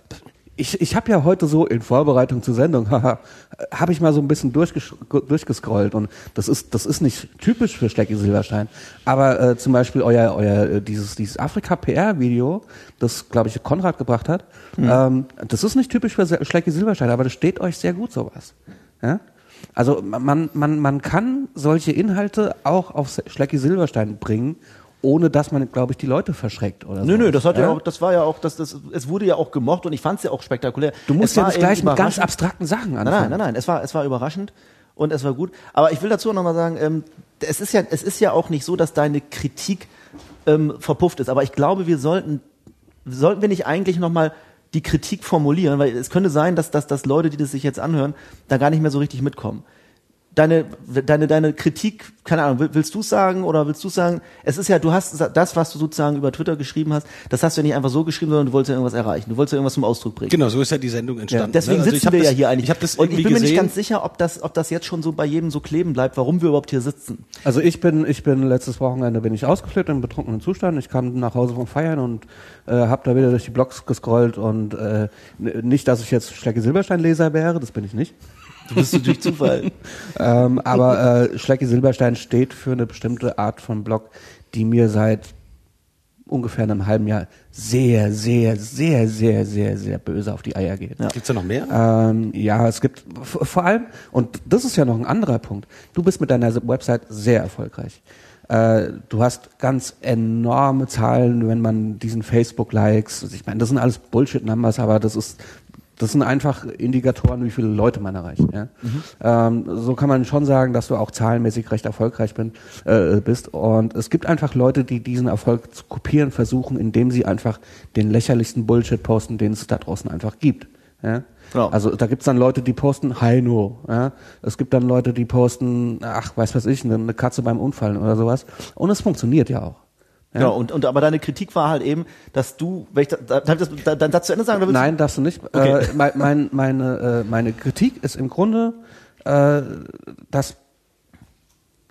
ich, ich habe ja heute so in Vorbereitung zur Sendung, haha, habe ich mal so ein bisschen durchges durchgescrollt und das ist das ist nicht typisch für Schlecki Silberstein, aber äh, zum Beispiel euer euer äh, dieses dieses Afrika-P R-Video, das glaube ich Konrad gebracht hat, mhm. ähm, das ist nicht typisch für Schlecki Silberstein, aber das steht euch sehr gut sowas. Ja? Also man man man kann solche Inhalte auch auf Schlecki Silberstein bringen, ohne dass man, glaube ich, die Leute verschreckt oder so. Nö, nö, das hat ja, ja auch, das war ja auch, das, das, es wurde ja auch gemocht und ich fand es ja auch spektakulär. Du musst es ja war nicht eben gleich mit ganz überraschend. abstrakten Sachen Nein, anfangen. nein, nein, nein, es war, es war überraschend und es war gut. Aber ich will dazu noch mal sagen, ähm, es ist ja, es ist ja auch nicht so, dass deine Kritik ähm, verpufft ist. Aber ich glaube, wir sollten, sollten wir nicht eigentlich noch mal die Kritik formulieren, weil es könnte sein, dass, dass, dass Leute, die das sich jetzt anhören, da gar nicht mehr so richtig mitkommen. Deine, deine, deine Kritik, keine Ahnung, willst du es sagen oder willst du es sagen? Es ist ja, du hast das, was du sozusagen über Twitter geschrieben hast, das hast du ja nicht einfach so geschrieben, sondern du wolltest ja irgendwas erreichen. Du wolltest ja irgendwas zum Ausdruck bringen. Genau, so ist ja die Sendung entstanden. Ja, deswegen ne? Also ich sitzen hab wir das, ja hier eigentlich. Ich habe das und irgendwie ich bin mir gesehen. nicht ganz sicher, ob das, ob das jetzt schon so bei jedem so kleben bleibt, warum wir überhaupt hier sitzen. Also ich bin, ich bin letztes Wochenende bin ich ausgeflippt im betrunkenen Zustand. Ich kam nach Hause vom Feiern und äh, habe da wieder durch die Blogs gescrollt und äh, n- nicht, dass ich jetzt Schlecki Silberstein Leser wäre, das bin ich nicht. Du bist du durch Zufall. ähm, aber äh, Schlecki Silberstein steht für eine bestimmte Art von Blog, die mir seit ungefähr einem halben Jahr sehr, sehr, sehr, sehr, sehr, sehr böse auf die Eier geht. Ja. Gibt's da noch mehr? Ähm, ja, es gibt v- vor allem, und das ist ja noch ein anderer Punkt, du bist mit deiner Website sehr erfolgreich. Äh, du hast ganz enorme Zahlen, wenn man diesen Facebook-Likes, ich meine, das sind alles Bullshit-Numbers, aber das ist, das sind einfach Indikatoren, wie viele Leute man erreicht. Ja? Mhm. Ähm, so kann man schon sagen, dass du auch zahlenmäßig recht erfolgreich bin, äh, bist. Und es gibt einfach Leute, die diesen Erfolg zu kopieren versuchen, indem sie einfach den lächerlichsten Bullshit posten, den es da draußen einfach gibt. Ja? Ja. Also da gibt's dann Leute, die posten Heino. Ja? Es gibt dann Leute, die posten, ach, weiß was ich, eine, eine Katze beim Unfallen oder sowas. Und es funktioniert ja auch. Ja, ja und, und aber deine Kritik war halt eben, dass du, wenn ich da, da, darf ich das, da, deinen Satz zu Ende sagen? Oder willst Nein, darfst du nicht. Okay. Äh, mein, mein, meine, äh, meine Kritik ist im Grunde, äh, dass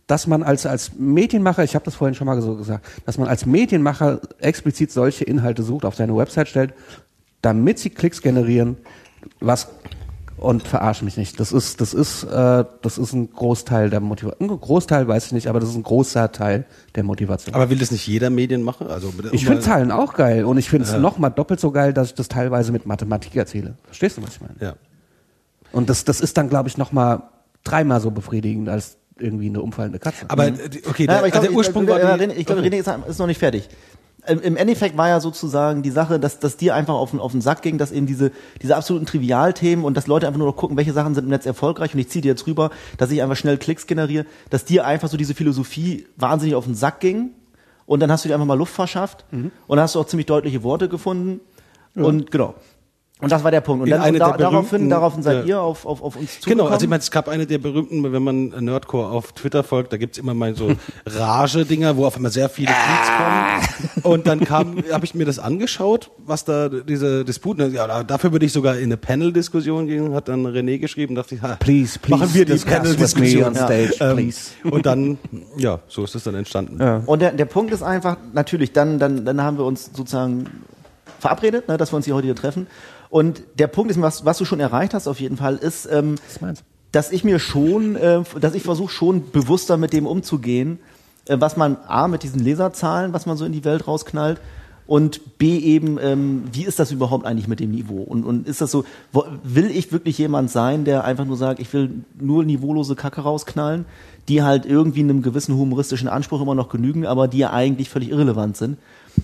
dass man als als Medienmacher, ich habe das vorhin schon mal so gesagt, dass man als Medienmacher explizit solche Inhalte sucht, auf seine Website stellt, damit sie Klicks generieren, was und verarsch mich nicht. Das ist das ist äh, das ist ein Großteil der Motivation. Ein Großteil weiß ich nicht, aber das ist ein großer Teil der Motivation. Aber will das nicht jeder Medienmacher? Also ich finde Zahlen auch geil und ich finde es ja. noch mal doppelt so geil, dass ich das teilweise mit Mathematik erzähle. Verstehst du, was ich meine? Ja. Und das das ist dann, glaube ich, noch mal dreimal so befriedigend als irgendwie eine umfallende Katze. Aber mhm. okay, ja, der, aber ich glaub, der Ursprung ich, war die, René, ich glaube, René ist, ist noch nicht fertig. Im Endeffekt war ja sozusagen die Sache, dass, dass dir einfach auf den, auf den Sack ging, dass eben diese, diese absoluten Trivialthemen und dass Leute einfach nur noch gucken, welche Sachen sind im Netz erfolgreich und ich ziehe dir jetzt rüber, dass ich einfach schnell Klicks generiere, dass dir einfach so diese Philosophie wahnsinnig auf den Sack ging und dann hast du dir einfach mal Luft verschafft mhm. und dann hast du auch ziemlich deutliche Worte gefunden ja. und genau. Und das war der Punkt. Und, dann, und da, daraufhin, daraufhin seid ja. ihr auf, auf, auf uns zugekommen. Genau, also ich meine, es gab eine der berühmten, wenn man Nerdcore auf Twitter folgt, da gibt's immer mal so Rage-Dinger, wo auf einmal sehr viele Tweets kommen. Und dann kam, habe ich mir das angeschaut, was da diese Disputen, ja, dafür würde ich sogar in eine Panel-Diskussion gehen, hat dann René geschrieben, dachte ich, ha, please, please, machen wir die Panel-Diskussion. Ja. Stage, ähm, und dann, ja, so ist es dann entstanden. Ja. Und der, der Punkt ist einfach, natürlich, dann, dann, dann haben wir uns sozusagen verabredet, ne, dass wir uns hier heute hier treffen. Und der Punkt ist, was, was du schon erreicht hast auf jeden Fall, ist, ähm, dass ich mir schon, äh, dass ich versuche schon bewusster mit dem umzugehen, äh, was man A, mit diesen Leserzahlen, was man so in die Welt rausknallt und B eben, ähm, wie ist das überhaupt eigentlich mit dem Niveau? Und, und ist das so, wo, will ich wirklich jemand sein, der einfach nur sagt, ich will nur niveaulose Kacke rausknallen, die halt irgendwie einem gewissen humoristischen Anspruch immer noch genügen, aber die ja eigentlich völlig irrelevant sind.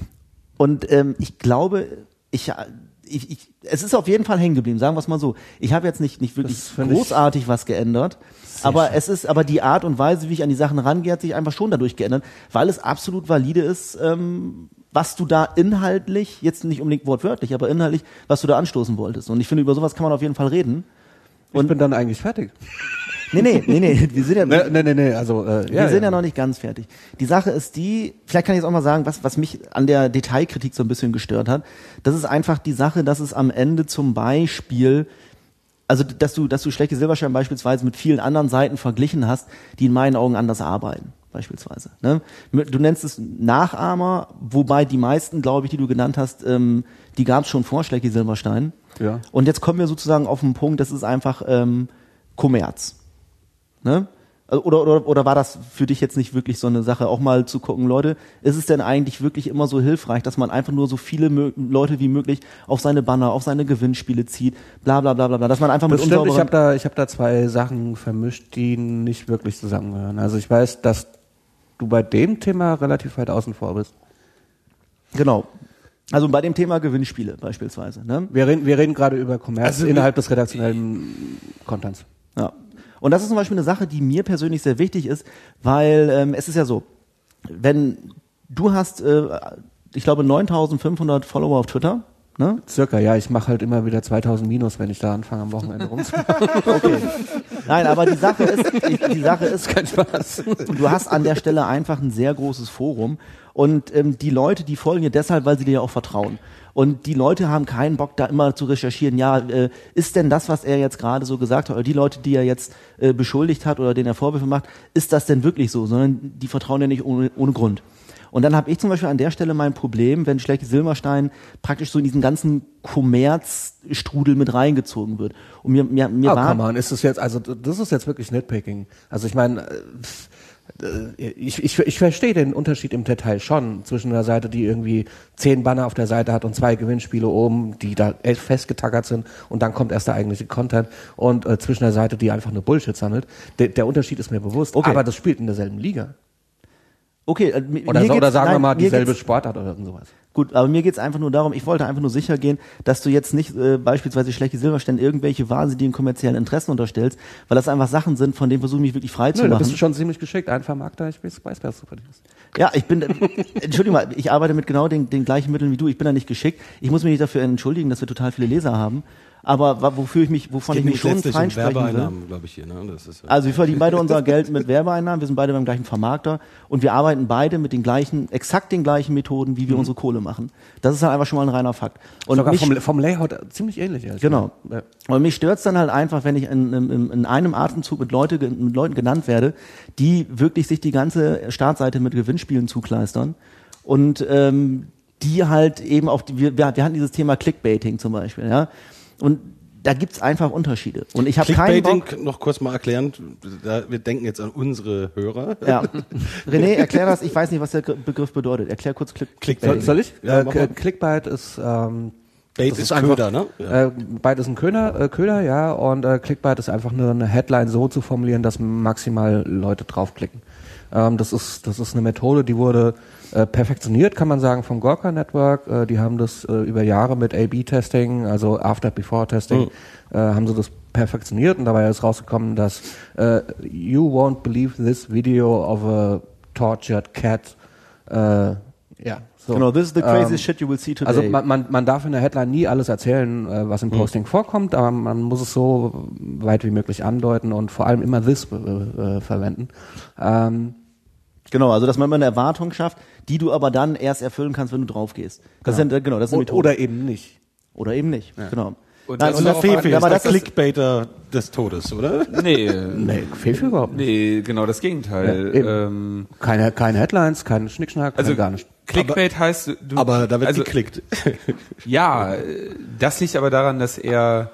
Und ähm, ich glaube, ich... Ich, ich, es ist auf jeden Fall hängen geblieben, sagen wir es mal so. Ich habe jetzt nicht nicht wirklich großartig was geändert, aber schön. Es ist, aber die Art und Weise, wie ich an die Sachen rangehe, hat sich einfach schon dadurch geändert, weil es absolut valide ist, ähm, was du da inhaltlich, jetzt nicht unbedingt wortwörtlich, aber inhaltlich, was du da anstoßen wolltest. Und ich finde, über sowas kann man auf jeden Fall reden. Und ich bin dann eigentlich fertig. Nee, nee, nee, nee, wir sind ja, nee, nee, nee, nee also, äh, wir ja, sind ja. ja noch nicht ganz fertig. Die Sache ist die, vielleicht kann ich jetzt auch mal sagen, was, was mich an der Detailkritik so ein bisschen gestört hat. Das ist einfach die Sache, dass es am Ende zum Beispiel, also, dass du, dass du schlechte Silberstein beispielsweise mit vielen anderen Seiten verglichen hast, die in meinen Augen anders arbeiten. Beispielsweise. Ne? Du nennst es Nachahmer, wobei die meisten, glaube ich, die du genannt hast, ähm, die gab es schon vor Schlecki Silberstein. Ja. Und jetzt kommen wir sozusagen auf den Punkt, das ist einfach ähm, Kommerz. Ne? Oder, oder, oder war das für dich jetzt nicht wirklich so eine Sache, auch mal zu gucken, Leute, ist es denn eigentlich wirklich immer so hilfreich, dass man einfach nur so viele Mö- Leute wie möglich auf seine Banner, auf seine Gewinnspiele zieht, bla bla bla bla bla, dass man einfach das mit stimmt, ich habe da, ich hab da zwei Sachen vermischt, die nicht wirklich zusammengehören. Also ich weiß, dass du bei dem Thema relativ weit außen vor bist. Genau. Also bei dem Thema Gewinnspiele beispielsweise. Ne? Wir reden, wir reden gerade über Kommerz also innerhalb des redaktionellen Contents. Ja. Und das ist zum Beispiel eine Sache, die mir persönlich sehr wichtig ist, weil ähm, es ist ja so, wenn du hast, äh, ich glaube, neuntausendfünfhundert Follower auf Twitter, ne? Circa, ja, ich mache halt immer wieder zweitausend Minus, wenn ich da anfange am Wochenende rumzumachen. Okay. Nein, aber die Sache ist, die Sache ist, kein Spaß. Du hast an der Stelle einfach ein sehr großes Forum und ähm, die Leute, die folgen dir deshalb, weil sie dir ja auch vertrauen. Und die Leute haben keinen Bock, da immer zu recherchieren, ja, äh, ist denn das, was er jetzt gerade so gesagt hat, oder die Leute, die er jetzt äh, beschuldigt hat oder denen er Vorwürfe macht, ist das denn wirklich so? Sondern die vertrauen ja nicht ohne, ohne Grund. Und dann habe ich zum Beispiel an der Stelle mein Problem, wenn Schlecki Silberstein praktisch so in diesen ganzen Kommerzstrudel mit reingezogen wird. Und mir, mir, mir oh, war... come on, ist das jetzt, also das ist jetzt wirklich Nitpicking. Also ich meine... Ich, ich, ich verstehe den Unterschied im Detail schon zwischen einer Seite, die irgendwie zehn Banner auf der Seite hat und zwei Gewinnspiele oben, die da festgetackert sind und dann kommt erst der eigentliche Content und äh, zwischen einer Seite, die einfach nur Bullshit sammelt. De, der Unterschied ist mir bewusst, okay. Aber das spielt in derselben Liga. Okay, äh, mir, oder, mir so, oder sagen nein, wir mal dieselbe geht's, Sportart oder irgend sowas. Gut, aber mir geht's einfach nur darum, ich wollte einfach nur sicher gehen, dass du jetzt nicht äh, beispielsweise Schlecki Silberstein irgendwelche wahnsinnigen kommerziellen Interessen unterstellst, weil das einfach Sachen sind, von denen versuche ich mich wirklich frei Nö, zu machen. Da bist du schon ziemlich geschickt, ein Vermarkter, ich weiß, was du verdienst. Ja, ich bin, äh, Entschuldigung mal, ich arbeite mit genau den, den gleichen Mitteln wie du, ich bin da nicht geschickt, ich muss mich nicht dafür entschuldigen, dass wir total viele Leser haben, Aber wa- wofür ich mich, wovon ich mich schon letztlich um freisprechen will. Werbeeinnahmen, glaube ich hier. Ne? Das ist, Also wir verdienen beide unser Geld mit Werbeeinnahmen, wir sind beide beim gleichen Vermarkter und wir arbeiten beide mit den gleichen, exakt den gleichen Methoden, wie wir unsere Kohle machen. Das ist halt einfach schon mal ein reiner Fakt. Und Sogar mich, vom, vom Layout ziemlich ähnlich. ehrlich genau. gesagt. Und mich stört's dann halt einfach, wenn ich in, in, in einem Atemzug mit, Leute, mit Leuten genannt werde, die wirklich sich die ganze Startseite mit Gewinnspielen zukleistern und ähm, die halt eben auf die, wir, wir hatten dieses Thema Clickbaiting zum Beispiel, ja. Und da gibt's einfach Unterschiede. Und ich habe keinen Clickbaiting, Bock. noch kurz mal erklären, da, wir denken jetzt an unsere Hörer. Ja. René, erklär das. Ich weiß nicht, was der Begriff bedeutet. Erklär kurz Click Clickbaiting. Soll, soll ich? Ja, äh, mach mal. Clickbait ist ähm, Bait das ist, ist einfach- Köder, ne? Ja. Äh, Byte ist ein Köder, äh, Köder, ja, und äh, Clickbait ist einfach nur eine Headline so zu formulieren, dass maximal Leute draufklicken. Ähm, das ist das ist eine Methode, die wurde äh, perfektioniert, kann man sagen, vom Gawker Network. Äh, die haben das äh, über Jahre mit A B Testing, also After-Before-Testing, Mhm. äh, haben sie das perfektioniert und dabei ist rausgekommen, dass äh, you won't believe this video of a tortured cat. Äh, ja. So. Genau, this is the craziest Ähm, shit you will see today. Also man, man, man darf in der Headline nie alles erzählen, äh, was im Posting vorkommt, aber man muss es so weit wie möglich andeuten und vor allem immer this äh, äh, verwenden. Ähm, Genau, also dass man immer eine Erwartung schafft, die du aber dann erst erfüllen kannst, wenn du drauf gehst. Das Genau. sind genau, das ist eine o- Methode. oder eben nicht. Oder eben nicht. Genau. Und Nein, das und ist das auch Fefe aber ist das der ist Clickbaiter des Todes, oder? Nee, Nee, Fehlfühl überhaupt nicht. nee, genau das Gegenteil. Ja, eben. ähm, Keine, keine Headlines, kein Schnickschnack, also kein gar nicht. Clickbait heißt, du, Aber da wird also, geklickt. Ja, äh, das liegt aber daran, dass er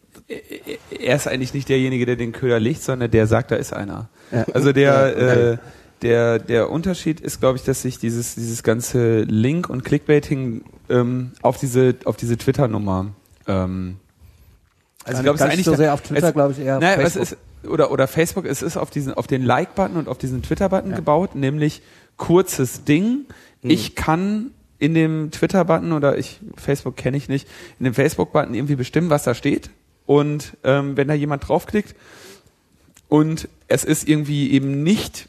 er er ist eigentlich nicht derjenige, der den Köder legt, sondern der sagt, da ist einer. Ja. Also der äh, der der Unterschied ist, glaube ich, dass sich dieses dieses ganze Link und Clickbaiting ähm, auf diese auf diese Twitter-Nummer ähm, also ich glaube, es ist Gar nicht eigentlich so sehr auf Twitter, es- glaube ich, eher Naja, es Facebook. ist oder oder Facebook, es ist auf diesen auf den Like-Button und auf diesen Twitter-Button gebaut, nämlich kurzes Ding. Ich kann in dem Twitter-Button oder ich Facebook kenne ich nicht, in dem Facebook-Button irgendwie bestimmen, was da steht. Und ähm, wenn da jemand draufklickt und es ist irgendwie eben nicht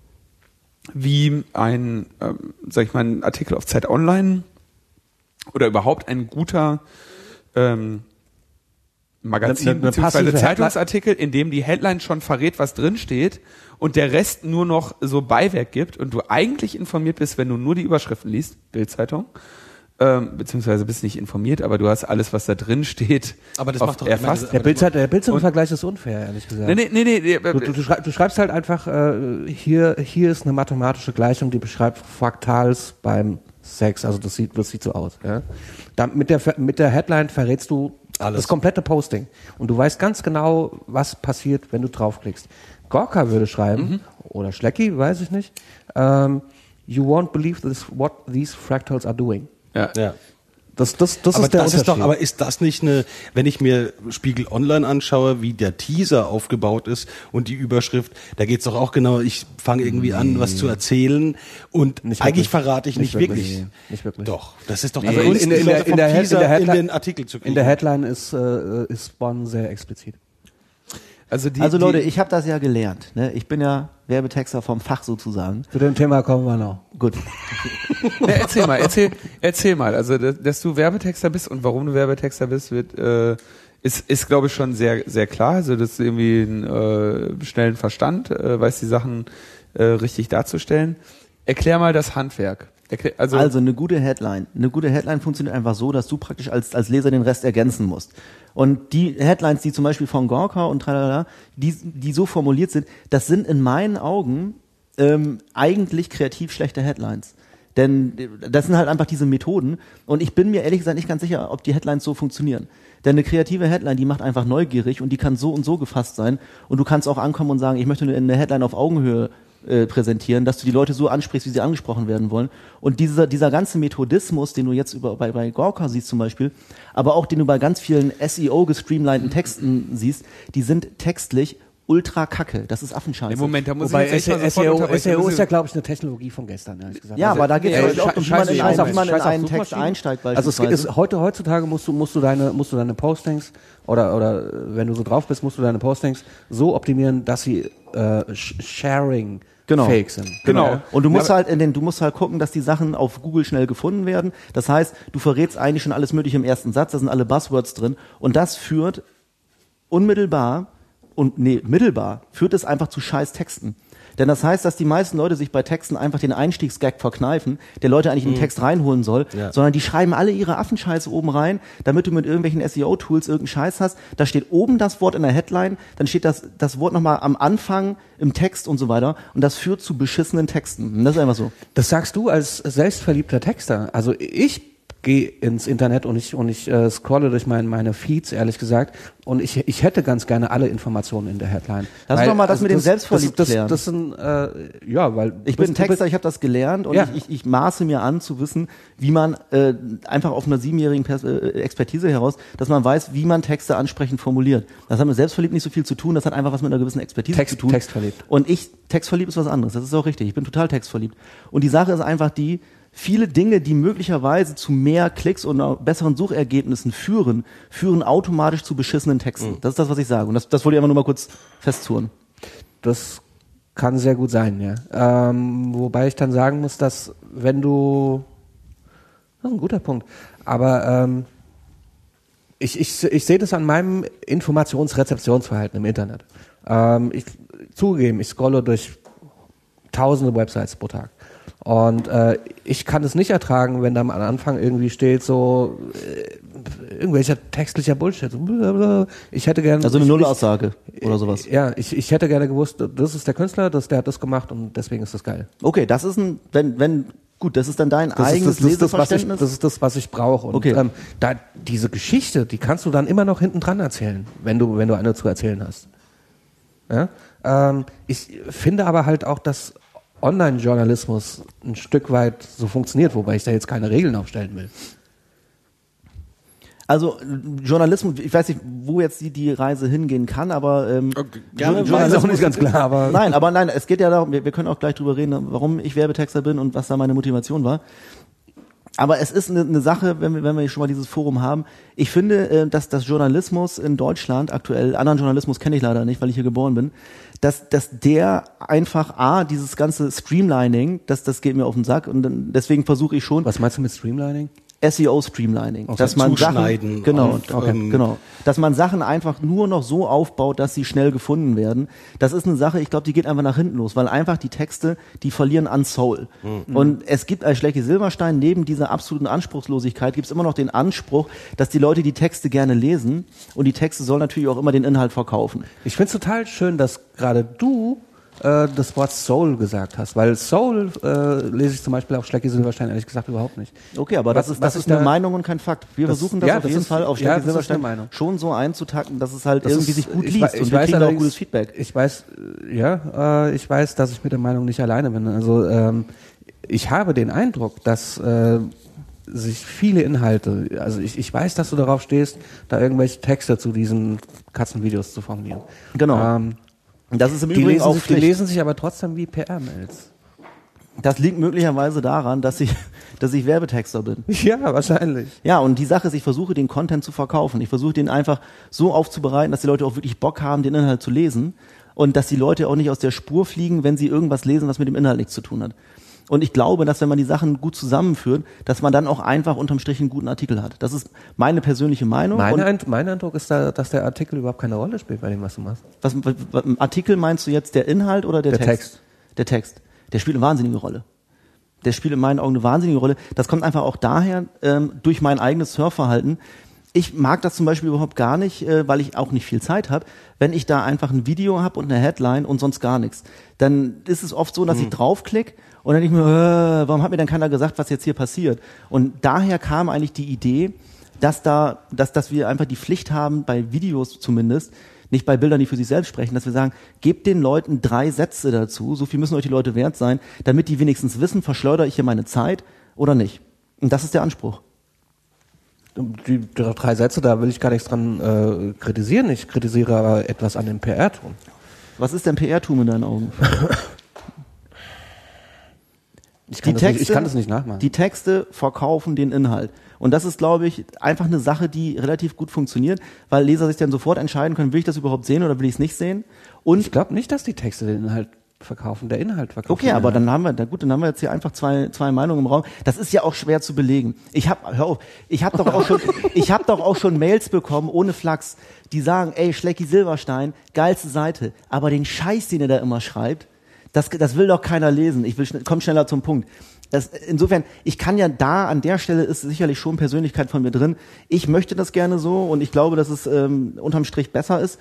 wie ein, ähm, sag ich mal, ein Artikel auf Zeit Online oder überhaupt ein guter ähm, Magazin Eine- eine beziehungsweise passive Zeitungsartikel, in dem die Headline schon verrät, was drin steht und der Rest nur noch so Beiwerk gibt und du eigentlich informiert bist, wenn du nur die Überschriften liest, Bild-Zeitung, ähm, beziehungsweise bist nicht informiert, aber du hast alles, was da drin steht, Aber das auf- macht doch- erfasst. ich Der Bild, der Bildzeitung-Vergleich ist unfair, ehrlich gesagt. Nee, nee, nee, nee, nee, Du, du, du, schreib, du schreibst halt einfach, äh, hier, hier ist eine mathematische Gleichung, die beschreibt Fraktals beim Sex. Also das sieht, das sieht so aus. Ja? Da, mit, der, mit der Headline verrätst du Alles. das komplette Posting. Und du weißt ganz genau, was passiert, wenn du draufklickst. Gorka würde schreiben, Mhm. oder Schlecki, weiß ich nicht, ähm, you won't believe this, what these fractals are doing. ja. Ja. Das, das, das aber ist der das ist Unterschied. doch, aber ist das nicht eine, wenn ich mir Spiegel Online anschaue, wie der Teaser aufgebaut ist und die Überschrift, da geht's doch auch genau, ich fange irgendwie an, was zu erzählen und Nicht eigentlich wirklich. verrate ich nicht, Nicht wirklich. wirklich. Nicht wirklich. Doch, das ist doch Also die in, Kunst, in, die in, der, Leute in, vom der, Head- in, Teaser der Headline, in den Artikel zu kriegen. in der Headline ist, äh, ist Bonn sehr explizit. Also, die, Also Leute, die, ich habe das ja gelernt. Ne? Ich bin ja Werbetexter vom Fach sozusagen. Zu dem Thema kommen wir noch. Gut. Ja, erzähl mal, erzähl, erzähl mal. Also, dass, dass du Werbetexter bist und warum du Werbetexter bist, wird, äh, ist, ist glaube ich schon sehr, sehr klar. Also, dass du irgendwie einen äh, schnellen Verstand, äh, weißt die Sachen äh, richtig darzustellen. Erklär mal das Handwerk. Erklär, also, Also eine gute Headline. Eine gute Headline funktioniert einfach so, dass du praktisch als, als Leser den Rest ergänzen musst. Und die Headlines, die zum Beispiel von Gorka und tralala, die, die so formuliert sind, das sind in meinen Augen ähm, eigentlich kreativ schlechte Headlines. Denn das sind halt einfach diese Methoden. Und ich bin mir ehrlich gesagt nicht ganz sicher, ob die Headlines so funktionieren. Denn eine kreative Headline, die macht einfach neugierig und die kann so und so gefasst sein. Und du kannst auch ankommen und sagen, ich möchte eine Headline auf Augenhöhe äh, präsentieren, dass du die Leute so ansprichst, wie sie angesprochen werden wollen. Und dieser, dieser ganze Methodismus, den du jetzt über, bei, bei Gorka siehst zum Beispiel, aber auch den du bei ganz vielen S E O gestreamlinten Texten siehst, die sind textlich ultra kacke. Das ist Affenscheiße. Im Moment, da muss Wobei ich jetzt echt mal S sofort E O, unterbrechen. S E O Da ist ja, muss glaube ich, eine Technologie von gestern, ehrlich gesagt. Ja, Also, aber da geht ey, es auch um, wie man scheiß- in scheiß einen, auf- wie man in scheiß auf einen Text Suchmaschinen. einsteigt Also es beispielsweise. ist, heute, heutzutage musst du, musst du deine, musst du deine Postings oder, oder wenn du so drauf bist, musst du deine Postings so optimieren, dass sie äh, Sharing Genau. fake sind. Genau. Und du musst Ja, halt in den, du musst halt gucken, dass die Sachen auf Google schnell gefunden werden. Das heißt, du verrätst eigentlich schon alles Mögliche im ersten Satz, da sind alle Buzzwords drin. Und das führt unmittelbar und nee, mittelbar führt es einfach zu scheiß Texten. Denn das heißt, dass die meisten Leute sich bei Texten einfach den Einstiegsgag verkneifen, der Leute eigentlich in den Text reinholen soll, Ja. sondern die schreiben alle ihre Affenscheiße oben rein, damit du mit irgendwelchen S E O-Tools irgendeinen Scheiß hast. Da steht oben das Wort in der Headline, dann steht das, das Wort nochmal am Anfang im Text und so weiter. Und das führt zu beschissenen Texten. Und das ist einfach so. Das sagst du als selbstverliebter Texter. Also ich gehe ins Internet und ich und ich äh, scrolle durch mein, meine Feeds, ehrlich gesagt, und ich ich hätte ganz gerne alle Informationen in der Headline. Lass uns doch mal das mit dem Selbstverliebt das, klären. das, das sind äh, ja, weil Ich du bin bist- du Texter, ich habe das gelernt und Ja. ich, ich, ich maße mir an zu wissen, wie man äh, einfach auf einer siebenjährigen Pers äh, Expertise heraus, dass man weiß, wie man Texte ansprechend formuliert. Das hat mit Selbstverliebt nicht so viel zu tun, das hat einfach was mit einer gewissen Expertise Text- zu tun. textverliebt. Und ich, textverliebt ist was anderes, das ist auch richtig, ich bin total textverliebt. Und die Sache ist einfach die, viele Dinge, die möglicherweise zu mehr Klicks und besseren Suchergebnissen führen, führen automatisch zu beschissenen Texten. Das ist das, was ich sage. Und das, das wollte ich einfach nur mal kurz festzurren. Das kann sehr gut sein, ja. Ähm, wobei ich dann sagen muss, dass wenn du, das ist ein guter Punkt, aber ähm, ich, ich, ich sehe das an meinem Informationsrezeptionsverhalten im Internet. Ähm, ich zugegeben, ich scrolle durch tausende Websites pro Tag. Und äh, ich kann es nicht ertragen, wenn da am Anfang irgendwie steht so äh, irgendwelcher textlicher Bullshit. So, blablabla. Ich hätte gerne Also eine ich- Nullaussage oder sowas. Ja, ich, ich hätte gerne gewusst, das ist der Künstler, das, der hat das gemacht und deswegen ist das geil. Okay, das ist ein, wenn, wenn, gut, das ist dann dein Das ist eigenes das, das, das, was ich, Leseverständnis. das ist das, was ich brauche. Und Okay. ähm, da, diese Geschichte, die kannst du dann immer noch hinten dran erzählen, wenn du, wenn du eine zu erzählen hast. Ja? Ähm, ich finde aber halt auch, dass Online-Journalismus ein Stück weit so funktioniert, wobei ich da jetzt keine Regeln aufstellen will. Also Journalismus, ich weiß nicht, wo jetzt die, die Reise hingehen kann, aber ähm, Okay, gerne. Jo- Weiß auch nicht ganz klar, aber nein, aber nein, es geht ja darum, wir, wir können auch gleich drüber reden, warum ich Werbetexter bin und was da meine Motivation war. Aber es ist eine, eine Sache, wenn wir, wenn wir schon mal dieses Forum haben. Ich finde, äh, dass das Journalismus in Deutschland aktuell, anderen Journalismus kenne ich leider nicht, weil ich hier geboren bin, dass, dass der einfach, A, dieses ganze Streamlining, das, das geht mir auf den Sack und dann, deswegen versuche ich schon, was meinst du mit Streamlining? S E O-Streamlining, Okay. dass man Zuschneiden Sachen, genau, und, okay, ähm, genau, dass man Sachen einfach nur noch so aufbaut, dass sie schnell gefunden werden. Das ist eine Sache, ich glaube, die geht einfach nach hinten los, weil einfach die Texte, die verlieren an Soul. Mhm. Und es gibt als Schlecki Silberstein neben dieser absoluten Anspruchslosigkeit gibt es immer noch den Anspruch, dass die Leute die Texte gerne lesen und die Texte sollen natürlich auch immer den Inhalt verkaufen. Ich finde es total schön, dass gerade du äh, das Wort Soul gesagt hast, weil Soul äh, lese ich zum Beispiel auf Schlecki Silberstein ehrlich gesagt überhaupt nicht. Okay, aber Was- das ist, was das ist ich eine da- Meinung und kein Fakt. Wir Das- versuchen das ja, auf das jeden ist- Fall auf ja, Schlecki das ist eine Silberstein Meinung. schon so einzutacken, dass es halt Das irgendwie ist- sich gut ich liest wei- und ich wir weiß kriegen da auch allerdings- gutes Feedback. Ich weiß, äh, ja, äh, ich weiß, dass ich mit der Meinung nicht alleine bin. Also ähm, ich habe den Eindruck, dass äh, sich viele Inhalte, also ich, ich weiß, dass du darauf stehst, da irgendwelche Texte zu diesen Katzenvideos zu formulieren. Genau. Ähm, Das ist im die, Übrigen lesen auch sich, die Pflicht. lesen sich aber trotzdem wie P R-Mails. Das liegt möglicherweise daran, dass ich, dass ich Werbetexter bin. Ja, wahrscheinlich. Ja, und die Sache ist, ich versuche den Content zu verkaufen. Ich versuche den einfach so aufzubereiten, dass die Leute auch wirklich Bock haben, den Inhalt zu lesen und dass die Leute auch nicht aus der Spur fliegen, wenn sie irgendwas lesen, was mit dem Inhalt nichts zu tun hat. Und ich glaube, dass wenn man die Sachen gut zusammenführt, dass man dann auch einfach unterm Strich einen guten Artikel hat. Das ist meine persönliche Meinung. Mein, Und Eindruck, mein Eindruck ist, da, dass der Artikel überhaupt keine Rolle spielt bei dem, was du machst. was, was, was, Artikel meinst du jetzt der Inhalt oder der, Der Text? Text. Der Text. Der spielt eine wahnsinnige Rolle. Der spielt in meinen Augen eine wahnsinnige Rolle. Das kommt einfach auch daher, ähm, durch mein eigenes Surfverhalten. Ich mag das zum Beispiel überhaupt gar nicht, äh, weil ich auch nicht viel Zeit habe, wenn ich da einfach ein Video habe und eine Headline und sonst gar nichts. Dann ist es oft so, dass ich draufklick und dann denke ich mir, äh, warum hat mir denn keiner gesagt, was jetzt hier passiert? Und daher kam eigentlich die Idee, dass da, dass, dass wir einfach die Pflicht haben, bei Videos zumindest, nicht bei Bildern, die für sich selbst sprechen, dass wir sagen, gebt den Leuten drei Sätze dazu, so viel müssen euch die Leute wert sein, damit die wenigstens wissen, verschleudere ich hier meine Zeit oder nicht. Und das ist der Anspruch. Die, die drei Sätze, da will ich gar nichts dran äh, kritisieren. Ich kritisiere aber etwas an dem P R-Ton. Was ist denn P R-Tum in deinen Augen? Ich kann, die das Texte, nicht, ich kann das nicht nachmachen. Die Texte verkaufen den Inhalt. Und das ist, glaube ich, einfach eine Sache, die relativ gut funktioniert, weil Leser sich dann sofort entscheiden können, will ich das überhaupt sehen oder will ich es nicht sehen? Und ich glaube nicht, dass die Texte den Inhalt verkaufen, der Inhalt verkauft. Okay, aber dann haben wir, na gut, dann haben wir jetzt hier einfach zwei, zwei Meinungen im Raum. Das ist ja auch schwer zu belegen. Ich habe, hör auf, ich habe doch auch schon, ich habe doch auch schon Mails bekommen, ohne Flachs, die sagen, ey, Schlecki Silberstein, geilste Seite, aber den Scheiß, den er da immer schreibt, das, das will doch keiner lesen. Ich will, schn- komm schneller zum Punkt. Das, insofern, ich kann ja da, an der Stelle ist sicherlich schon Persönlichkeit von mir drin. Ich möchte das gerne so und ich glaube, dass es ähm, unterm Strich besser ist.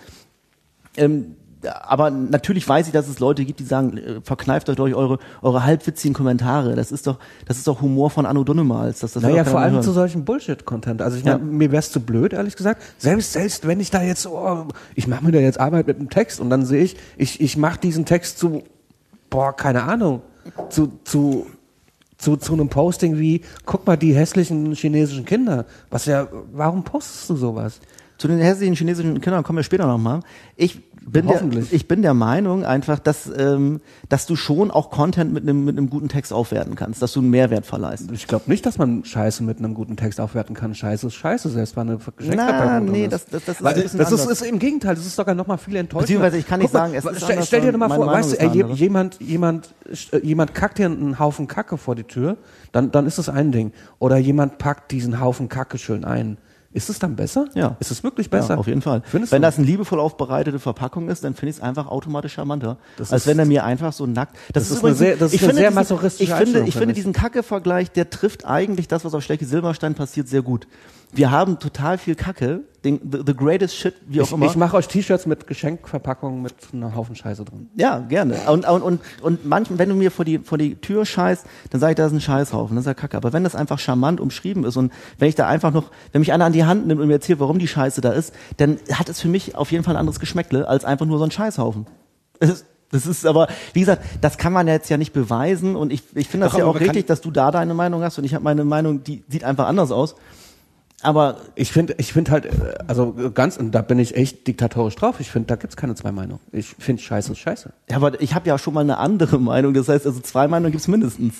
Ähm, aber natürlich weiß ich, dass es Leute gibt, die sagen, äh, verkneift euch durch eure, eure halbwitzigen Kommentare. Das ist doch, das ist doch Humor von Anno Dunnemals. Das, das will Naja, doch keiner vor allem hören. zu solchen Bullshit-Content. Also ich Ja. meine, mir wär's zu blöd, ehrlich gesagt. Selbst, selbst wenn ich da jetzt, oh, ich mache mir da jetzt Arbeit mit einem Text und dann sehe ich, ich, ich mache diesen Text zu, boah, keine Ahnung, zu, zu, zu, zu einem Posting wie, guck mal, die hässlichen chinesischen Kinder. Was ja, warum postest du sowas? Zu den hässlichen chinesischen Kindern kommen wir später nochmal. Ich bin der, Hoffentlich. ich bin der Meinung einfach, dass, ähm, dass du schon auch Content mit einem, mit einem guten Text aufwerten kannst, dass du einen Mehrwert verleihst. Ich glaube nicht, dass man Scheiße mit einem guten Text aufwerten kann. Scheiße ist Scheiße, selbst wenn eine Na, Geschenksverpackung drin nee, ist. das, das, das ist Weil, ein bisschen das ist, anders. ist im Gegenteil, das ist sogar noch mal viel enttäuschender. Beziehungsweise ich kann nicht Guck mal, sagen, es ist stell, anders, stell dir doch mal meine vor, Meinung weißt du, ist ey, eine je- andere. jemand, jemand, äh, jemand kackt dir einen Haufen Kacke vor die Tür, dann, dann ist das ein Ding. Oder jemand packt diesen Haufen Kacke schön ein. Ist es dann besser? Ja. Ist es wirklich besser? Ja, auf jeden Fall. Findest wenn du? das eine liebevoll aufbereitete Verpackung ist, dann finde ich es einfach automatisch charmanter. Das als ist- wenn er mir einfach so nackt. Das ist eine sehr- das ist ich eine finde sehr diesen, masochistische Ich finde, Einstellung, ich finde finde ich. diesen Kacke-Vergleich, der trifft eigentlich das, was auf Schlecki Silberstein passiert, sehr gut. Wir haben total viel Kacke, den, the, the greatest shit, wie auch Ich, immer. ich mache euch T-Shirts mit Geschenkverpackungen mit einem Haufen Scheiße drin. Ja, gerne. Und, und, und, und manchmal, wenn du mir vor die, vor die Tür scheißt, dann sage ich, da ist ein Scheißhaufen, das ist ja Kacke. Aber wenn das einfach charmant umschrieben ist und wenn ich da einfach noch, wenn mich einer an die Hand nimmt und mir erzählt, warum die Scheiße da ist, dann hat es für mich auf jeden Fall ein anderes Geschmäckle als einfach nur so ein Scheißhaufen. Das ist, das ist aber, wie gesagt, das kann man jetzt ja nicht beweisen und ich, ich finde das Doch, ja aber auch man kann- richtig, dass du da deine Meinung hast und ich habe meine Meinung, die sieht einfach anders aus. Aber Ich finde, ich finde halt, äh, also ganz, und da bin ich echt diktatorisch drauf. Ich finde, da gibt's keine zwei Meinungen. Ich finde, Scheiße ist Scheiße. Ja, aber ich habe ja schon mal eine andere Meinung. Das heißt, also zwei Meinungen gibt's mindestens.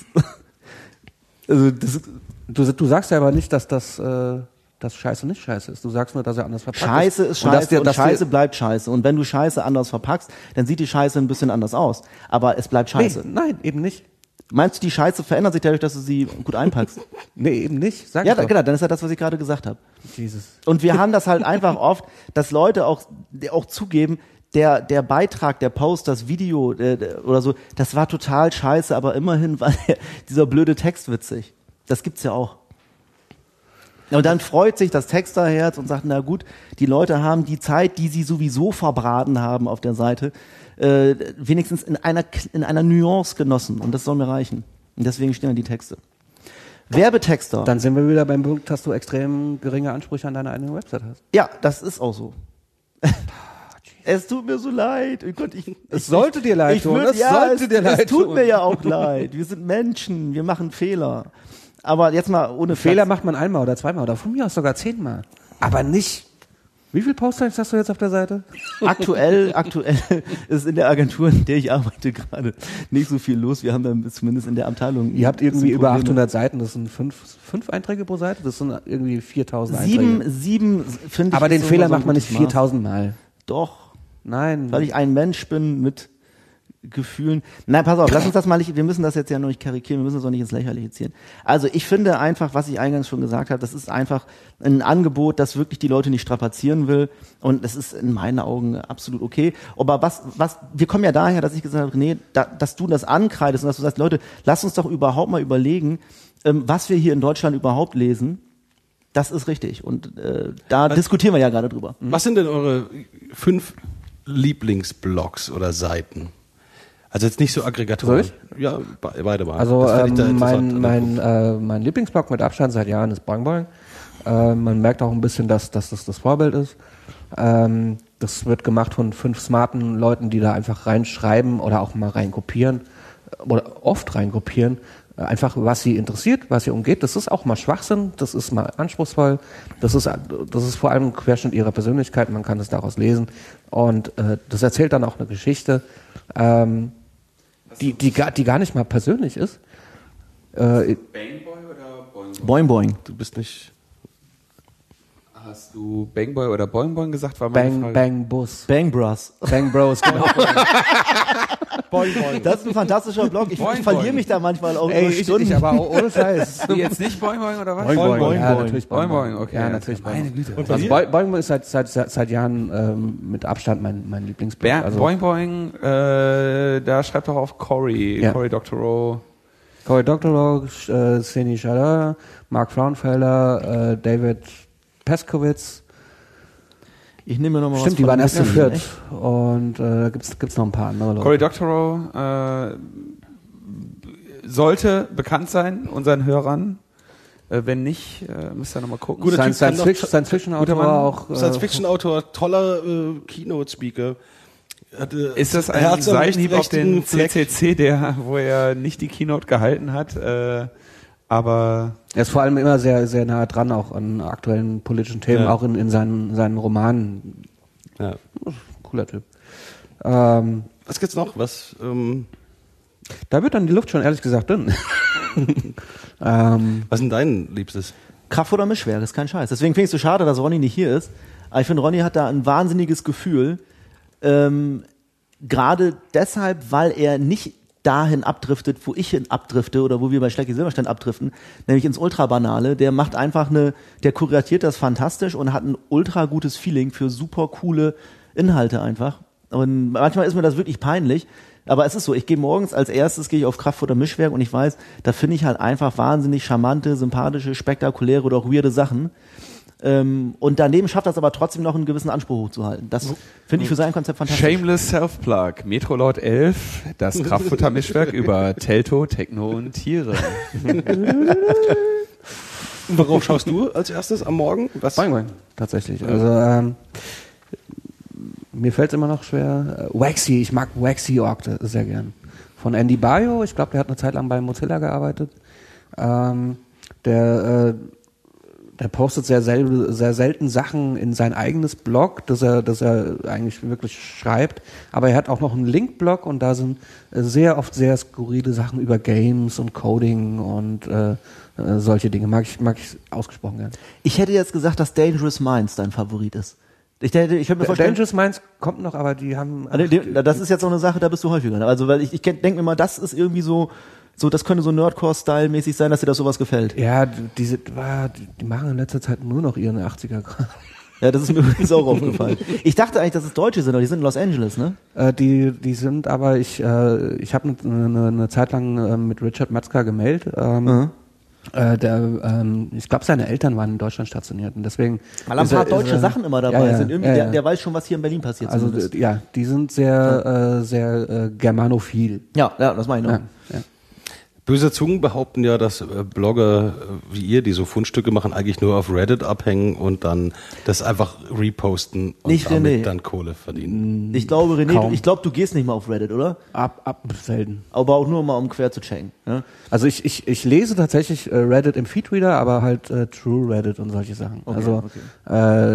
Also das ist, Du, du sagst ja aber nicht, dass das, äh, dass Scheiße nicht Scheiße ist. Du sagst nur, dass er anders verpackt Scheiße ist. ist Und Scheiße dass dir- und dass dir- Scheiße bleibt Scheiße. Und wenn du Scheiße anders verpackst, dann sieht die Scheiße ein bisschen anders aus. Aber es bleibt Scheiße. Nee, nein, eben nicht. Meinst du, die Scheiße verändert sich dadurch, dass du sie gut einpackst? Nee, eben nicht. Sag Ja, ich da, doch. genau, dann ist ja das, was ich gerade gesagt habe. Jesus. Und wir haben das halt einfach oft, dass Leute auch, die auch zugeben, der, der Beitrag, der Post, das Video äh, der- oder so, das war total scheiße, aber immerhin war der, dieser blöde Text witzig. Das gibt's ja auch. Und dann freut sich das Texterherz und sagt, na gut, die Leute haben die Zeit, die sie sowieso verbraten haben auf der Seite, äh, wenigstens in einer, in einer Nuance genossen. Und das soll mir reichen. Und deswegen stehen da die Texte. Werbetexter. Dann sind wir wieder beim Punkt, dass du extrem geringe Ansprüche an deine eigene Website hast. Ja, das ist auch so. Es tut mir so leid. Oh Gott, ich, Es ich, sollte dir leid ich tun. würd- Es ja, sollte es, dir leid Es tut tun. mir ja auch leid. Wir sind Menschen. Wir machen Fehler. Aber jetzt mal ohne Fehler Flachs. macht man einmal oder zweimal oder von mir aus sogar zehnmal. Aber nicht. Wie viel Postings hast du jetzt auf der Seite? Aktuell, aktuell ist in der Agentur, in der ich arbeite, gerade nicht so viel los. Wir haben dann zumindest in der Abteilung. Ihr habt ein irgendwie bisschen über Probleme. achthundert Seiten, das sind fünf, fünf Einträge pro Seite, das sind irgendwie viertausend Sieben, Einträge. sieben, finde ich. Aber den ist Fehler so ein macht man nicht gutes Maß. viertausend Mal. Doch, Nein. weil ich ein Mensch bin mit Gefühlen. Nein, pass auf, lass uns das mal nicht, wir müssen das jetzt ja noch nicht karikieren, wir müssen das auch nicht ins Lächerliche ziehen. Also ich finde einfach, was ich eingangs schon gesagt habe, das ist einfach ein Angebot, das wirklich die Leute nicht strapazieren will und das ist in meinen Augen absolut okay. Aber was, was, wir kommen ja daher, dass ich gesagt habe, nee, da, dass du das ankreidest und dass du sagst, Leute, lass uns doch überhaupt mal überlegen, ähm, was wir hier in Deutschland überhaupt lesen. Das ist richtig und äh, da Was- diskutieren wir ja gerade drüber. Was sind denn eure fünf Lieblingsblogs oder Seiten? Also jetzt nicht so Aggregatoren. Soll Ja, be- beide mal. Also Das fand ich da ähm, interessant mein, an dem mein, äh, mein Lieblingsblog mit Abstand seit Jahren ist Boing Boing. Äh, man merkt auch ein bisschen, dass, dass das das Vorbild ist. Ähm, das wird gemacht von fünf smarten Leuten, die da einfach reinschreiben oder auch mal reinkopieren oder oft reinkopieren. Äh, einfach, was sie interessiert, was sie umgeht. Das ist auch mal Schwachsinn, das ist mal anspruchsvoll, das ist, das ist vor allem ein Querschnitt ihrer Persönlichkeit, man kann es daraus lesen. Und äh, das erzählt dann auch eine Geschichte, ähm, die, die, gar, die gar nicht mal persönlich ist. Äh, Bangboy oder Boing Boing Boing. Du bist nicht... Hast du Bangboy oder Boing Boing gesagt? War meine Bang, Frage. Bang Bus. Bang Bros. Bang Bros, genau. Boing Boing. Das ist ein fantastischer Blog. Ich, Boing ich verliere Boing. mich da manchmal auch Ey, über ich, Stunden. ich aber auch ohne Scheiß. Du jetzt nicht Boing Boing oder was? Boing Boing, Boing ja, Boing. natürlich Boing Boing, okay. Ja, natürlich Meine Boing Güte. Und Also dir? Boing Boing ist seit, seit, seit, seit Jahren ähm, mit Abstand mein, mein Lieblingsblog. Ber- Also Boing Boing, äh, da schreibt doch auch Cory, Ja. Cory Doctorow. Cory Doctorow, äh, Seni Schaller, Mark Frauenfelder, äh, David Peskowitz. Ich nehme mir noch mal Stimmt, was die von waren erst zu Mitnehmen, viert. echt? Und äh, gibt's gibt's noch ein paar andere Leute. Cory Doctorow äh, sollte bekannt sein, unseren Hörern. Äh, wenn nicht, äh, müsst ihr nochmal gucken. Guter Science, Typ, kann Science, doch- Fiction, Science Fiction Guter Autor Mann. auch. Äh, Science-Fiction-Autor, toller äh, Keynote-Speaker. Hatte Ist das ein Herz am Seitenhieb auf den richtigen Fleck. C C C, der, wo er nicht die Keynote gehalten hat? Äh, aber Er ist vor allem immer sehr, sehr nah dran auch an aktuellen politischen Themen, Ja. auch in, in seinen, seinen Romanen. Ja. Cooler Typ. Ähm, Was gibt's noch? Was? Ähm, da wird dann die Luft schon ehrlich gesagt dünn. ähm, was ist denn dein Liebstes? Kraft oder Mischwerk, ist kein Scheiß. Deswegen finde ich es so schade, dass Ronny nicht hier ist. Aber ich finde, Ronny hat da ein wahnsinniges Gefühl. Ähm, gerade deshalb, weil er nicht dahin abdriftet, wo ich hin abdrifte oder wo wir bei Schlecki Silberstein abdriften, nämlich ins Ultrabanale. Der macht einfach eine, der kuratiert das fantastisch und hat ein ultra gutes Feeling für super coole Inhalte einfach. Und manchmal ist mir das wirklich peinlich. Aber es ist so, ich gehe morgens als erstes gehe ich auf Kraft oder Mischwerk und ich weiß, da finde ich halt einfach wahnsinnig charmante, sympathische, spektakuläre oder auch weirde Sachen. Ähm, und daneben schafft das aber trotzdem noch einen gewissen Anspruch hochzuhalten. Das finde ich für sein Konzept fantastisch. Shameless Self-Plug, Metrolord elf, das Kraftfutter-Mischwerk über Telto, Techno und Tiere. Worauf schaust du als erstes am Morgen? Was? Boing Boing, tatsächlich. Also ähm, mir fällt es immer noch schwer. Äh, Waxy, ich mag Waxy Org sehr gern. Von Andy Bayo, ich glaube, der hat eine Zeit lang bei Mozilla gearbeitet. Ähm, der, äh, der postet sehr, sel- sehr selten Sachen in sein eigenes Blog, das er, das er eigentlich wirklich schreibt. Aber er hat auch noch einen Link-Blog und da sind äh, sehr oft sehr skurrile Sachen über Games und Coding und äh, äh, solche Dinge. Mag ich, mag ich ausgesprochen gern. Ich hätte jetzt gesagt, dass Dangerous Minds dein Favorit ist. Ich hätte, ich könnte mir vorstellen, Dangerous Minds kommt noch, aber die haben. Also, die- das ist jetzt so eine Sache, da bist du häufiger. Also, weil ich, ich denke mir mal, das ist irgendwie so, so, das könnte so Nerdcore-Style-mäßig sein, dass dir das sowas gefällt. Ja, diese, ah, die, die machen in letzter Zeit nur noch ihren achtziger. Ja, das ist mir übrigens auch aufgefallen. Ich dachte eigentlich, dass es Deutsche sind, aber die sind in Los Angeles, ne? Äh, die, die sind aber, ich, äh, ich habe eine ne, ne Zeit lang äh, mit Richard Matzka gemeldet. Ähm, Mhm. äh, der, ähm, ich glaube, seine Eltern waren in Deutschland stationiert und deswegen. Weil ein ist paar er- deutsche ist er- Sachen immer dabei ja, ja, sind. Irgendwie, ja, der, ja. der weiß schon, was hier in Berlin passiert. Also, zumindest. d- ja, die sind sehr, äh, sehr äh, germanophil. ja, ja, das meine ich noch. Ja, ja. Böse Zungen behaupten ja, dass äh, Blogger äh, wie ihr, die so Fundstücke machen, eigentlich nur auf Reddit abhängen und dann das einfach reposten und Nicht damit René. dann Kohle verdienen. Ich glaube, René, Kaum. du, ich glaube, du gehst nicht mal auf Reddit, oder? Ab, ab, selten. Aber auch nur mal, um quer zu checken. Ja? Also ich, ich, ich lese tatsächlich äh, Reddit im Feedreader, aber halt äh, True Reddit und solche Sachen. Okay, also okay. Äh,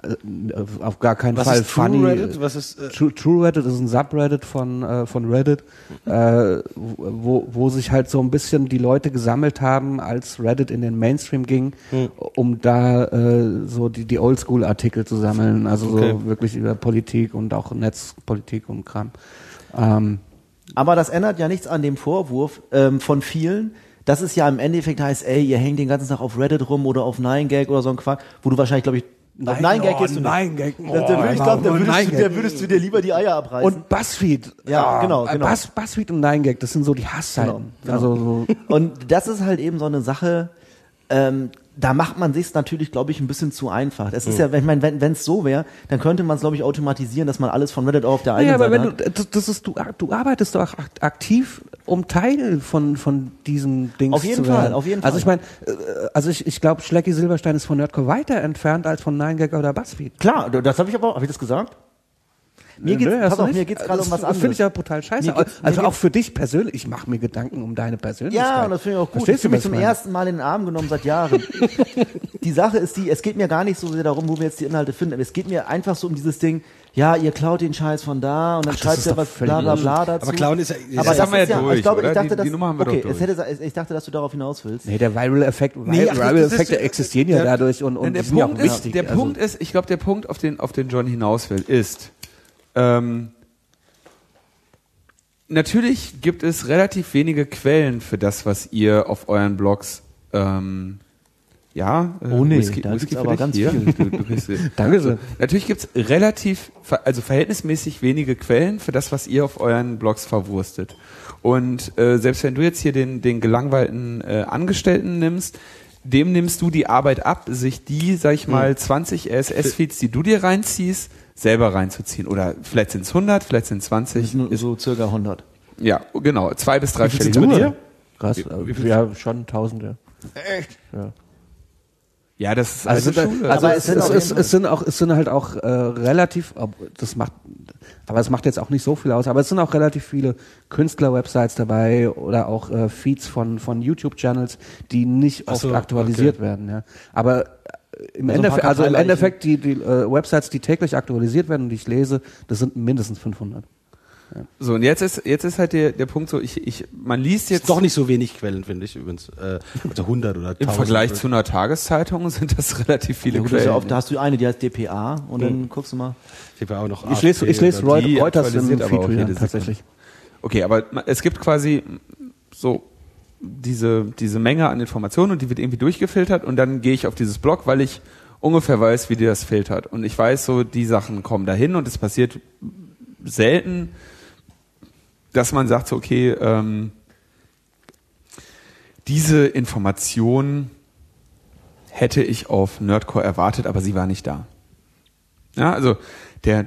auf gar keinen Was Fall ist True funny. Reddit? Was ist, äh, True, True Reddit ist ein Subreddit von äh, von Reddit, äh, wo wo sich halt so ein bisschen die Leute gesammelt haben, als Reddit in den Mainstream ging, Hm. um da äh, so die die Oldschool-Artikel zu sammeln, also Okay. so wirklich über Politik und auch Netzpolitik und Kram. Ähm, Aber das ändert ja nichts an dem Vorwurf ähm, von vielen, dass es ja im Endeffekt heißt, ey, ihr hängt den ganzen Tag auf Reddit rum oder auf nine gag oder so ein Quark, wo du wahrscheinlich, glaube ich, auf nine gag gehst du nicht. nine gag. Da- da würd- ich glaube, da würdest, du- da würdest du dir lieber die Eier abreißen. Und Buzzfeed. Ja, genau, äh, genau. Buzz, Buzzfeed und nine gag, das sind so die Hassseiten. Genau, Also so, Und das ist halt eben so eine Sache, ähm, da macht man sich's natürlich, glaube ich, ein bisschen zu einfach. Es ist ja, ich meine, wenn es so wäre, dann könnte man es, glaube ich, automatisieren, dass man alles von Reddit auch auf der eigenen ja, aber Seite wenn hat. du, das, das ist, du, du arbeitest doch ak- aktiv, um Teil von, von diesem Ding Auf jeden zu werden. Fall, auf jeden Also Fall. ich meine, äh, also ich, ich glaube, Schlecki Silberstein ist von Nerdcore weiter entfernt als von nine gag oder Buzzfeed. Klar, das habe ich aber, habe ich das gesagt? Mir geht's, Nö, hast pass du auf, nicht. mir geht's gerade Das um was Das finde anderes. ich ja brutal scheiße. Mir geht's- Also mir auch geht's- für dich persönlich. Ich mache mir Gedanken um deine Persönlichkeit. Ja, und das finde ich auch gut. Verstehst Ich fühle du, mich was zum ich meine? ersten Mal in den Arm genommen seit Jahren. Die Sache ist die, es geht mir gar nicht so sehr darum, wo wir jetzt die Inhalte finden, aber es geht mir einfach so um dieses Ding, ja, ihr klaut den Scheiß von da und dann Ach, das schreibt ist ihr doch was völlig bla bla bla dazu. Aber Clown ist ja. Aber Das haben wir ist ja durch, ich glaube, oder? ich dachte, Die- dass, die Nummer haben wir okay, doch es hätte, ich dachte, dass du darauf hinaus willst. Nee, der Viral-Effekt, Nee, ach, das Viral-Effekte ist- existieren ja der- dadurch und, und der die sind ja auch Punkt ist, wichtig. der also, Punkt ist, ich glaube, der Punkt, auf den, auf den John hinaus will, ist, ähm, natürlich gibt es relativ wenige Quellen für das, was ihr auf euren Blogs, ähm, ja, äh, Oh nee, Whisky, da Whisky gibt's für aber dich ganz hier. viel. Du, du kriegst, Danke sehr. Natürlich gibt's relativ, also verhältnismäßig wenige Quellen für das, was ihr auf euren Blogs verwurstet. Und äh, selbst wenn du jetzt hier den, den gelangweilten äh, Angestellten nimmst, dem nimmst du die Arbeit ab, sich die, sag ich mal, zwanzig R S S-Feeds, die du dir reinziehst, selber reinzuziehen. Oder vielleicht sind es hundert, vielleicht sind es Das zwanzig. ist nur so circa hundert. Ja, genau, zwei bis drei Wie viel Stellen. sind's bei dir? Krass, Wie- wie äh, viel- ja, schon Tausende. Echt? Ja. Ja, das ist Also, alte da, Schule. also Aber es, es sind es, auf es, jeden es sind auch, es sind halt auch äh, relativ, ob- das macht, aber es macht jetzt auch nicht so viel aus, aber es sind auch relativ viele Künstler-Websites dabei oder auch äh, Feeds von von YouTube-Channels, die nicht Ach oft so, aktualisiert okay. werden. Ja. Aber äh, im Also ein paar Endeffekt, also im Karteileichen. Endeffekt die die äh, Websites, die täglich aktualisiert werden und die ich lese, das sind mindestens fünfhundert. So, und jetzt ist, jetzt ist halt der, der Punkt so, ich, ich, man liest Jetzt jetzt doch nicht so wenig Quellen, finde ich übrigens. Äh, also hundert oder im tausend. Vergleich zu einer Tageszeitung sind das relativ viele Ja, gut, das ist Quellen. ja oft, da hast du eine, die heißt D P A und dann guckst du mal. Ich habe auch noch Ich lese ich lese oder- die Reuters im aktualisiert aber auch Feed jede Sekunde. tatsächlich. Okay, aber ma- es gibt quasi so diese, diese Menge an Informationen und die wird irgendwie durchgefiltert und dann gehe ich auf dieses Blog, weil ich ungefähr weiß, wie die das filtert. Und ich weiß so, die Sachen kommen dahin und es passiert selten, dass man sagt so, okay, ähm, diese Information hätte ich auf Nerdcore erwartet, aber sie war nicht da. Ja, also der,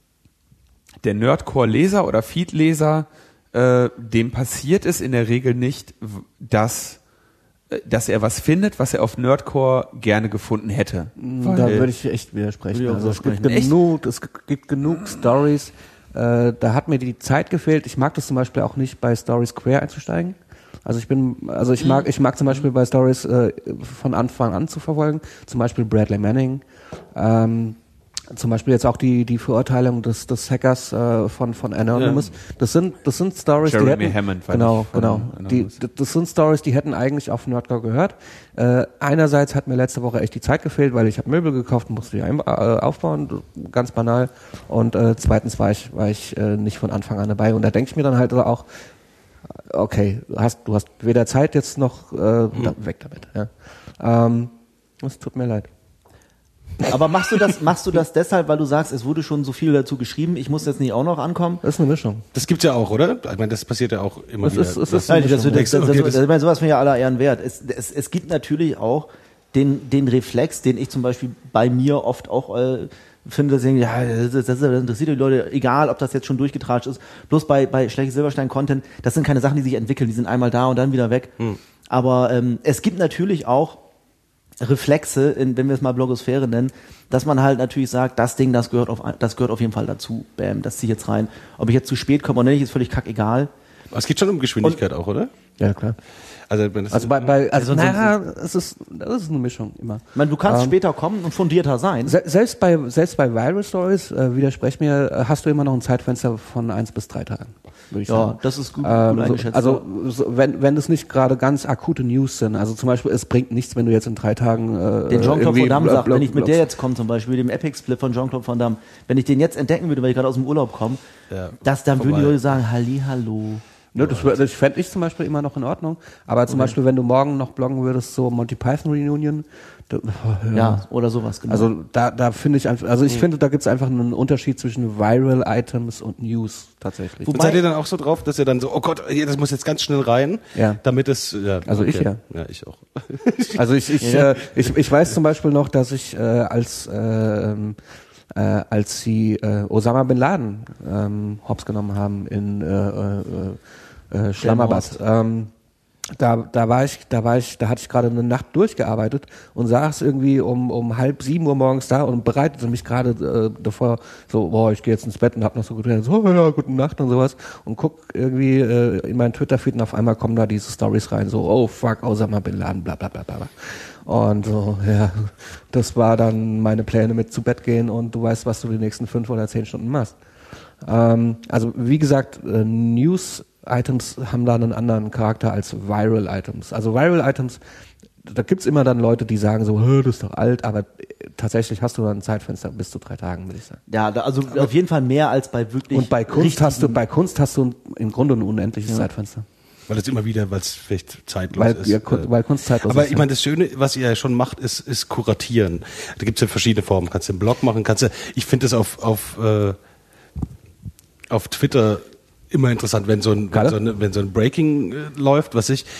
der Nerdcore-Leser oder Feed-Leser, äh, dem passiert es in der Regel nicht, w- dass, äh, dass er was findet, was er auf Nerdcore gerne gefunden hätte. Da Weil- würde ich echt widersprechen. Würde ich auch Also es gibt widersprechen. Echt? genug, es gibt genug Stories. Äh, da hat mir die Zeit gefehlt. Ich mag das zum Beispiel auch nicht, bei Stories quer einzusteigen. Also ich bin, also ich mag, ich mag zum Beispiel bei Stories äh, von Anfang an zu verfolgen. Zum Beispiel Bradley Manning. Ähm, zum Beispiel jetzt auch die die Verurteilung des des Hackers äh, von von Anonymous. Das sind das sind Stories, die Jeremy hätten, Hammond war genau nicht von genau. Die, Anonymous. das sind Stories, die hätten eigentlich auf Nerdcore gehört. Äh, einerseits hat mir letzte Woche echt die Zeit gefehlt, weil ich habe Möbel gekauft und musste die ein, äh, aufbauen, ganz banal. Und äh, zweitens war ich war ich äh, nicht von Anfang an dabei. Und da denke ich mir dann halt auch, okay, du hast du hast weder Zeit jetzt noch äh, da, weg damit. Ja. Ähm, es tut mir leid. Aber machst du das, machst du das deshalb, weil du sagst, es wurde schon so viel dazu geschrieben, ich muss jetzt nicht auch noch ankommen? Das ist eine Mischung. Das gibt's ja auch, oder? Ich meine, das passiert ja auch immer Das wieder. ist- es Das- ist- Nein, das, das, das, Okay, das, das, das- ich meine, sowas finde ich ja aller Ehren wert. Es, es, es gibt natürlich auch den, den Reflex, den ich zum Beispiel bei mir oft auch äh, finde, dass ich, ja, das, das, das interessiert die Leute, egal ob das jetzt schon durchgetratscht ist. Bloß bei, bei Schlechte Silberstein-Content, das sind keine Sachen, die sich entwickeln, die sind einmal da und dann wieder weg. Hm. Aber ähm, es gibt natürlich auch Reflexe, in, wenn wir es mal Blogosphäre nennen, dass man halt natürlich sagt, das Ding, das gehört auf, das gehört auf jeden Fall dazu. Bam, das ziehe ich jetzt rein. Ob ich jetzt zu spät komme oder nicht, ist völlig kackegal. Aber es geht schon um Geschwindigkeit auch, oder? Ja, klar. Also, wenn das Also bei, bei also Also sonst- naja, es ist das ist eine Mischung immer. Ich meine, du kannst Ähm, später kommen und fundierter sein. Se selbst bei selbst bei Viral Stories, äh, widersprech mir, äh, hast du immer noch ein Zeitfenster von eins bis drei Tagen, würde ich Ja, sagen. das ist gut, gut Ähm, so, eingeschätzt. also so, wenn wenn es nicht gerade ganz akute News sind, also zum Beispiel es bringt nichts, wenn du jetzt in drei Tagen äh, den Jean-Claude irgendwie Van Damme Blog- sagt, wenn ich mit Blog- der jetzt komme zum Beispiel, dem Epic-Split von Jean-Claude Van Damme, wenn ich den jetzt entdecken würde, weil ich gerade aus dem Urlaub komme, Ja, das, dann würden die vorbei. Leute sagen, Halli, hallo. Ne, das wär- das fände ich zum Beispiel immer noch in Ordnung. Aber zum Beispiel, wenn du morgen noch bloggen würdest, so Monty Python Reunion, da, Ja, oder sowas, genau. Also da, da finde ich einfach, also ich finde, da gibt es einfach einen Unterschied zwischen Viral Items und News tatsächlich. Und seid ihr dann auch so drauf, dass ihr dann so, oh Gott, hier, das muss jetzt ganz schnell rein, Ja. damit es, ja, Also ich ja. Ja, ich auch. Also ich, ich, äh, ich, ich weiß zum Beispiel noch, dass ich äh, als ähm, äh, als sie äh, Osama Bin Laden ähm, hops genommen haben in äh, äh, äh, Islamabad, ähm, Da, da war ich, da war ich, da hatte ich gerade eine Nacht durchgearbeitet und saß irgendwie um, um halb sieben Uhr morgens da und bereitete mich gerade äh, davor, so, boah, ich gehe jetzt ins Bett und hab noch so gedacht, so, ja, gute Nacht und sowas und guck irgendwie äh, in meinen Twitter-Feed und auf einmal kommen da diese Stories rein, so, oh fuck, Osama Bin Laden, bla bla bla bla. Und so, ja, das war dann meine Pläne mit zu Bett gehen und du weißt, was du die nächsten fünf oder zehn Stunden machst. Ähm, also wie gesagt, äh, News Items haben da einen anderen Charakter als Viral Items. Also Viral Items, da gibt's immer dann Leute, die sagen so, das ist doch alt, aber tatsächlich hast du dann ein Zeitfenster bis zu drei Tagen, würde ich sagen. Ja, da, also aber auf jeden Fall mehr als bei wirklich. Und bei Kunst hast du, bei Kunst hast du im Grunde ein unendliches ja. Zeitfenster. Weil es immer wieder, weil es vielleicht zeitlos weil, ist. Ja, weil Kunst zeitlos aber ist. Aber ich meine, das Schöne, was ihr ja schon macht, ist, ist kuratieren. Da gibt's ja verschiedene Formen. Kannst du einen Blog machen, kannst du, ich finde das auf, auf, äh, auf Twitter immer interessant, wenn so ein, wenn so ein, wenn so ein Breaking äh, läuft, was ich.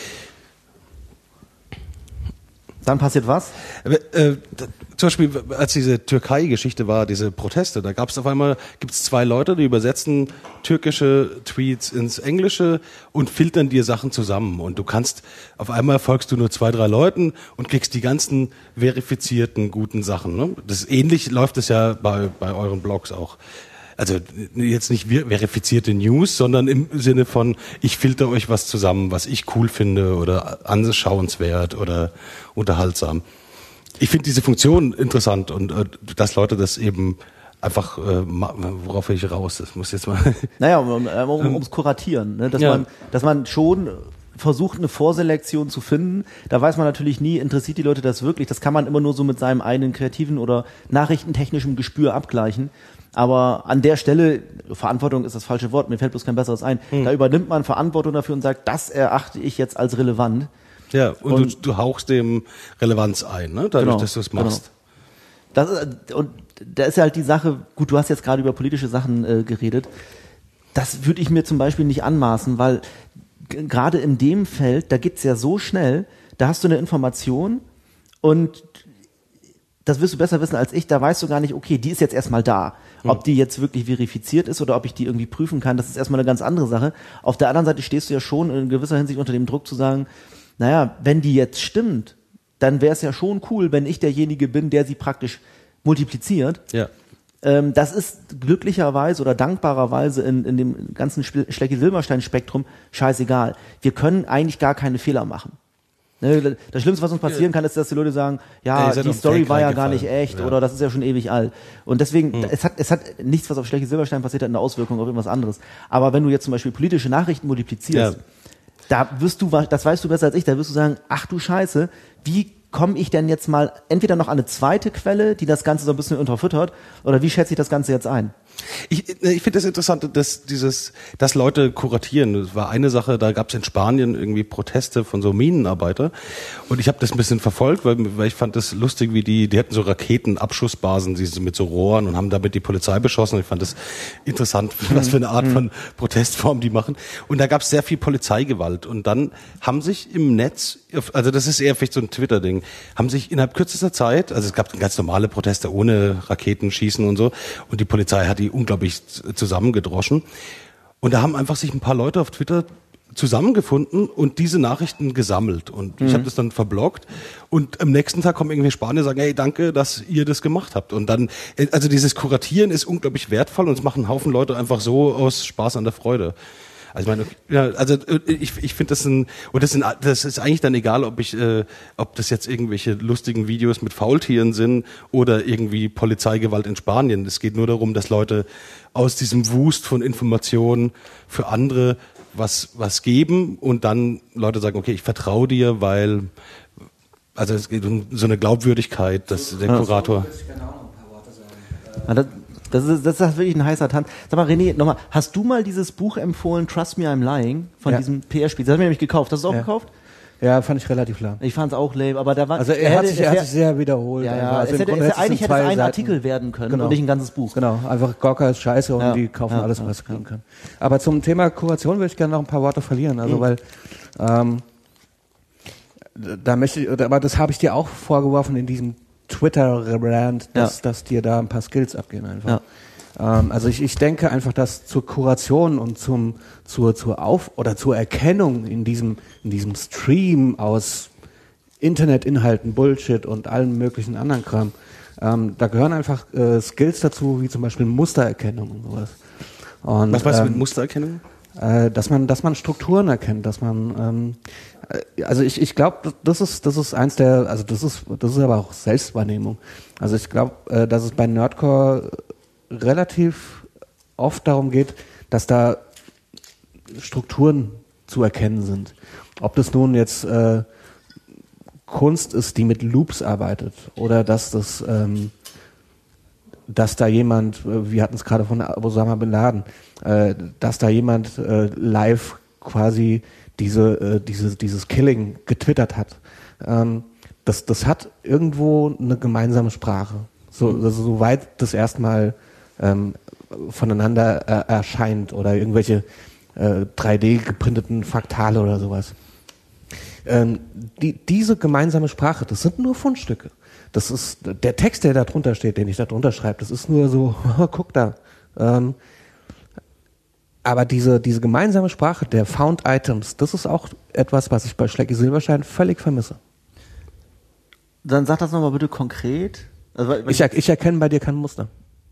Dann passiert was? Äh, da, zum Beispiel, als diese Türkei-Geschichte war, diese Proteste, da gab es auf einmal, gibt es zwei Leute, die übersetzen türkische Tweets ins Englische und filtern dir Sachen zusammen. Und du kannst, auf einmal folgst du nur zwei, drei Leuten und kriegst die ganzen verifizierten, guten Sachen. Ne? Das ähnlich läuft es ja bei, bei euren Blogs auch. Also jetzt nicht verifizierte News, sondern im Sinne von, ich filter euch was zusammen, was ich cool finde oder anschauenswert oder unterhaltsam. Ich finde diese Funktion interessant und äh, dass Leute das eben einfach, äh, worauf will ich raus? Das muss jetzt mal. Naja, um, um, um, ums Kuratieren, ne? dass ja. man, dass man schon versucht, eine Vorselektion zu finden. Da weiß man natürlich nie, interessiert die Leute das wirklich. Das kann man immer nur so mit seinem eigenen kreativen oder nachrichtentechnischen Gespür abgleichen. Aber an der Stelle, Verantwortung ist das falsche Wort, mir fällt bloß kein besseres ein, hm. da übernimmt man Verantwortung dafür und sagt, das erachte ich jetzt als relevant. Ja, und, und du, du hauchst dem Relevanz ein, ne? Dadurch, genau, dass du es machst. Genau. Das, und da ist ja halt die Sache, gut, du hast jetzt gerade über politische Sachen äh, geredet, das würde ich mir zum Beispiel nicht anmaßen, weil g- gerade in dem Feld, da geht's ja so schnell, da hast du eine Information und das wirst du besser wissen als ich, da weißt du gar nicht, okay, die ist jetzt erstmal da. Ob die jetzt wirklich verifiziert ist oder ob ich die irgendwie prüfen kann, das ist erstmal eine ganz andere Sache. Auf der anderen Seite stehst du ja schon in gewisser Hinsicht unter dem Druck zu sagen, naja, wenn die jetzt stimmt, dann wäre es ja schon cool, wenn ich derjenige bin, der sie praktisch multipliziert. Ja. Ähm, das ist glücklicherweise oder dankbarerweise in, in dem ganzen Schlecki-Silberstein-Spektrum scheißegal. Wir können eigentlich gar keine Fehler machen. Das Schlimmste, was uns passieren kann, ist, dass die Leute sagen, ja, die Story war ja gar nicht echt ja. oder das ist ja schon ewig alt. Und deswegen, hm. es hat es hat nichts, was auf Schlecki-Silberstein passiert hat, eine Auswirkung auf irgendwas anderes. Aber wenn du jetzt zum Beispiel politische Nachrichten multiplizierst, ja. da wirst du, das weißt du besser als ich, da wirst du sagen, ach du Scheiße, wie komme ich denn jetzt mal entweder noch an eine zweite Quelle, die das Ganze so ein bisschen unterfüttert, oder wie schätze ich das Ganze jetzt ein? Ich, ich finde das interessant, dass dieses, dass Leute kuratieren. Das war eine Sache, da gab es in Spanien irgendwie Proteste von so Minenarbeiter und ich habe das ein bisschen verfolgt, weil, weil ich fand das lustig, wie die, die hatten so Raketenabschussbasen, die mit so Rohren und haben damit die Polizei beschossen. Ich fand das interessant, was für eine Art von Protestform die machen. Und da gab es sehr viel Polizeigewalt und dann haben sich im Netz, also das ist eher vielleicht so ein Twitter-Ding, haben sich innerhalb kürzester Zeit, also es gab ganz normale Proteste ohne Raketenschießen und so und die Polizei hat die unglaublich zusammengedroschen. Und da haben einfach sich ein paar Leute auf Twitter zusammengefunden und diese Nachrichten gesammelt. Und mhm. ich habe das dann verbloggt. Und am nächsten Tag kommen irgendwie Spanier und sagen, hey, danke, dass ihr das gemacht habt. Und dann, also dieses Kuratieren ist unglaublich wertvoll und es machen einen Haufen Leute einfach so aus Spaß an der Freude. Also ich meine, ja, also ich ich finde das ein und das sind das ist eigentlich dann egal, ob ich äh, ob das jetzt irgendwelche lustigen Videos mit Faultieren sind oder irgendwie Polizeigewalt in Spanien. Es geht nur darum, dass Leute aus diesem Wust von Informationen für andere was was geben und dann Leute sagen, okay, ich vertraue dir, weil also es geht um so eine Glaubwürdigkeit, dass der Kurator. Ja, das Das ist, das ist wirklich ein heißer Tanz. Sag mal, René, nochmal, hast du mal dieses Buch empfohlen, Trust Me, I'm Lying, von ja. diesem P R-Spiel? Das habe ich mir nämlich gekauft. Hast du es auch ja. gekauft? Ja, fand ich relativ lame. Ich fand es auch lame, aber da war... Also er, er hat, sich, er hat sich sehr wiederholt. Ja, ja. Also es hätte, es eigentlich hätte es ein Artikel Seiten. werden können genau. und nicht ein ganzes Buch. Genau, einfach Gawker ist scheiße und ja. die kaufen ja. alles, was sie kriegen können. Aber zum Thema Kuration würde ich gerne noch ein paar Worte verlieren. Also mhm. weil... Ähm, da möchte ich, aber das habe ich dir auch vorgeworfen in diesem Twitter-Rant, dass, ja. dass dir da ein paar Skills abgehen einfach. Ähm, also ich, ich denke einfach, dass zur Kuration und zum zur zur Auf oder zur Erkennung in diesem in diesem Stream aus Internetinhalten, Bullshit und allen möglichen anderen Kram, ähm, da gehören einfach äh, Skills dazu, wie zum Beispiel Mustererkennung und sowas. Und, Was meinst du ähm, mit Mustererkennung? Äh, dass man, dass man Strukturen erkennt, dass man, ähm, äh, also ich, ich glaube, das ist, das ist eins der, also das ist, das ist aber auch Selbstwahrnehmung. Also ich glaube, äh, dass es bei Nerdcore relativ oft darum geht, dass da Strukturen zu erkennen sind. Ob das nun jetzt äh, Kunst ist, die mit Loops arbeitet, oder dass das, ähm, dass da jemand, wir hatten es gerade von Osama Bin Laden, äh, dass da jemand äh, live quasi diese, äh, diese, dieses Killing getwittert hat. Ähm, das, das hat irgendwo eine gemeinsame Sprache. So, also, soweit das erstmal ähm, voneinander äh, erscheint oder irgendwelche äh, drei D geprinteten Fraktale oder sowas. Ähm, die, diese gemeinsame Sprache, das sind nur Fundstücke. Das ist der Text, der da drunter steht, den ich da drunter schreibe. Das ist nur so, guck da. Ähm, aber diese diese gemeinsame Sprache der Found Items, das ist auch etwas, was ich bei Schlecki Silberstein völlig vermisse. Dann sag das nochmal bitte konkret. Also, weil- Ich, er, ich erkenne bei dir kein Muster.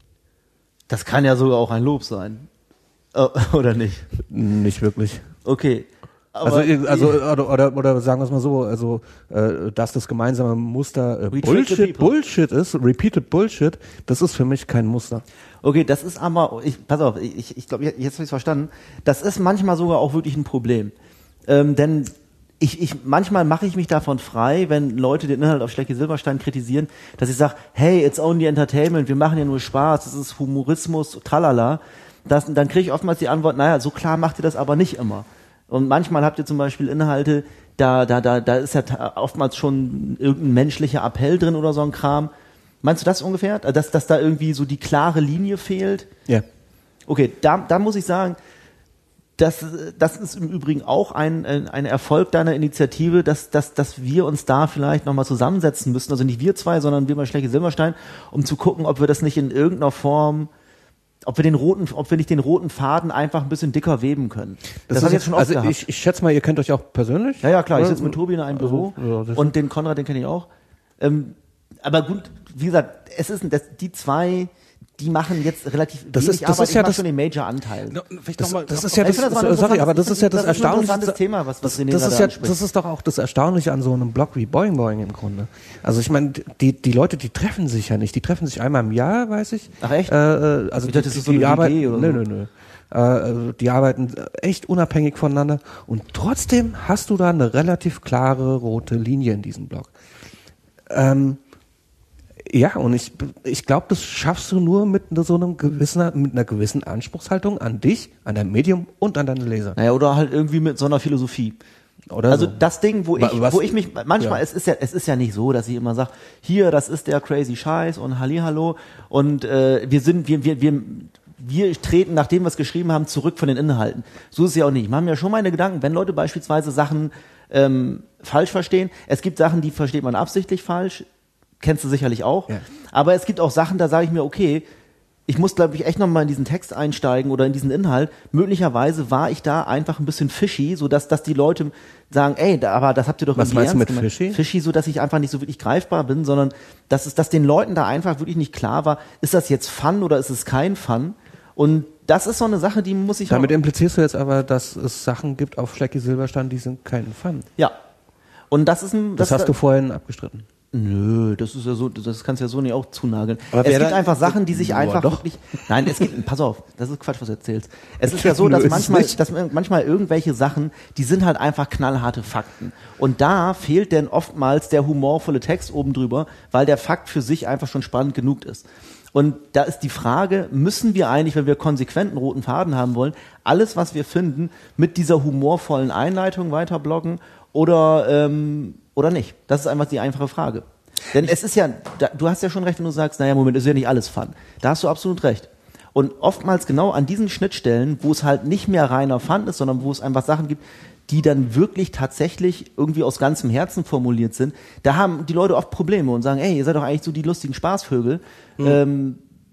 das kann ja sogar auch ein Lob sein. Oh, oder nicht? Nicht wirklich. Okay. Aber Also, also oder, oder, oder sagen wir es mal so, also äh, dass das gemeinsame Muster äh, We trick the Bullshit, people. Bullshit ist, repeated Bullshit, das ist für mich kein Muster. Okay, das ist aber, ich, pass auf, ich, ich glaube, jetzt habe ich es verstanden. Das ist manchmal sogar auch wirklich ein Problem. Ähm, denn ich, ich, manchmal mache ich mich davon frei, wenn Leute den Inhalt auf Schlecki Silberstein kritisieren, dass ich sage, hey, it's only entertainment, wir machen ja nur Spaß, das ist Humorismus, tralala. Das, dann kriege ich oftmals die Antwort, naja, so klar macht ihr das aber nicht immer. Und manchmal habt ihr zum Beispiel Inhalte, da, da, da, da ist ja ta- oftmals schon irgendein menschlicher Appell drin oder so ein Kram. Meinst du das ungefähr? Dass, dass da irgendwie so die klare Linie fehlt? Ja. Okay, da, da muss ich sagen, das, das ist im Übrigen auch ein, ein, ein Erfolg deiner Initiative, dass, dass, dass wir uns da vielleicht nochmal zusammensetzen müssen. Also nicht wir zwei, sondern wir bei Schlecki Silberstein, um zu gucken, ob wir das nicht in irgendeiner Form, ob wir den roten, ob wir nicht den roten Faden einfach ein bisschen dicker weben können. Das, das habe ich jetzt schon oft also gehabt. ich, ich schätze mal, ihr kennt euch auch persönlich. Ja, ja, klar, ich Oder? sitze mit Tobi in einem Also, Büro ja, das- und den Konrad, den kenne ich auch. Ähm, aber gut, wie gesagt, es ist das, die zwei, die machen jetzt relativ Das wenig ist- das Arbeit, ist ich ja mach das- schon den Major-Anteil. No, vielleicht Das, noch mal, das ist ja Ich das, finde, das war ein sorry, interessantes- aber das ist ja das, das ist ein Erstaunliche. interessantes Thema, was- was René das gerade ist ja, anspricht. das ist doch auch das Erstaunliche an so einem Blog wie Boing Boing im Grunde. Also ich meine, die die Leute, die treffen sich ja nicht. Die treffen sich einmal im Jahr, weiß ich. Ach, echt? Äh, äh, also Ich dachte, die, das ist so die eine arbeiten, W G oder nö, so. nö, nö. Äh, die arbeiten echt unabhängig voneinander und trotzdem hast du da eine relativ klare rote Linie in diesem Blog. Ähm, Ja, und ich, ich glaube, das schaffst du nur mit so einem gewissen, mit einer gewissen Anspruchshaltung an dich, an dein Medium und an deine Leser. Naja, oder halt irgendwie mit so einer Philosophie. Oder Also so. das Ding, wo ich, Was- wo ich mich, manchmal, ja. es ist ja, es ist ja nicht so, dass ich immer sage, hier, das ist der crazy Scheiß und Hallihallo und äh, wir sind, wir, wir, wir, wir treten, nachdem wir es geschrieben haben, zurück von den Inhalten. So ist es ja auch nicht. Ich mache mir schon meine Gedanken, wenn Leute beispielsweise Sachen ähm, falsch verstehen. Es gibt Sachen, die versteht man absichtlich falsch, kennst du sicherlich auch. Ja. Aber es gibt auch Sachen, da sage ich mir, okay, ich muss, glaube ich, echt nochmal in diesen Text einsteigen oder in diesen Inhalt. Möglicherweise war ich da einfach ein bisschen fishy, so dass, dass die Leute sagen, ey, da, aber das habt ihr doch Was irgendwie meinst du ernst mit gemeint. fishy? Fishy, so dass ich einfach nicht so wirklich greifbar bin, sondern dass es, dass den Leuten da einfach wirklich nicht klar war, ist das jetzt Fun oder ist es kein Fun? Und das ist so eine Sache, die muss ich Damit auch, implizierst du jetzt aber, dass es Sachen gibt auf Schlecki Silberstein, die sind kein Fun. ja. Und das ist ein, Das, hast du vorhin abgestritten. Nö, das ist ja so, das kannst du ja so nicht auch zunageln. Aber Es wer gibt da- einfach Sachen, die sich Ja, einfach doch. wirklich, nein, es gibt, pass auf, das ist Quatsch, was du erzählst. Es ist ja so, Nö, dass ist es manchmal, nicht. dass manchmal irgendwelche Sachen, die sind halt einfach knallharte Fakten. Und da fehlt denn oftmals der humorvolle Text oben drüber, weil der Fakt für sich einfach schon spannend genug ist. Und da ist die Frage, müssen wir eigentlich, wenn wir konsequenten roten Faden haben wollen, alles, was wir finden, mit dieser humorvollen Einleitung weiterbloggen oder, ähm, oder nicht? Das ist einfach die einfache Frage. Denn es ist ja, da, du hast ja schon recht, wenn du sagst, naja, Moment, ist ja nicht alles Fun. Da hast du absolut recht. Und oftmals genau an diesen Schnittstellen, wo es halt nicht mehr reiner Fun ist, sondern wo es einfach Sachen gibt, die dann wirklich tatsächlich irgendwie aus ganzem Herzen formuliert sind, da haben die Leute oft Probleme und sagen, ey, ihr seid doch eigentlich so die lustigen Spaßvögel. Ähm,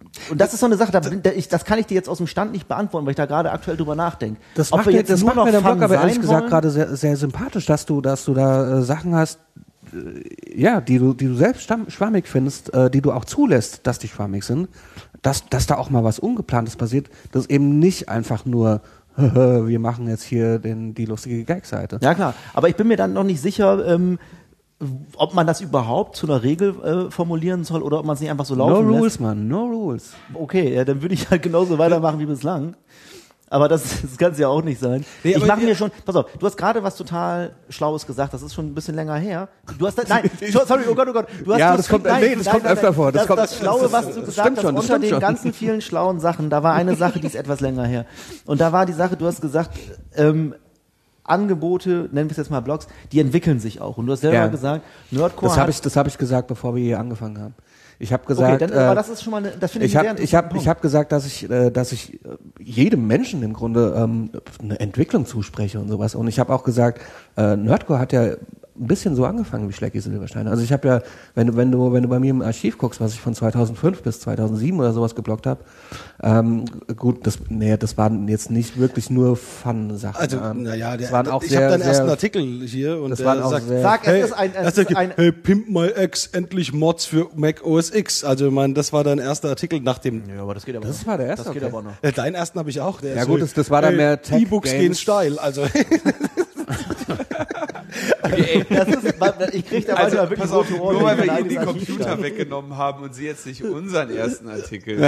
Und das ist so eine Sache, da, da ich, das kann ich dir jetzt aus dem Stand nicht beantworten, weil ich da gerade aktuell drüber nachdenke. Das Ob macht, wir mir, jetzt das nur macht noch mir der Blog Fun aber ehrlich sein gesagt wollen? gerade sehr, sehr sympathisch, dass du, dass du da äh, Sachen hast, äh, ja, die du, die du selbst stamm, schwammig findest, äh, die du auch zulässt, dass die schwammig sind, dass, dass da auch mal was Ungeplantes passiert, dass eben nicht einfach nur wir machen jetzt hier den, die lustige Gag-Seite. Ja klar, aber ich bin mir dann noch nicht sicher, ähm, ob man das überhaupt zu einer Regel äh, formulieren soll oder ob man es nicht einfach so laufen No lässt. rules, Mann, no rules. Okay, ja, dann würde ich halt genauso weitermachen wie bislang. Aber das, das kann es ja auch nicht sein. Nee, ich aber mache wir- mir schon, pass auf, du hast gerade was total Schlaues gesagt, das ist schon ein bisschen länger her. Du hast, nein, sorry, oh Gott, oh Gott. Du hast, Ja, du das hast, kommt- nein, nee, das nein, kommt nein, öfter nein, vor. Das Das, kommt- das Schlaue, das- was du das gesagt stimmt hast, schon, das unter stimmt den schon. ganzen vielen schlauen Sachen, da war eine Sache, die ist etwas länger her. Und da war die Sache, du hast gesagt, ähm, Angebote, nennen wir es jetzt mal Blogs, die entwickeln sich auch. Und du hast selber Ja. gesagt, Nerdcore Das hat... habe ich, das habe ich gesagt, bevor wir hier angefangen haben. Ich habe gesagt, okay, dann, aber äh, das ist schon mal, eine, das finde ich, ich einen sehr habe ich habe interessanten ich habe gesagt, dass ich äh, dass ich äh, jedem Menschen im Grunde ähm, eine Entwicklung zuspreche und sowas. Und ich habe auch gesagt, äh, Nerdcore hat ja ein bisschen so angefangen wie Schlecki Silberstein. Also ich habe ja, wenn du wenn du wenn du bei mir im Archiv guckst, was ich von zweitausendfünf bis zweitausendsieben oder sowas gebloggt habe, ähm, gut, das nee, das waren jetzt nicht wirklich nur Fun-Sachen. Also, ähm, naja, das der, waren auch ich sehr, habe deinen sehr, ersten Artikel hier und das der waren auch sagt, sehr- Sag, hey, es ist ein, er es sagt, ist ein, hey, Pimp My Ex, endlich Mods für Mac O S X. Also, ich meine, das war dein erster Artikel nach dem, ja, aber das geht aber Das noch. war der erste, Das geht okay. aber noch. äh, deinen ersten habe ich auch. Der Ja ist gut, so, das- das war dann hey, mehr Tech E-Books gehen Games. steil. Also, Das ist, ich krieg da Also, manchmal wirklich pass auf, rote Ohren, nur weil wenn wir ich ihnen die alleine ins Archiv Computer steige. weggenommen haben und sie jetzt nicht unseren ersten Artikel.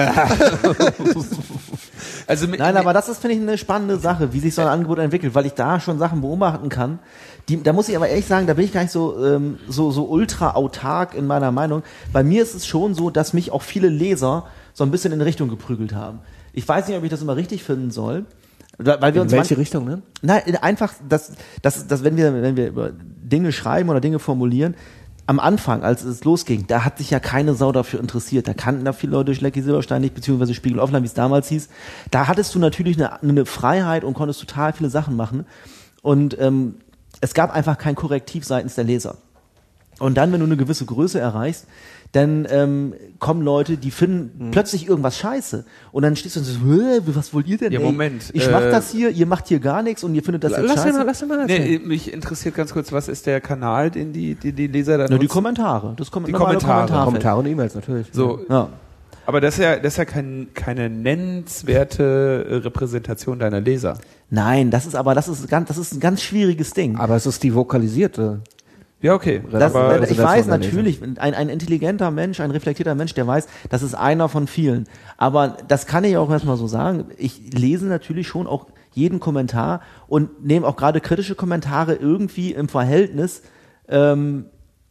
Also mit, Nein, aber das ist, finde ich, eine spannende Sache, wie sich so ein Angebot entwickelt, weil ich da schon Sachen beobachten kann. Die, da muss ich aber ehrlich sagen, da bin ich gar nicht so, ähm, so, so ultra autark in meiner Meinung. Bei mir ist es schon so, dass mich auch viele Leser so ein bisschen in Richtung geprügelt haben. Ich weiß nicht, ob ich das immer richtig finden soll. Weil wir in uns welche man- Richtung, ne? Nein, einfach, dass, dass, dass wenn wir, wenn wir über Dinge schreiben oder Dinge formulieren, am Anfang, als es losging, da hat sich ja keine Sau dafür interessiert. Da kannten da viele Leute Schlecki Silberstein nicht, beziehungsweise Spiegel Offline, wie es damals hieß. Da hattest du natürlich eine, eine Freiheit und konntest total viele Sachen machen. Und ähm, es gab einfach kein Korrektiv seitens der Leser. Und dann, wenn du eine gewisse Größe erreichst, dann ähm, kommen Leute, die finden Mhm. plötzlich irgendwas scheiße. Und dann stehst du und so, "Hä, was wollt ihr denn? Ja, ey? Moment, Ich mach äh, das hier, ihr macht hier gar nichts und ihr findet das jetzt Lass ihn scheiße. mal, lass ihn mal erzählen. nee, mich interessiert ganz kurz, was ist der Kanal, den die, die, die Leser da Nur die nutzen? Kommentare. Das Kom Die normale Kommentare. Kommentarfeld. Kommentare und E-Mails natürlich. So, Ja. aber das ist ja, das ist ja kein, keine nennenswerte äh, Repräsentation deiner Leser. Nein, das ist aber das ist ganz, das ist ein ganz schwieriges Ding. Aber es ist die vokalisierte. Ja, okay. Das, aber ich Repräsentation weiß der Leser. natürlich, ein, ein intelligenter Mensch, ein reflektierter Mensch, der weiß, das ist einer von vielen. Aber das kann ich auch erstmal so sagen. Ich lese natürlich schon auch jeden Kommentar und nehme auch gerade kritische Kommentare irgendwie im Verhältnis ähm,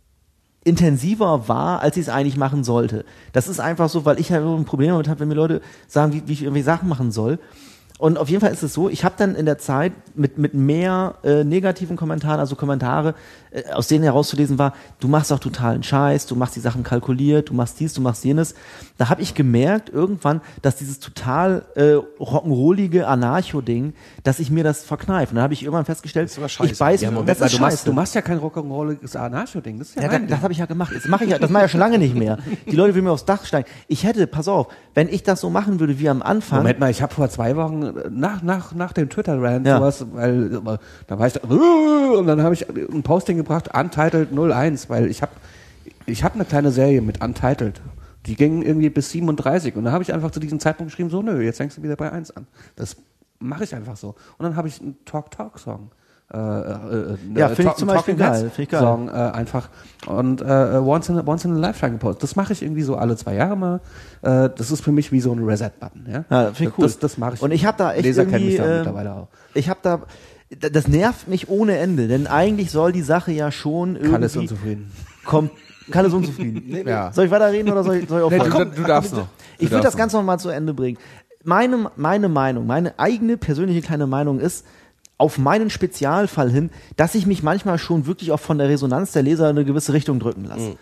intensiver wahr, als ich es eigentlich machen sollte. Das ist einfach so, weil ich halt so ein Problem damit habe, wenn mir Leute sagen, wie, wie ich irgendwie Sachen machen soll. Und auf jeden Fall ist es so, ich habe dann in der Zeit mit, mit mehr äh, negativen Kommentaren, also Kommentare, äh, aus denen herauszulesen war, du machst doch totalen Scheiß, du machst die Sachen kalkuliert, du machst dies, du machst jenes. Da habe ich gemerkt irgendwann, dass dieses total äh, rock'n'rollige Anarcho-Ding, dass ich mir das verkneife. Und dann habe ich irgendwann festgestellt, aber scheiße. ich beiß, Ja, das Moment ist mal, du machst, scheiße. du machst ja kein rock'n'rolliges Anarcho-Ding. Das ist ja, Ja, mein das, Ding. das habe ich ja gemacht. Das mache ich ja, das mache ich ja schon lange nicht mehr. Die Leute will mir aufs Dach steigen. Ich hätte, pass auf, wenn ich das so machen würde wie am Anfang. Moment mal, ich habe vor zwei Wochen äh, nach nach nach dem Twitter-Rant Ja. sowas, weil äh, da war ich da, und dann habe ich ein Posting gebracht, Untitled null eins, weil ich habe ich habe eine kleine Serie mit Untitled. Die ging irgendwie bis siebenunddreißig und da habe ich einfach zu diesem Zeitpunkt geschrieben, so nö, jetzt fängst du wieder bei eins an. Das mache ich einfach so. Und dann habe ich einen Talk-Talk-Song. Äh, äh, Ja, äh, finde ich Talk- zum Beispiel Talking geil, Heads finde ich geil. Song äh, einfach und äh, once in a, once in a lifetime gepostet. Das mache ich irgendwie so alle zwei Jahre mal. Äh, das ist für mich wie so ein Reset-Button. Ja, Ja, finde ich cool. Das, das mache ich. Und ich habe da echt Leser kennen irgendwie, mich da äh, mittlerweile auch. Ich habe da, das nervt mich ohne Ende, denn eigentlich soll die Sache ja schon irgendwie. Kalle ist unzufrieden. Kom Kalle ist unzufrieden. Ja. Soll ich weiterreden oder soll ich, soll ich Nee, aufhören? du, du darfst noch. Du Ich will darfst das noch. Ganze noch mal zu Ende bringen. Meine, meine Meinung, meine eigene persönliche kleine Meinung ist, auf meinen Spezialfall hin, dass ich mich manchmal schon wirklich auch von der Resonanz der Leser in eine gewisse Richtung drücken lasse.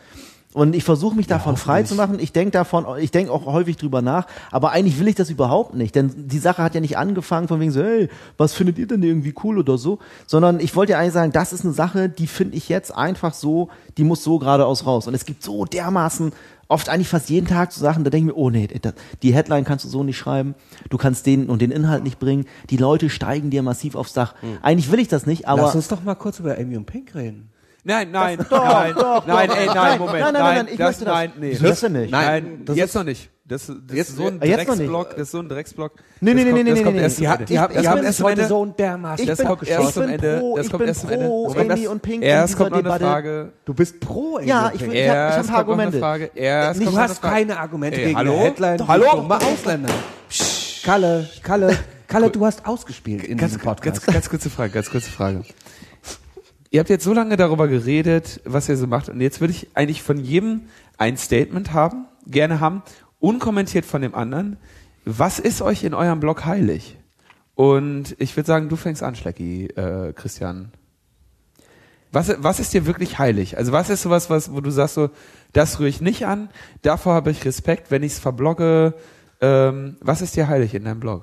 Und ich versuche mich davon Ja, frei zu machen. Ich denke davon, ich denke auch häufig drüber nach, aber eigentlich will ich das überhaupt nicht, denn die Sache hat ja nicht angefangen von wegen so, hey, was findet ihr denn irgendwie cool oder so, sondern ich wollte ja eigentlich sagen, das ist eine Sache, die finde ich jetzt einfach so, die muss so geradeaus raus. Und es gibt so dermaßen oft eigentlich fast jeden Tag so Sachen, da denke ich mir, oh nee, die Headline kannst du so nicht schreiben, du kannst den und den Inhalt nicht bringen, die Leute steigen dir massiv aufs Dach. Mhm. Eigentlich will ich das nicht, aber... Lass uns doch mal kurz über Amy und Pink reden. Nein, nein, Das- doch, nein, doch, nein, doch. ey, nein, Nein, Moment, nein, nein, nein, ich das, möchte das. nein, nee. Wieso das denn nicht? Nein, Das jetzt ist- noch nicht. Das, das Jetzt- ist so ein jetzt noch nicht. Drecksblock, das ist so ein Drecksblock. Nee, nee, Das nee, kommt- nee, das nee, kommt nee, erst nee. am Ich- Ende. ich- Das ich kommt bin erst am heute Ende. so ein dermaßen. Ich Das bin, kommt erst ich am bin Ende. pro, Das ich kommt bin erst am pro Ende. Amy Moment, und Pink Erst in kommt dieser noch eine Debatte. Frage. Du bist pro Amy Ja, und ich Pink. will- ich hab- ich hab Erst ein paar kommt noch eine Argumente. Frage. Erst Nicht- kommt Du noch hast eine Frage. keine Argumente Ey, gegen hallo? die Headline. Hallo? Du dummer Ausländer. Kalle, Kalle, Kalle, du hast ausgespielt in Ganz, diesem ganz, Podcast. ganz kurze Frage, ganz kurze Frage. Ihr habt jetzt so lange darüber geredet, was ihr so macht, und jetzt würde ich eigentlich von jedem ein Statement haben, gerne haben, unkommentiert von dem anderen. Was ist euch in eurem Blog heilig? Und ich würde sagen, du fängst an, Schlecki, äh, Christian. Was, was ist dir wirklich heilig? Also was ist sowas, was, wo du sagst so, das rühre ich nicht an, davor habe ich Respekt, wenn ich es verblogge. Ähm, was ist dir heilig in deinem Blog?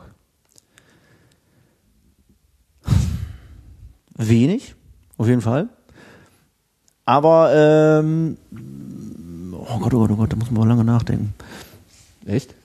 Wenig, auf jeden Fall. Aber, ähm, oh Gott, oh Gott, oh Gott, da muss man mal lange nachdenken. Echt?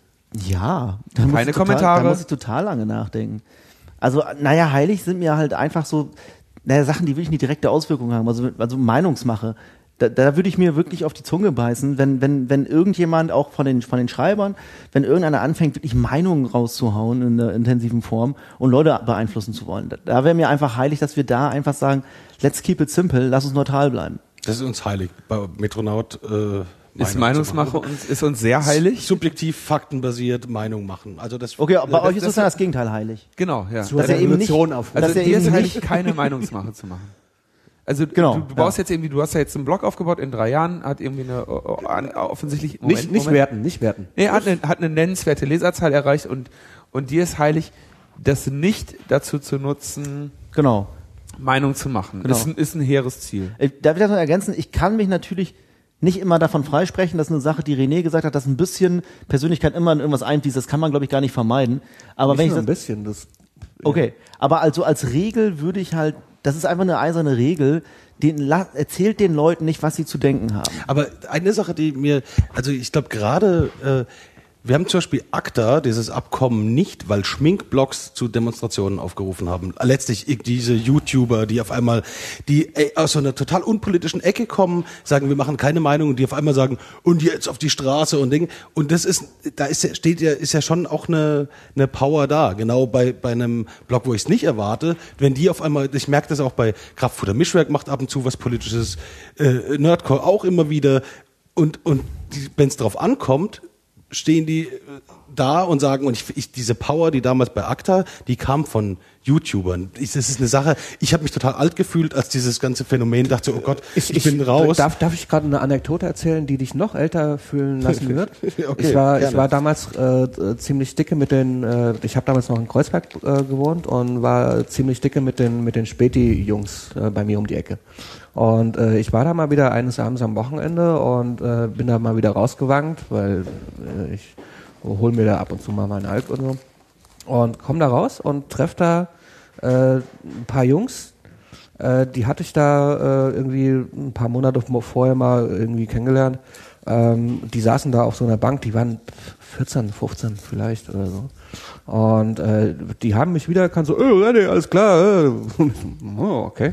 Ja. Da muss Keine ich total, Kommentare? Da muss ich total lange nachdenken. Also, naja, heilig sind mir halt einfach so, naja, Sachen, die wirklich eine direkte Auswirkung haben. Also, also Meinungsmache. Da, da würde ich mir wirklich auf die Zunge beißen, wenn, wenn, wenn irgendjemand, auch von den, von den Schreibern, wenn irgendeiner anfängt, wirklich Meinungen rauszuhauen in einer intensiven Form und Leute beeinflussen zu wollen. Da, da wäre mir einfach heilig, dass wir da einfach sagen, let's keep it simple, lass uns neutral bleiben. Das ist uns heilig. Bei Metronaut äh, Ist Meinung Meinungsmache zu machen. uns, ist uns sehr heilig? Subjektiv, faktenbasiert Meinung machen. Also das. Okay, bei das- euch ist das- sozusagen das Gegenteil heilig. Genau, ja. Du Dass hast er eben nicht, Revolution auf. Also dass er dir ist eben heilig, nicht, keine Meinungsmache zu machen. Also Genau, du, du baust ja. jetzt irgendwie, du hast ja jetzt einen Blog aufgebaut in drei Jahren, hat irgendwie eine oh, oh, an- offensichtlich Moment, Nicht, nicht Moment. werten, nicht werten. Nee, hat eine, hat eine nennenswerte Leserzahl erreicht und und dir ist heilig, das nicht dazu zu nutzen, genau. Meinung zu machen. Genau. Ist, ein, ist ein hehres Ziel. Ich darf ich das noch ergänzen? Ich kann mich natürlich nicht immer davon freisprechen, dass eine Sache, die René gesagt hat, dass ein bisschen Persönlichkeit immer in irgendwas einfließt, das kann man, glaube ich, gar nicht vermeiden. Aber wenn Nicht ich nur ein das, bisschen. Das, okay, aber also als Regel würde ich halt, das ist einfach eine eiserne Regel, den, la- erzählt den Leuten nicht, was sie zu denken haben. Aber eine Sache, die mir, also ich glaube gerade, äh, wir haben zum Beispiel ACTA, dieses Abkommen nicht, weil Schminkblogs zu Demonstrationen aufgerufen haben. Letztlich diese YouTuber, die auf einmal, die ey, aus so einer total unpolitischen Ecke kommen, sagen, wir machen keine Meinung, und die auf einmal sagen, und jetzt auf die Straße und Ding. Und das ist, da ist ja, steht ja, ist ja schon auch eine, eine Power da. Genau bei, bei einem Blog, wo ich es nicht erwarte, wenn die auf einmal, ich merke das auch bei Kraftfutter Mischwerk macht ab und zu was Politisches, äh, Nerdcore auch immer wieder. Und, und wenn es drauf ankommt, stehen die äh, da und sagen, und ich, ich diese Power, die damals bei ACTA, die kam von YouTubern. Ich, das ist eine Sache, ich habe mich total alt gefühlt, als dieses ganze Phänomen, dachte, oh Gott, ich, ich bin raus. Darf, darf ich gerade eine Anekdote erzählen, die dich noch älter fühlen lassen wird? Okay, ich war, ich gerne. war damals äh, äh, ziemlich dicke mit den, äh, ich habe damals noch in Kreuzberg äh, gewohnt und war ziemlich dicke mit den mit den Späti-Jungs äh, bei mir um die Ecke. Und äh, ich war da mal wieder eines Abends am Wochenende und äh, bin da mal wieder rausgewankt, weil äh, ich hol mir da ab und zu mal meinen Alk und so. Und komm da raus und treff da äh, ein paar Jungs, äh, die hatte ich da äh, irgendwie ein paar Monate vorher mal irgendwie kennengelernt. Ähm, die saßen da auf so einer Bank, die waren vierzehn, fünfzehn vielleicht oder so. Und äh, die haben mich wieder erkannt, so, äh, René, alles klar. Äh. Oh, okay.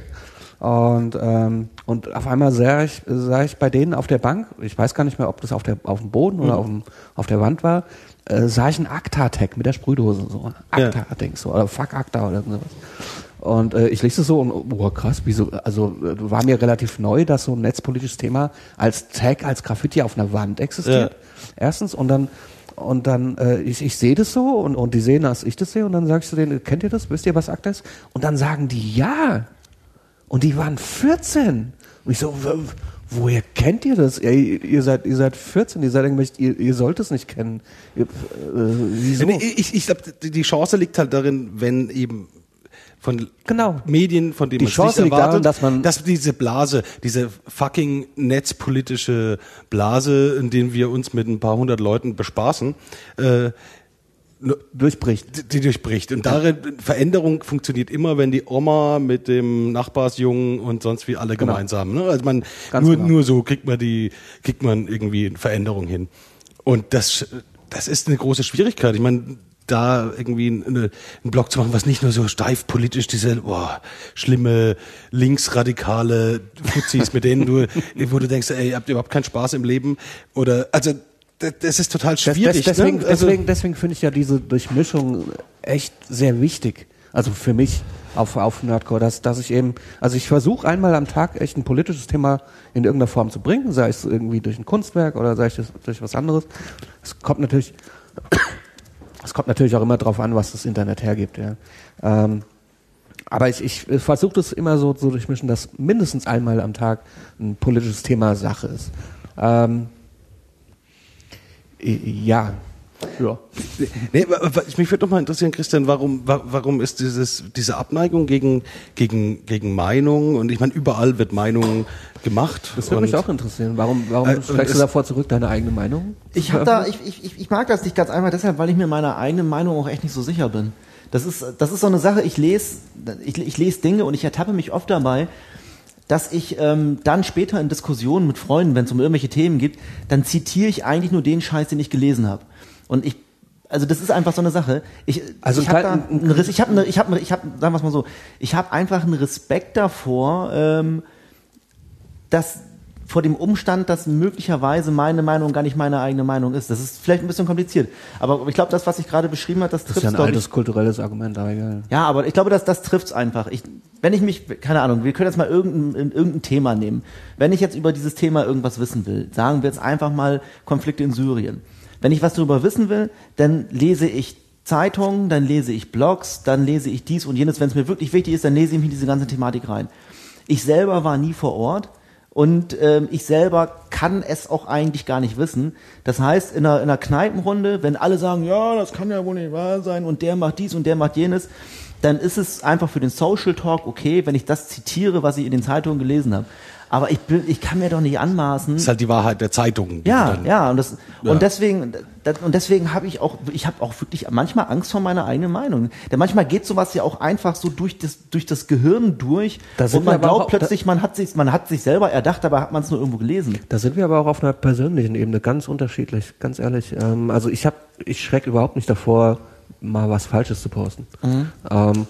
Und ähm, und auf einmal sah ich, sah ich bei denen auf der Bank, ich weiß gar nicht mehr, ob das auf der auf dem Boden oder Mhm. auf, dem, auf der Wand war, äh, sah ich einen ACTA-Tag mit der Sprühdose, so ACTA-Dings, so, oder Fuck ACTA oder sowas. Und äh, ich lese es so und, oh krass, wieso, also äh, war mir relativ neu, dass so ein netzpolitisches Thema als Tag, als Graffiti auf einer Wand existiert. Ja. Erstens und dann und dann, äh, ich, ich sehe das so und, und die sehen, dass ich das sehe und dann sag ich zu denen, kennt ihr das, wisst ihr, was ACTA ist? Und dann sagen die, ja. Und die waren vierzehn. Und ich so, w- woher kennt ihr das? Ihr, ihr seid, ihr seid vierzehn, ihr seid irgendwelche, ihr, ihr sollt es nicht kennen. Ihr, äh, wieso? Nee, Ich, ich glaube, die Chance liegt halt darin, wenn eben, von Genau. Medien, von denen Die man es Chance nicht liegt erwartet, darin, dass man- dass diese Blase, diese fucking netzpolitische Blase, in denen wir uns mit ein paar hundert Leuten bespaßen, äh, durchbricht. die, die durchbricht. Und darin, Veränderung funktioniert immer, wenn die Oma mit dem Nachbarsjungen und sonst wie alle Genau. gemeinsam. Ne? Also man Ganz nur genau. nur so kriegt man die, kriegt man irgendwie Veränderung hin. Und das das ist eine große Schwierigkeit. Ich meine, da irgendwie eine, einen Blog zu machen, was nicht nur so steif politisch diese boah, schlimme linksradikale Fuzis, mit denen du, wo du denkst, ey, ihr habt überhaupt keinen Spaß im Leben oder also das, das ist total schwierig. Das, deswegen, ne? also, deswegen, deswegen finde ich ja diese Durchmischung echt sehr wichtig. Also für mich auf, auf Nerdcore, dass, dass ich eben, also ich versuche einmal am Tag echt ein politisches Thema in irgendeiner Form zu bringen, sei es irgendwie durch ein Kunstwerk oder sei es durch was anderes. Es kommt natürlich, es kommt natürlich auch immer drauf an, was das Internet hergibt, ja. Ähm, aber ich, ich versuche das immer so zu durchmischen, dass mindestens einmal am Tag ein politisches Thema Sache ist. Ähm, ja. Ja. Nee, aber mich würde doch mal interessieren, Christian, warum, wa- warum ist dieses, diese Abneigung gegen, gegen, gegen Meinung und ich meine, überall wird Meinung gemacht. Das würde mich und- auch interessieren. Warum, warum Äh, schreckst es- du davor zurück, deine eigene Meinung? Ich hab da, ich, ich, ich mag das nicht ganz einfach deshalb, weil ich mir meiner eigenen Meinung auch echt nicht so sicher bin. Das ist, das ist so eine Sache, ich lese, ich, ich lese Dinge und ich ertappe mich oft dabei, dass ich ähm, dann später in Diskussionen mit Freunden, wenn es um irgendwelche Themen geht, dann zitiere ich eigentlich nur den Scheiß, den ich gelesen habe. Und ich, also das ist einfach so eine Sache. Ich, Also ich habe ein da, Teil- einen Res- ich habe, ich habe, ich habe, sagen wir es mal so, ich habe einfach einen Respekt davor, ähm, dass vor dem Umstand, dass möglicherweise meine Meinung gar nicht meine eigene Meinung ist. Das ist vielleicht ein bisschen kompliziert. Aber ich glaube, das, was ich gerade beschrieben habe, das Das ist trifft ja ein glaube ich. altes kulturelles Argument, aber egal. Ja, aber ich glaube, das, das trifft's einfach. Ich, wenn ich mich, keine Ahnung, wir können jetzt mal irgendein, irgendein Thema nehmen. Wenn ich jetzt über dieses Thema irgendwas wissen will, sagen wir jetzt einfach mal Konflikte in Syrien. Wenn ich was darüber wissen will, dann lese ich Zeitungen, dann lese ich Blogs, dann lese ich dies und jenes. Wenn es mir wirklich wichtig ist, dann lese ich mich in diese ganze Thematik rein. Ich selber war nie vor Ort. Und ähm, ich selber kann es auch eigentlich gar nicht wissen. Das heißt, in einer, in einer Kneipenrunde, wenn alle sagen, ja, das kann ja wohl nicht wahr sein und der macht dies und der macht jenes, dann ist es einfach für den Social Talk okay, wenn ich das zitiere, was ich in den Zeitungen gelesen habe. Aber ich, bin, ich kann mir doch nicht anmaßen. Das ist halt die Wahrheit der Zeitungen. die Ja, dann- ja, und das Ja. und deswegen das, und deswegen habe ich auch ich habe auch wirklich manchmal Angst vor meiner eigenen Meinung. Denn manchmal geht sowas ja auch einfach so durch das durch das Gehirn durch Da sind und man wir aber glaubt auch- plötzlich, man hat sich man hat sich selber erdacht, aber hat man es nur irgendwo gelesen. Da sind wir aber auch auf einer persönlichen Ebene ganz unterschiedlich, ganz ehrlich. Ähm, also ich hab, ich schreck überhaupt nicht davor, mal was Falsches zu posten. Ähm,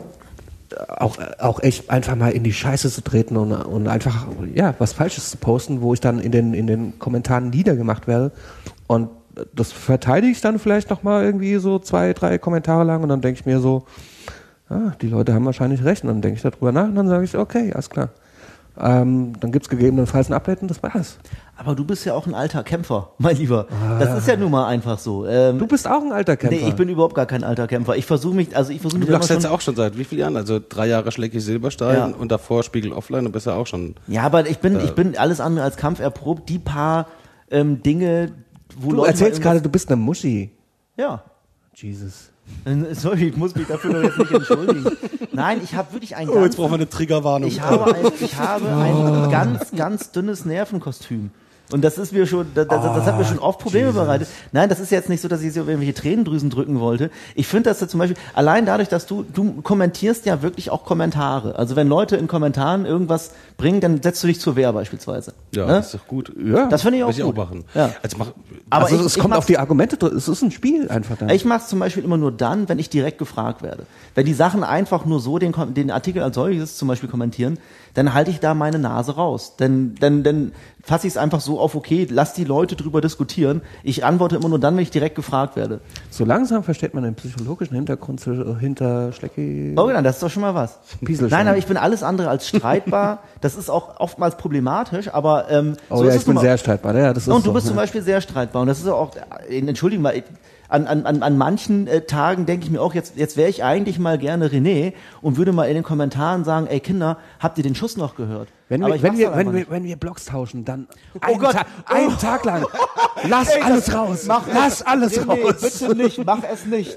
auch, auch echt einfach mal in die Scheiße zu treten und, und einfach, ja, was Falsches zu posten, wo ich dann in den, in den Kommentaren niedergemacht werde. Und das verteidige ich dann vielleicht nochmal irgendwie so zwei, drei Kommentare lang und dann denke ich mir so, ah, die Leute haben wahrscheinlich recht. Und dann denke ich darüber nach und dann sage ich, okay, alles klar. Ähm, dann gibt's gegebenenfalls ein Update und das war's. Aber du bist ja auch ein alter Kämpfer, mein Lieber. Das ist ja nun mal einfach so. Ähm, Du bist auch ein alter Kämpfer. nee, ich bin überhaupt gar kein alter Kämpfer. Ich versuche mich, also ich versuche mich Du bloggst immer jetzt schon, auch schon seit wie vielen Jahren? Also drei Jahre Schleckig Silberstein Ja. und davor Spiegel Offline und bist ja auch schon. ja, aber ich bin, ich bin alles andere als kampferprobt. Die paar ähm, Dinge, wo Du Leute erzählst mal gerade, irgendwas- du bist eine Muschi. Ja. Jesus. Äh, Sorry, ich muss mich dafür doch jetzt nicht entschuldigen. Nein, ich habe wirklich ein Oh, jetzt ganz, brauchen wir eine Triggerwarnung. ich habe ein, ich habe ein ganz, ganz dünnes Nervenkostüm. Und das ist mir schon, das, das, das hat mir schon oft Probleme bereitet. Nein, das ist jetzt nicht so, dass ich so irgendwelche Tränendrüsen drücken wollte. Ich finde, dass du zum Beispiel, allein dadurch, dass du, du kommentierst ja wirklich auch Kommentare. Also wenn Leute in Kommentaren irgendwas bringen, dann setzt du dich zur Wehr beispielsweise. Ja, Ne? das ist doch gut. Ja, Das finde ich auch Will ich auch gut. machen. Ja. Also mach, Aber also ich- es ich kommt mach's- auf die Argumente, dr- es ist ein Spiel einfach dann. Ich mache es zum Beispiel immer nur dann, wenn ich direkt gefragt werde. Wenn die Sachen einfach nur so den, Kom- den Artikel als solches zum Beispiel kommentieren, dann halte ich da meine Nase raus. Denn dann, dann fasse ich es einfach so auf, okay, lass die Leute drüber diskutieren. Ich antworte immer nur dann, wenn ich direkt gefragt werde. So langsam versteht man den psychologischen Hintergrund zu- hinter Schlecki. Oh ja, das ist doch schon mal was. Pieselstein. Nein, aber ich bin alles andere als streitbar. Das ist auch oftmals problematisch, aber ähm, Oh so ja, ist ich es nun bin mal. sehr streitbar. Ja, das ist Und du so, bist ja. zum Beispiel sehr streitbar. Und das ist auch, äh, entschuldigen mal, ich- an, an, an, an manchen äh, Tagen denke ich mir auch, jetzt, jetzt wäre ich eigentlich mal gerne René und würde mal in den Kommentaren sagen, ey Kinder, habt ihr den Schuss noch gehört? Wenn Aber wir, ich wenn, mach's wir, dann wenn, einfach wir, nicht. wenn wir Blogs tauschen, dann Oh einen, Gott. Ta- einen Tag lang. Lass Ey, alles das- raus. Mach Lass alles René, raus. bitte nicht, mach es nicht.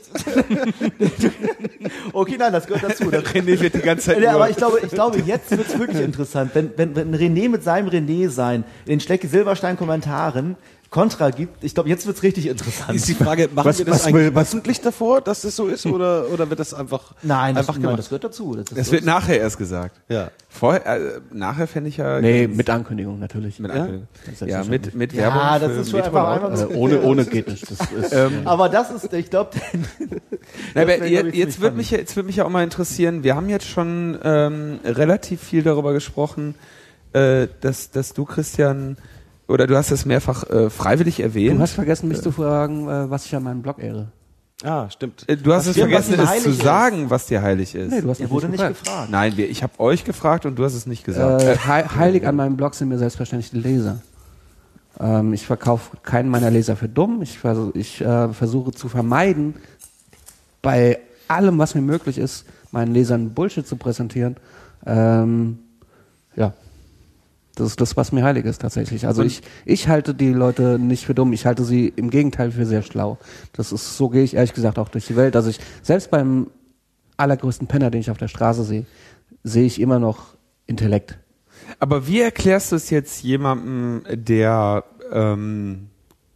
Okay, nein, das gehört dazu. Das, René wird die ganze Zeit Ja, nur- aber ich glaube, ich glaube, jetzt wird's wirklich interessant, wenn, wenn, wenn René mit seinem René sein in den Schlecke-Silberstein-Kommentaren Kontra gibt. Ich glaube, jetzt wird's richtig interessant. Ist die Frage, machen Was- wir das was eigentlich will- was- öffentlich davor, dass das so ist, oder, oder wird das einfach, Nein, das, einfach nein, gemacht? das gehört dazu. Das ist Das so. wird nachher erst gesagt. Ja. Vorher, äh, nachher fände ich ja... Nee, ganz- mit Ankündigung natürlich. mit Ja? Ankündigung. Das ist Ja, selbstverständlich. mit, mit Ja, Werbung das für ist schon Metro einfach- Laut. einfach- Äh, ohne, ohne geht nicht. Das ist, Ähm, Aber das ist, ich glaube, Na, aber wär, glaub jetzt, ich, jetzt ziemlich wird mich ja- jetzt wird mich ja auch mal interessieren, wir haben jetzt schon ähm, relativ viel darüber gesprochen, äh, dass, dass du, Christian, oder du hast es mehrfach äh, freiwillig erwähnt. du hast vergessen, mich zu fragen, äh, was ich an meinem Blog ehre. Ah, stimmt. Äh, du hast Was es dir- vergessen, was ihm es zu heilig ist. sagen, was dir heilig ist. Nee, du hast Er mich wurde nicht gefragt. gefragt. Nein, wir, ich habe euch gefragt und du hast es nicht gesagt. Äh, hei- heilig an meinem Blog sind mir selbstverständlich die Leser. Ähm, ich verkaufe keinen meiner Leser für dumm. Ich, vers ich äh, versuche zu vermeiden, bei allem, was mir möglich ist, meinen Lesern Bullshit zu präsentieren. Ähm, ja. Das ist das, was mir heilig ist tatsächlich. Also Und- ich, ich halte die Leute nicht für dumm, ich halte sie im Gegenteil für sehr schlau. Das ist, so gehe ich ehrlich gesagt auch durch die Welt. Also ich, selbst beim allergrößten Penner, den ich auf der Straße sehe, sehe ich immer noch Intellekt. Aber wie erklärst du es jetzt jemandem, der, ähm,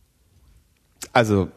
also,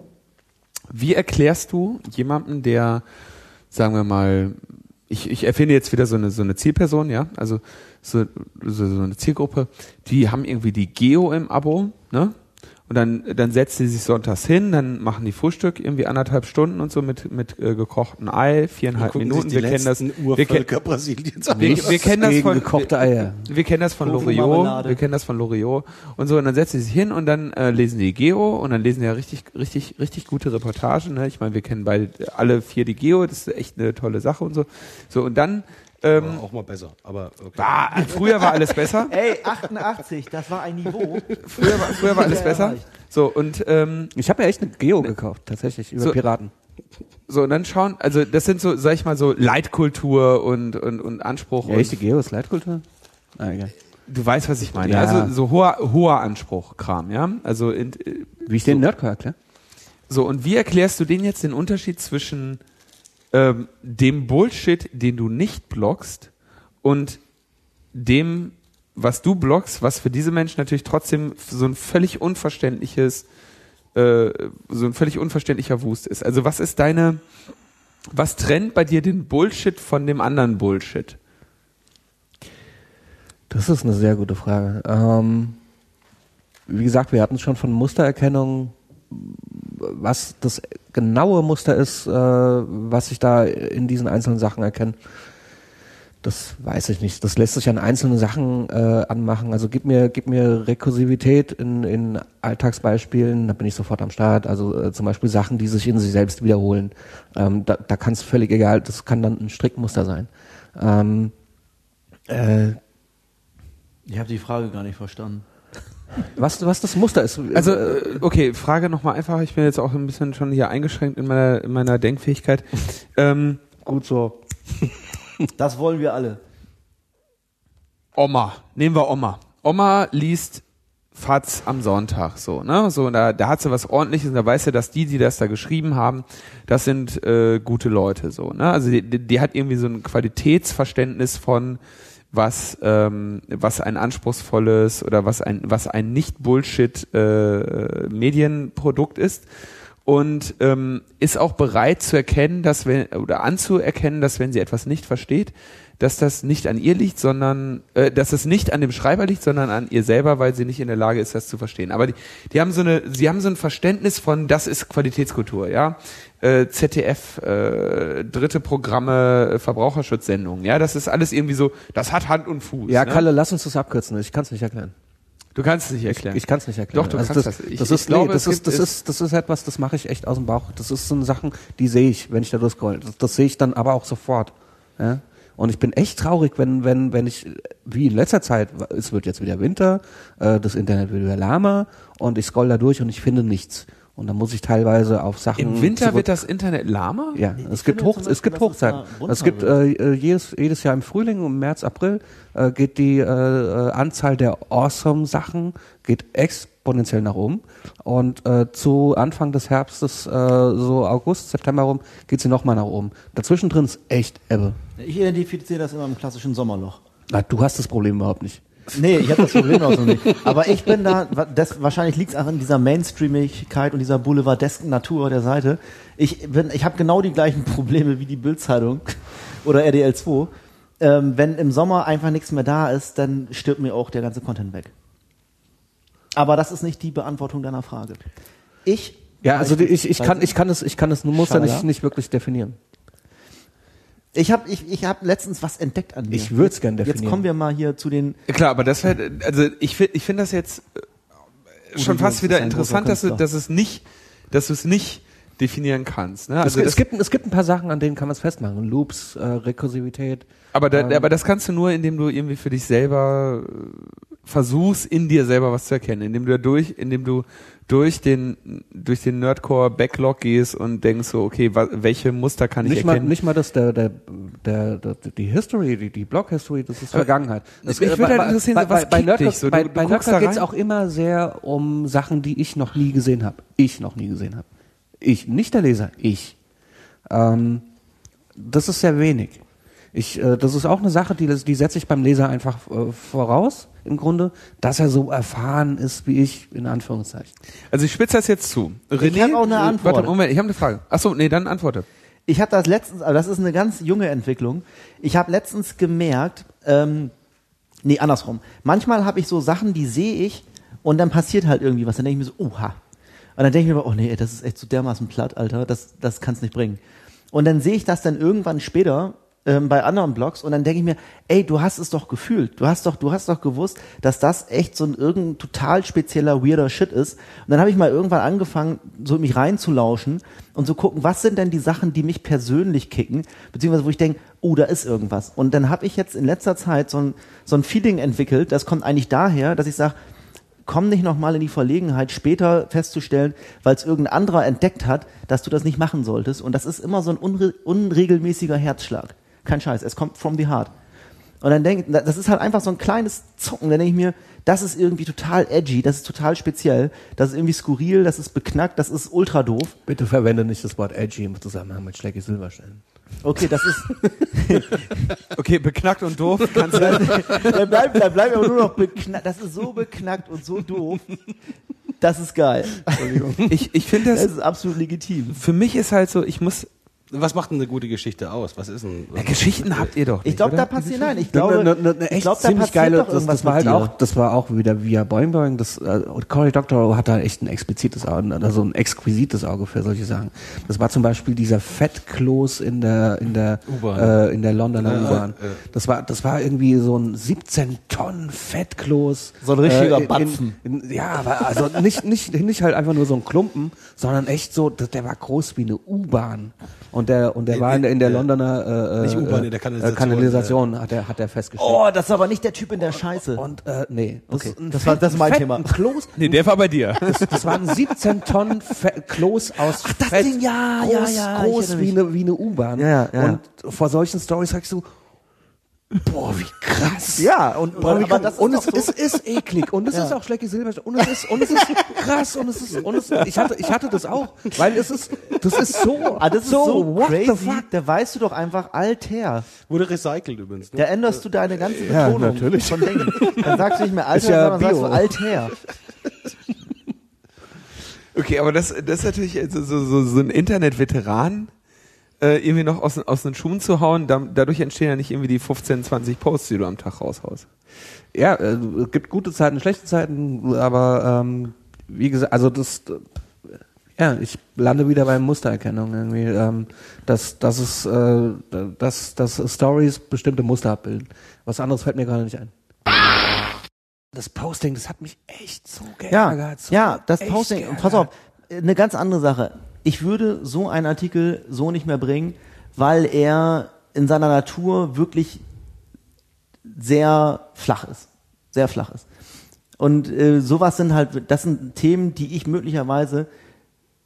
wie erklärst du jemandem, der, sagen wir mal, ich, ich erfinde jetzt wieder so eine, so eine Zielperson, ja, also so, so, so eine Zielgruppe, die haben irgendwie die Geo im Abo, ne? Und dann, dann setzt sie sich sonntags hin, dann machen die Frühstück irgendwie anderthalb Stunden und so mit, mit äh, gekochtem Ei, viereinhalb Gucken Minuten. sich die Wir kennen das, letzten wir, Urvölker kennen- Brasiliens an. wir, wir kennen das Gegen von, gekochte Eier. wir kennen das von Loriot, Tofu-Marmelade. wir kennen das von Loriot und so, und dann setzen sie sich hin und dann äh, lesen die Geo und dann lesen die ja richtig, richtig, richtig gute Reportagen, ne? Ich meine, wir kennen beide, alle vier die Geo, das ist echt eine tolle Sache und so. So, und dann, ähm, Aber auch mal besser, aber okay. ah, früher war alles besser. Ey, achtundachtzig, das war ein Niveau. Früher war, früher war alles Ja, besser. erreicht. So, und, ähm, Ich habe ja echt eine Geo gekauft, tatsächlich, über So- Piraten. so, und dann schauen, also das sind so, sag ich mal, so Leitkultur und, und, und Anspruch. Ja, und, echte Geo ist Leitkultur? Ah, egal. du weißt, was ich meine. Ja. Also so hoher, hoher Anspruch, Kram, ja. Also in, Wie ich den Nerdcore erkläre? so, und wie erklärst du denen jetzt den Unterschied zwischen ähm, dem Bullshit, den du nicht blockst, und dem, was du blockst, was für diese Menschen natürlich trotzdem so ein völlig unverständliches, äh, so ein völlig unverständlicher Wust ist. Also was ist deine, was trennt bei dir den Bullshit von dem anderen Bullshit? Das ist eine sehr gute Frage. Ähm, wie gesagt, wir hatten schon von Mustererkennung, was das genaue Muster ist, äh, was ich da in diesen einzelnen Sachen erkenne. Das weiß ich nicht. Das lässt sich an einzelnen Sachen äh, anmachen. Also gib mir, gib mir Rekursivität in, in Alltagsbeispielen, da bin ich sofort am Start. Also äh, zum Beispiel Sachen, die sich in sich selbst wiederholen. Ähm, da da kann es völlig egal, das kann dann ein Strickmuster sein. Ähm, äh, Ich habe die Frage gar nicht verstanden. was, was das Muster ist. Also, äh, okay, Frage nochmal einfach, ich bin jetzt auch ein bisschen schon hier eingeschränkt in meiner, in meiner Denkfähigkeit. ähm, gut so. Das wollen wir alle. Oma, nehmen wir Oma. Oma liest Faz am Sonntag, so, ne? So, und da, da hat sie was Ordentliches und da weiß sie, dass die, die das da geschrieben haben, das sind äh, gute Leute, so, ne? Also die, die hat irgendwie so ein Qualitätsverständnis von was ähm, was ein anspruchsvolles oder was ein was ein nicht Bullshit äh, Medienprodukt ist. Und ähm, ist auch bereit zu erkennen, dass wenn oder anzuerkennen, dass wenn sie etwas nicht versteht, dass das nicht an ihr liegt, sondern äh, dass es nicht an dem Schreiber liegt, sondern an ihr selber, weil sie nicht in der Lage ist, das zu verstehen. Aber die, die haben so eine, sie haben so ein Verständnis von, das ist Qualitätskultur, ja. Äh, Z D F, äh, dritte Programme, äh, Verbraucherschutzsendungen, ja. Das ist alles irgendwie so, das hat Hand und Fuß. Ja, ne? Kalle, lass uns das abkürzen. Ich kann es nicht erklären. Du kannst es nicht erklären. Ich kann es nicht erklären. Doch, du also kannst das, das. Ich- das ich ist, glaube, nee, das es ist, gibt- das es- ist, das ist etwas, das mache ich echt aus dem Bauch. Das ist so eine Sachen, die sehe ich, wenn ich da durchscroll. Das, das sehe ich dann aber auch sofort. Ja? Und ich bin echt traurig, wenn, wenn, wenn ich, wie in letzter Zeit, es wird jetzt wieder Winter, äh, das Internet wird wieder lahmer und ich scroll da durch und ich finde nichts. Und da muss ich teilweise auf Sachen. Im Winter zurück- wird das Internet lahmer? Ja, Ich es gibt finde Hoch, zum es gibt Beispiel, dass es da Hochzeiten. runter Es gibt äh, jedes jedes Jahr im Frühling, im März, April äh, geht die äh, äh, Anzahl der Awesome Sachen geht exponentiell nach oben und äh, zu Anfang des Herbstes, äh, so August, September rum, geht sie nochmal nach oben. Dazwischen drin ist echt Ebbe. Ich identifiziere das immer im klassischen Sommerloch. Na, du hast das Problem überhaupt nicht. Nee, ich habe das Problem auch so nicht. Aber ich bin da, das, wahrscheinlich liegt es auch in dieser Mainstreamigkeit und dieser boulevardesken Natur der Seite. Ich bin, ich habe genau die gleichen Probleme wie die Bild-Zeitung oder R D L zwei. Ähm, wenn im Sommer einfach nichts mehr da ist, dann stirbt mir auch der ganze Content weg. Aber das ist nicht die Beantwortung deiner Frage. Ich Ja, also die, ich, ich kann ich kann es ich kann es nur Muster Schalala. nicht nicht wirklich definieren. Ich habe ich, ich hab letztens was entdeckt an mir. Ich würde es gern Jetzt definieren. kommen wir mal hier zu den. Klar, aber das halt, also ich finde ich finde das jetzt äh, schon Udo fast Jürgens wieder ist ein interessant, dass großer du, dass es nicht, dass du es nicht definieren kannst. Ne? Es, Also es das, gibt es gibt ein paar Sachen, an denen kann man es festmachen. Loops, äh, Rekursivität. aber, da, ähm, aber das kannst du nur, indem du irgendwie für dich selber äh, versuchst, in dir selber was zu erkennen, indem du durch, indem du durch den durch den Nerdcore Backlog gehst und denkst so, okay, wa, welche Muster kann ich Nicht mal, erkennen? nicht mal das, der, der, der, der, die History, die, die Blog-History, das ist Vergangenheit. Das, mich würde halt interessieren, bei, so, was bei, bei kickt Nerdcore, dich so? Du- bei, du bei guckst Nerdcore da geht es rein? auch immer sehr um Sachen, die ich noch nie gesehen habe. Ich noch nie gesehen habe. Ich, nicht der Leser, ich. Ähm, das ist sehr wenig. Ich, äh, das ist auch eine Sache, die, die setze ich beim Leser einfach äh, voraus, im Grunde, dass er so erfahren ist wie ich, in Anführungszeichen. Also ich spitze das jetzt zu. René, hab auch eine äh, Antwort. Warte, Moment, ich habe eine Frage. Achso, nee, dann antworte. Ich habe das letztens, aber das ist eine ganz junge Entwicklung. Ich habe letztens gemerkt, ähm, nee, andersrum. Manchmal habe ich so Sachen, die sehe ich und dann passiert halt irgendwie was. Dann denke ich mir so, oha. Und dann denke ich mir, oh nee, ey, das ist echt so dermaßen platt, Alter. Das, das kann's nicht bringen. Und dann sehe ich das dann irgendwann später ähm, bei anderen Blogs und dann denke ich mir, ey, du hast es doch gefühlt. Du hast doch, du hast doch gewusst, dass das echt so ein irgendein total spezieller, weirder Shit ist. Und dann habe ich mal irgendwann angefangen, so mich reinzulauschen und so gucken, was sind denn die Sachen, die mich persönlich kicken, beziehungsweise wo ich denke, oh, da ist irgendwas. Und dann habe ich jetzt in letzter Zeit so ein, so ein Feeling entwickelt, das kommt eigentlich daher, dass ich sage, komm nicht nochmal in die Verlegenheit, später festzustellen, weil es irgendein anderer entdeckt hat, dass du das nicht machen solltest. Und das ist immer so ein unre unregelmäßiger Herzschlag. Kein Scheiß, es kommt from the heart. Und dann denke ich, das ist halt einfach so ein kleines Zucken. Dann denke ich mir, das ist irgendwie total edgy, das ist total speziell, das ist irgendwie skurril, das ist beknackt, das ist ultra doof. Bitte verwende nicht das Wort edgy im Zusammenhang mit Schlecki Silberstein. Okay, das ist, Okay, beknackt und doof. Kannst du da bleibt, da bleibt aber nur noch beknackt, das ist so beknackt und so doof. Das ist geil. ich ich finde Das das, ist absolut legitim. für mich ist halt so, ich muss, Was macht denn eine gute Geschichte aus? Was ist denn? ja, Geschichten habt ihr doch Ich nicht, glaube, oder? da passiert, nein, ich glaube, eine, eine, eine ich echt glaube, da ziemlich passiert geile, doch das, irgendwas das war mit halt dir. auch, das war auch wieder via Boing Boing, das, äh, Cory Doctorow hat da echt ein explizites Auge, also ein exquisites Auge für solche Sachen. Das war zum Beispiel dieser Fettkloß in der, in der, U-Bahn. äh, in der Londoner Ja, U-Bahn. ja. Das war, das war irgendwie so ein siebzehn Tonnen Fettkloß. So ein richtiger in, Batzen. In, in, ja, aber also nicht, nicht, nicht halt einfach nur so ein Klumpen, sondern echt so, der, der war groß wie eine U-Bahn. Und der, und der war in der, in der Ja. Londoner, äh, Nicht U-Bahn, äh, in der Kanalisation, Kanalisation hat er, hat er festgestellt. Oh, das ist aber nicht der Typ in der Scheiße. Und äh, nee, das, Okay, ist ein das war- das ist mein fetten Thema. Kloß, Nee, der war bei dir. das, das waren siebzehn Tonnen Fe Kloß aus das Fett, Ding, ja, groß, ja, ja, ich groß erinnere wie mich. eine wie eine U-Bahn. Ja, ja, ja. Und vor solchen Stories sagst du, boah, wie krass. Ja, und, Boah, wie aber krass. das ist und doch es, so. es ist eklig und es Ja. ist auch Schlecki Silberstein und es ist und es ist krass und es ist und es ich hatte ich hatte das auch, weil es ist das ist so Ah, das ist so, so, what the crazy, fuck. da weißt du doch einfach Alter. Wurde recycelt übrigens. Ne? Da änderst du deine ganze Ja, Betonung natürlich. von Dingen. Dann sagst du nicht mehr Alter, Ist ja sondern sagst Bio. du Alter. Okay, aber das, das ist natürlich so, so, so, so ein Internet-Veteran, äh, irgendwie noch aus, aus den Schuhen zu hauen. Da, dadurch entstehen ja nicht irgendwie die fünfzehn, zwanzig Posts, die du am Tag raushaust. Ja, äh, es gibt gute Zeiten, schlechte Zeiten, aber ähm, wie gesagt, also das, äh, ja, ich lande wieder bei Mustererkennung irgendwie, ähm, dass, dass es, äh, dass, dass Stories bestimmte Muster abbilden. Was anderes fällt mir gerade nicht ein. Das Posting, das hat mich echt so Ja, geärgert. so ja, das echt Posting. geärgert. Pass auf, eine ganz andere Sache. Ich würde so einen Artikel so nicht mehr bringen, weil er in seiner Natur wirklich sehr flach ist. Sehr flach ist. Und äh, sowas sind halt, das sind Themen, die ich möglicherweise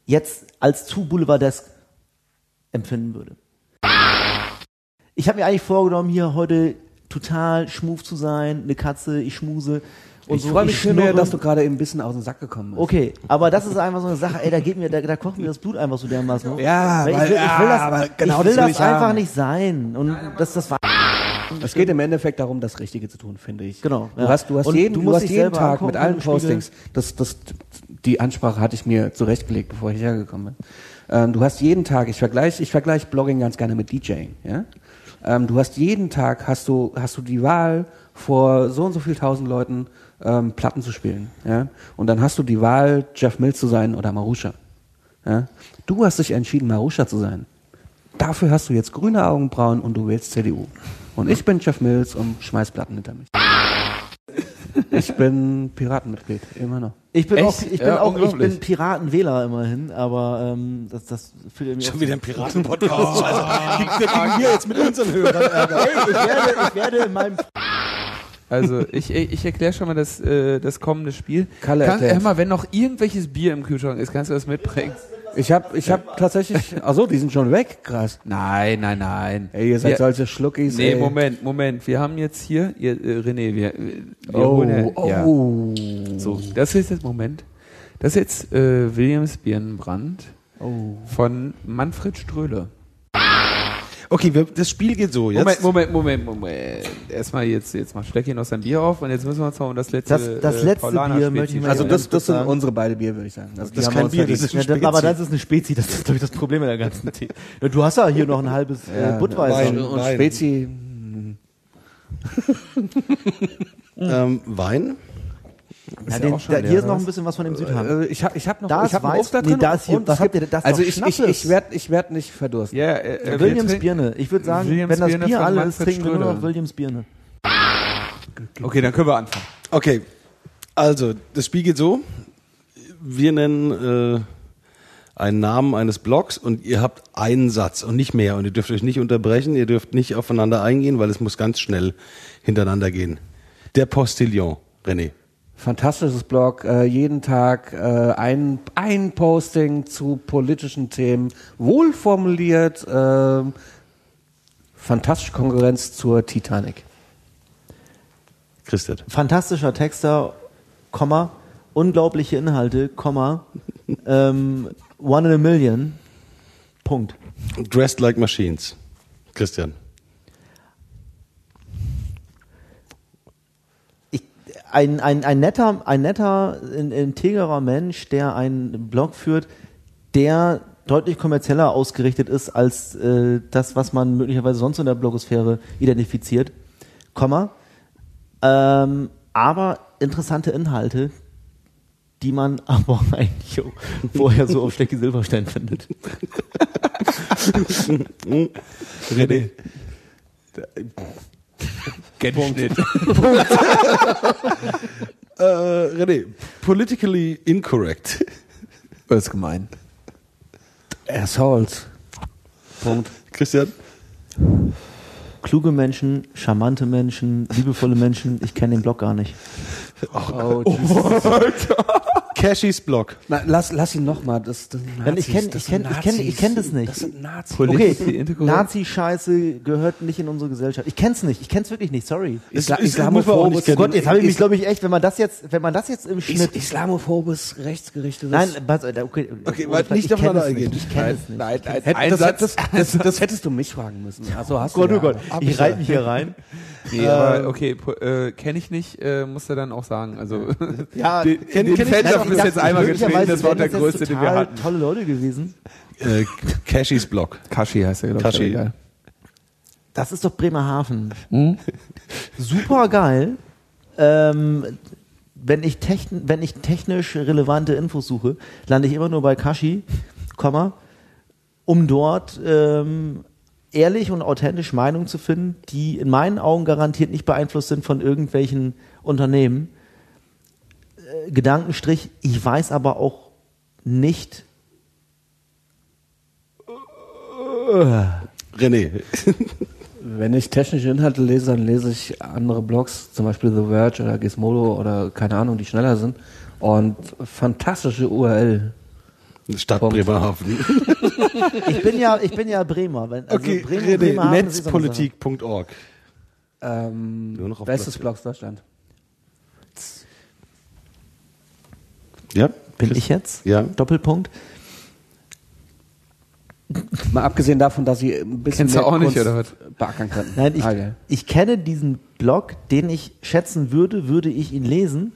jetzt als zu boulevardesk empfinden würde. Ich habe mir eigentlich vorgenommen, hier heute total schmuf zu sein, eine Katze, ich schmuse. Und ich so, freue mich viel mehr, schnurre. dass du gerade eben ein bisschen aus dem Sack gekommen bist. Okay, aber das ist einfach so eine Sache, ey, da geht mir, da, da kocht mir das Blut einfach so dermaßen hoch. Ja, weil ich weil- will, ich will das, ja, aber genau ich will das will das ich einfach haben. nicht sein. Und das, das war, Es geht im Endeffekt darum, das Richtige zu tun, finde ich. Genau, Du ja. hast, du hast Und jeden, du du musst hast dich jeden selber Tag angucken mit allen im Spiegel. Postings, das, das, die Ansprache hatte ich mir zurechtgelegt, bevor ich hergekommen bin. Ähm, du hast jeden Tag, ich vergleiche, ich vergleiche Blogging ganz gerne mit DJing, ja? Ähm, du hast jeden Tag, hast du, hast du die Wahl, vor so und so viel tausend Leuten ähm, Platten zu spielen, ja? Und dann hast du die Wahl, Jeff Mills zu sein oder Marusha, ja? Du hast dich entschieden, Marusha zu sein. Dafür hast du jetzt grüne Augenbrauen und du wählst C D U. Und ich bin Jeff Mills und schmeiß Platten hinter mich. Ich bin Piratenmitglied, immer noch. ich bin Echt? auch, ich bin Ja, auch, ich unglaublich. bin Piratenwähler immerhin, aber ähm, das, das fühlt mir Schon auch- wieder ein Piraten-Podcast. Scheiße. Wir kriegen hier jetzt mit unseren Hörern Ärger. Hey, ich werde, ich werde in meinem Also ich, ich erkläre schon mal das, äh, das kommende Spiel. Kalle Kann, erklärt. hör mal, wenn noch irgendwelches Bier im Kühlschrank ist, kannst du das mitbringen? Ich habe ich hab tatsächlich, achso, die sind schon weg, krass. Nein, nein, nein. Ey, ihr seid Wir- solche Schluckis, Nee, ey. Moment, Moment. Wir haben jetzt hier, ihr, äh, René, wir, wir Oh, holen ja, ja. oh. So, das ist jetzt, Moment. Das ist jetzt äh, Williams Birnenbrand Oh. von Manfred Ströhle. Okay, wir, das Spiel geht so. Jetzt, Moment, Moment, Moment, Moment. Erstmal jetzt, jetzt macht Schlecki noch sein Bier auf und jetzt müssen wir uns noch um das letzte Das- das äh, letzte Paulaner Bier Spezi möchte ich mal- Also Ja, das, das sind sagen. unsere beide Bier, würde ich sagen. Also die Das ist haben kein wir uns Bier, verdient. das ist ein Ja, das, Spezi. aber das ist eine Spezi, das ist, glaube ich, das Problem mit der ganzen Tee. Ja, du hast ja hier noch ein halbes Ja, äh, Budweiser. Wein. Und Spezi, ähm, Wein. Ja, ja den, auch schon da, leer, hier ist noch was? ein bisschen was von dem Südhang. äh, ich habe ich hab noch, Da ich ist hab noch Weiß- Obst da nee, drin da ist hier- und was es gibt, habt ihr- das ist also doch ich, ich, Schnappes. ich werde ich werd nicht verdursten. Ja, äh, äh, Williams wir trinken- Birne. Ich würde sagen, Williams wenn das Birne Bier von alle ist, Manfred trinken wir nur noch Ströhle. Williams Birne. Okay, dann können wir anfangen. Okay, also das Spiel geht so. Wir nennen äh, einen Namen eines Blogs und ihr habt einen Satz und nicht mehr. Und ihr dürft euch nicht unterbrechen, ihr dürft nicht aufeinander eingehen, weil es muss ganz schnell hintereinander gehen. Der Postillon, René. Fantastisches Blog, äh, jeden Tag äh, ein, ein Posting zu politischen Themen, wohlformuliert, äh, fantastische Konkurrenz zur Titanic. Christian. Fantastischer Texter, Komma, unglaubliche Inhalte, Komma, ähm, one in a million, Punkt. Dressed like Machines. Christian. Ich, ein, ein, ein netter, ein netter, in- integrer Mensch, der einen Blog führt, der deutlich kommerzieller ausgerichtet ist als äh, das, was man möglicherweise sonst in der Blogosphäre identifiziert, Komma, ähm, aber interessante Inhalte, die man aber eigentlich auch vorher so auf Stecki Silberstein findet. René. Punkt. Äh, René. Politically incorrect. Das ist gemein. Assholes. Punkt. Christian. Kluge Menschen, charmante Menschen, liebevolle Menschen, ich kenne den Blog gar nicht. Oh, Jesus. Cashys Blog. Na, lass, lass ihn nochmal. Das, das sind Nein, Nazis, ich kenn- das ich kenn- sind ich kenn- ich Nazis. kenn das nicht. Das sind Nazis. Okay, Politically incorrect. Nazi-Scheiße gehört nicht in unsere Gesellschaft. Ich kenn's nicht, ich kenn's wirklich nicht, sorry. Ist- Isla- ist- muss man auch nicht Islamophobes- Oh kennen. Gott, jetzt habe ich mich, Is- glaube ich, echt, wenn man das jetzt, wenn man das jetzt im Is Schnitt... Islamophobes, rechtsgerichtetes. Nein, was, okay, Okay, okay warte, nicht ich kenn aufeinander es eingehen. nicht, ich kenne es nicht. Nein, nein, Hätt, ein das, Satz. das, das, das hättest du mich fragen müssen. Also hast Gott, du oh Gott, ja. ich reite mich hier rein. Nee, aber okay, po- äh, kenne ich nicht, äh, muss er dann auch sagen. Also Ja, den, kenn- den kenn ich Fanshop nicht. ist jetzt einmal getreten, das war der wären größte, jetzt den wir total hatten. tolle Leute gewesen. Äh, Cashys Blog. Kashi heißt er, glaube ich. Kashi. Egal. Das ist doch Bremerhaven. Super geil. Ähm, wenn ich, techn wenn ich technisch relevante Infos suche, lande ich immer nur bei Kashi, Komma, um dort ähm, ehrlich und authentisch Meinungen zu finden, die in meinen Augen garantiert nicht beeinflusst sind von irgendwelchen Unternehmen. Äh, Gedankenstrich, ich weiß aber auch nicht, René. Wenn ich technische Inhalte lese, dann lese ich andere Blogs, zum Beispiel The Verge oder Gizmodo oder keine Ahnung, die schneller sind. Und fantastische U R L. Stadt Punkt. Bremerhaven. Ich bin ja, ich bin ja Bremer. Wenn, also Okay, Bremer, René, Bremerhaven ist so eine Sache. netzpolitik punkt org. Ähm, Nur noch auf bestes Platz- Blogs Deutschland. Ja? Bin ich jetzt? Ja. Doppelpunkt. Mal abgesehen davon, dass sie ein bisschen Kennst du mehr auch nicht, Kunst oder was? beackern könnten. Nein, ich, Ah, geil. ich kenne diesen Blog, den ich schätzen würde, würde ich ihn lesen.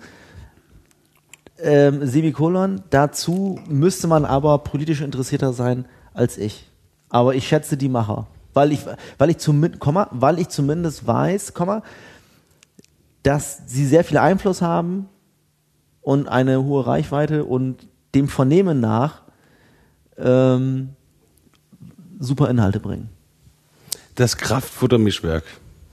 Ähm, Semikolon, dazu müsste man aber politisch interessierter sein als ich. Aber ich schätze die Macher. Weil ich, weil ich zumindest, Komma, weil ich zumindest weiß, Komma, dass sie sehr viel Einfluss haben und eine hohe Reichweite und dem Vernehmen nach ähm, super Inhalte bringen. Das Kraftfutter-Mischwerk.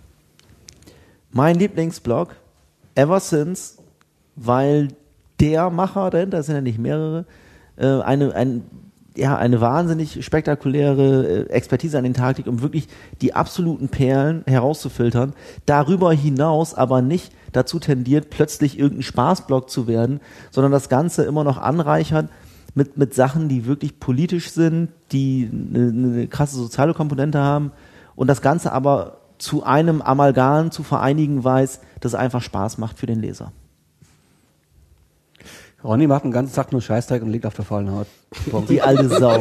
Mein Lieblingsblog ever since, weil der Macher dahinter, das sind ja nicht mehrere, äh, eine, ein, ja, eine wahnsinnig spektakuläre äh, Expertise an den Tag legt, um wirklich die absoluten Perlen herauszufiltern. Darüber hinaus aber nicht dazu tendiert, plötzlich irgendein Spaßblog zu werden, sondern das Ganze immer noch anreichert mit, mit Sachen, die wirklich politisch sind, die eine, eine krasse soziale Komponente haben und das Ganze aber zu einem Amalgam zu vereinigen weiß, das einfach Spaß macht für den Leser. Ronny macht den ganzen Tag nur Scheißdreck und liegt auf der faulen Haut. Punkt. Die alte Sau.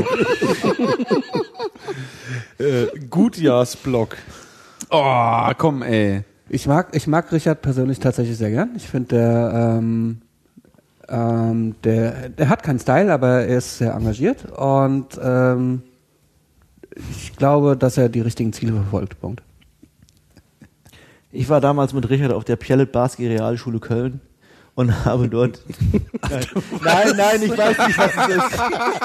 Äh, Gutjahrsblog. Oh, komm, ey. Ich mag, ich mag Richard persönlich tatsächlich sehr gern. Ich finde, der, ähm, ähm, der, der hat keinen Style, aber er ist sehr engagiert und ähm, ich glaube, dass er die richtigen Ziele verfolgt. Punkt. Ich war damals mit Richard auf der Pjellet-Barski Realschule Köln und habe dort... nein, nein, ich weiß nicht, was es ist.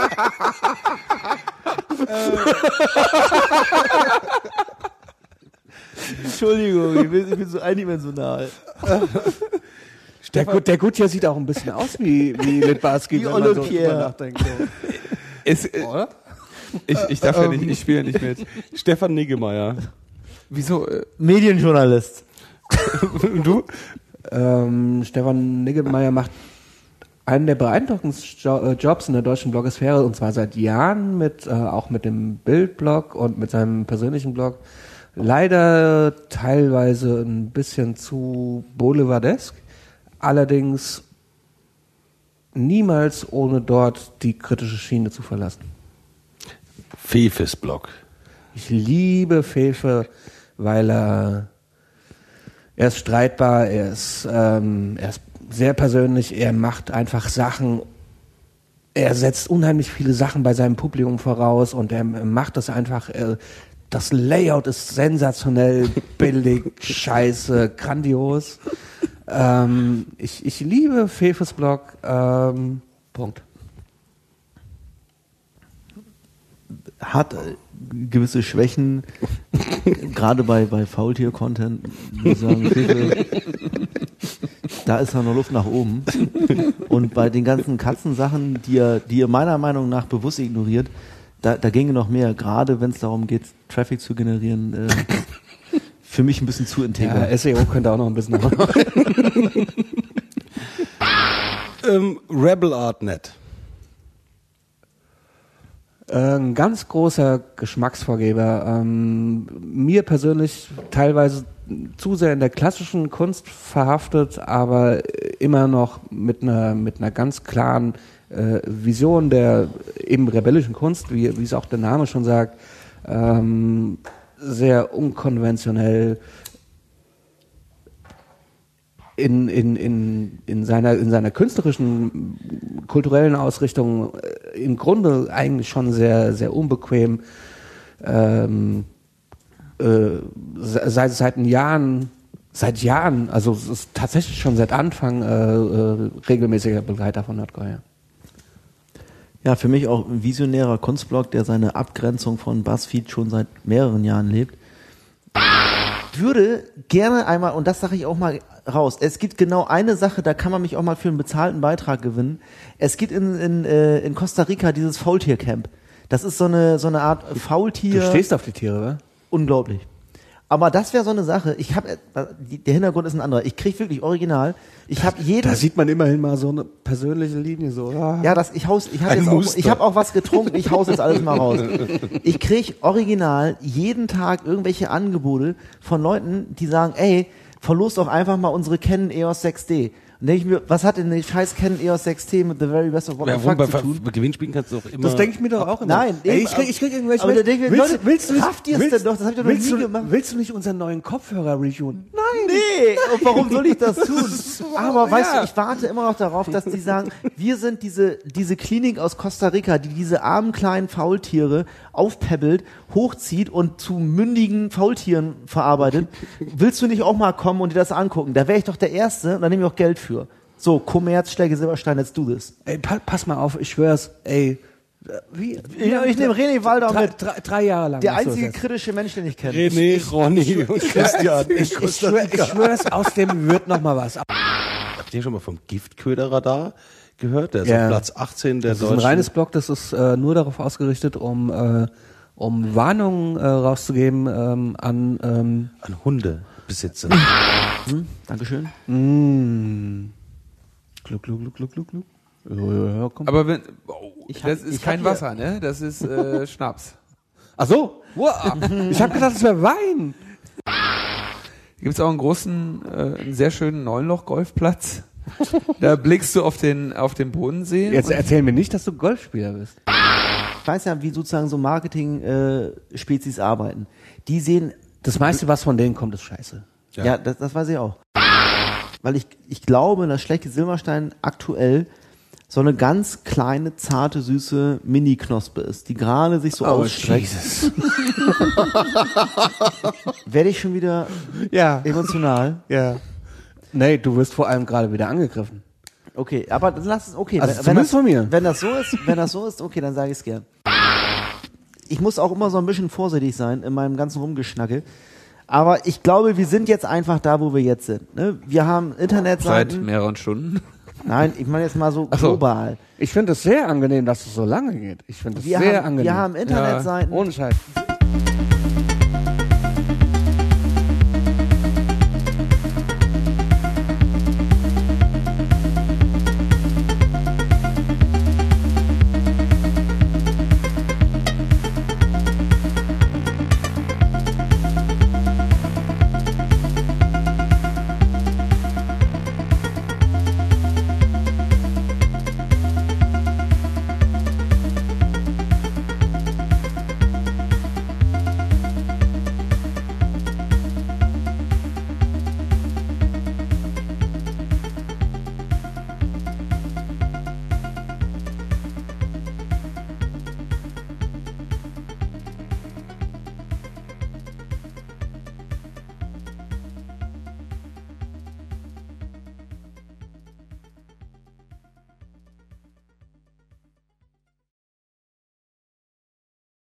Entschuldigung, ich bin, ich bin so eindimensional. Der, Gut, der Gutjahr sieht auch ein bisschen aus wie, wie Litbarski, Wie wenn man so Olympia. drüber nachdenkt. So. Ist, äh, Oder? ich, ich darf ja nicht, ich spiele ja nicht mit. Stefan Niggemeier. Wieso? Äh, Medienjournalist. Und du? Ähm, Stefan Niggemeier macht einen der beeindruckendsten Jo- äh, Jobs in der deutschen Blogosphäre und zwar seit Jahren mit, äh, auch mit dem Bildblog und mit seinem persönlichen Blog. Leider teilweise ein bisschen zu boulevardesk, allerdings niemals ohne dort die kritische Schiene zu verlassen. Fefes Blog. Ich liebe Fefe, weil er, er ist streitbar, er ist, ähm, er ist sehr persönlich, er macht einfach Sachen, er setzt unheimlich viele Sachen bei seinem Publikum voraus und er macht das einfach, er, das Layout ist sensationell, billig, scheiße, grandios. Ähm, ich, ich liebe Fefes Blog, ähm, Punkt. Hat äh, gewisse Schwächen, gerade bei, bei Faultier-Content, muss ich sagen, Fefe, da ist ja noch Luft nach oben. Und bei den ganzen Katzensachen, die er, die er meiner Meinung nach bewusst ignoriert, da, da ginge noch mehr, gerade wenn es darum geht, Traffic zu generieren, äh, für mich ein bisschen zu integer. Ja, S E O könnte auch noch ein bisschen arbeiten. Ähm, Rebel Art Punkt net. Ein ganz großer Geschmacksvorgeber. Ähm, mir persönlich teilweise zu sehr in der klassischen Kunst verhaftet, aber immer noch mit einer mit einer ganz klaren äh, Vision der eben rebellischen Kunst, wie, wie es auch der Name schon sagt, ähm, sehr unkonventionell in, in, in, in, seiner, in seiner künstlerischen, kulturellen Ausrichtung äh, im Grunde eigentlich schon sehr, sehr unbequem. Ähm, äh, seit, seit Jahren, seit Jahren, also es ist tatsächlich schon seit Anfang äh, äh, regelmäßiger Begleiter von Nerdcore. Ja, für mich auch ein visionärer Kunstblog, der seine Abgrenzung von BuzzFeed schon seit mehreren Jahren lebt. Würde gerne einmal, und das sage ich auch mal raus, es gibt genau eine Sache, da kann man mich auch mal für einen bezahlten Beitrag gewinnen. Es gibt in, in, äh, in Costa Rica dieses Faultier-Camp. Das ist so eine, so eine Art Faultier. Du stehst auf die Tiere, oder? Unglaublich. Aber das wäre so eine Sache. Ich habe, der Hintergrund ist ein anderer. Ich krieg wirklich original. Ich habe jeden. Da sieht man immerhin mal so eine persönliche Linie so. Ah. Ja, das, ich haus, ich habe Ein jetzt auch, Muster. ich habe auch was getrunken. Ich haus jetzt alles mal raus. Ich krieg original jeden Tag irgendwelche Angebote von Leuten, die sagen, ey, verlost doch einfach mal unsere Canon E O S sechs D. Und denke ich mir, was hat denn die scheiß Canon E O S sechs T mit The Very Best of What the Ja, Fuck bei zu tun? bei Gewinnspielen kannst du auch immer. Das denke ich mir doch auch immer. Nein, Ey, eben, ich krieg, ich krieg irgendwelche. aber da denke ich mir, willst, Leute, willst du nicht, rafft ihr es willst, denn doch? Das hab ich doch noch willst nie du, gemacht. Willst du nicht unseren neuen Kopfhörer reviewen? Nein. Nee, und warum soll ich das tun? Aber weißt ja. du, ich warte immer noch darauf, dass die sagen, wir sind diese, diese Klinik aus Costa Rica, die diese armen kleinen Faultiere aufpäppelt, hochzieht und zu mündigen Faultieren verarbeitet. Willst du nicht auch mal kommen und dir das angucken? Da wäre ich doch der Erste und da nehme ich auch Geld für. So, Kommerz, Schläge Silberstein, let's do this. Ey, pa pass mal auf, ich schwör's, ey. Wie? Ja, ich nehme René Walder drei, mit. drei, drei Jahre lang. Der machst du einzige das jetzt. kritische Mensch, den ich kenne. René, Ronny und Christian. Ich, ich, schwör, ich schwör's, aus dem wird noch mal was. Habt ihr schon mal vom Giftköderradar gehört? Der ist Ja. auf Platz achtzehn der Das ist ein deutschen. reines Blog, das ist äh, nur darauf ausgerichtet, um, äh, um Warnungen äh, rauszugeben ähm, an ähm, An Hundebesitzer. Hm, Dankeschön. mh, Gluck, gluck, gluck, gluck, gluck, gluck. Ja, ja, ja, komm. Aber wenn, oh, Ich hab- das ist ich kein hab hier- Wasser, ne? Das ist äh, Schnaps. Ach so, wow. Ich habe gedacht, es wäre Wein. Hier gibt's auch einen großen, äh, einen sehr schönen Neunloch-Golfplatz. Da blickst du auf den, auf den Bodensee. Jetzt und- erzähl mir nicht, dass du Golfspieler bist. Ich weiß ja, wie sozusagen so Marketing-Spezies arbeiten. Die sehen, Das meiste, was von denen kommt, ist scheiße. ja, Ja. das, das weiß ich auch. Weil ich, ich glaube, dass Schlecke Silberstein aktuell so eine ganz kleine, zarte, süße Mini-Knospe ist, die gerade sich so ausstreckt. Werde ich schon wieder Ja. emotional? Ja. Nee, du wirst vor allem gerade wieder angegriffen. Okay, aber dann lass es, okay. Also wenn, wenn, zumindest das, von mir. wenn das so ist, wenn das so ist, okay, dann sage ich es gern. Ich muss auch immer so ein bisschen vorsichtig sein in meinem ganzen Rumgeschnacke. Aber ich glaube, wir sind jetzt einfach da, wo wir jetzt sind. Ne? Wir haben Seit Internetseiten. mehreren Stunden. Nein, ich meine jetzt mal so Ach so. global. Ich finde es sehr angenehm, dass es so lange geht. Ich finde es Wir sehr haben, angenehm. wir haben Internetseiten. Ohne Scheiß.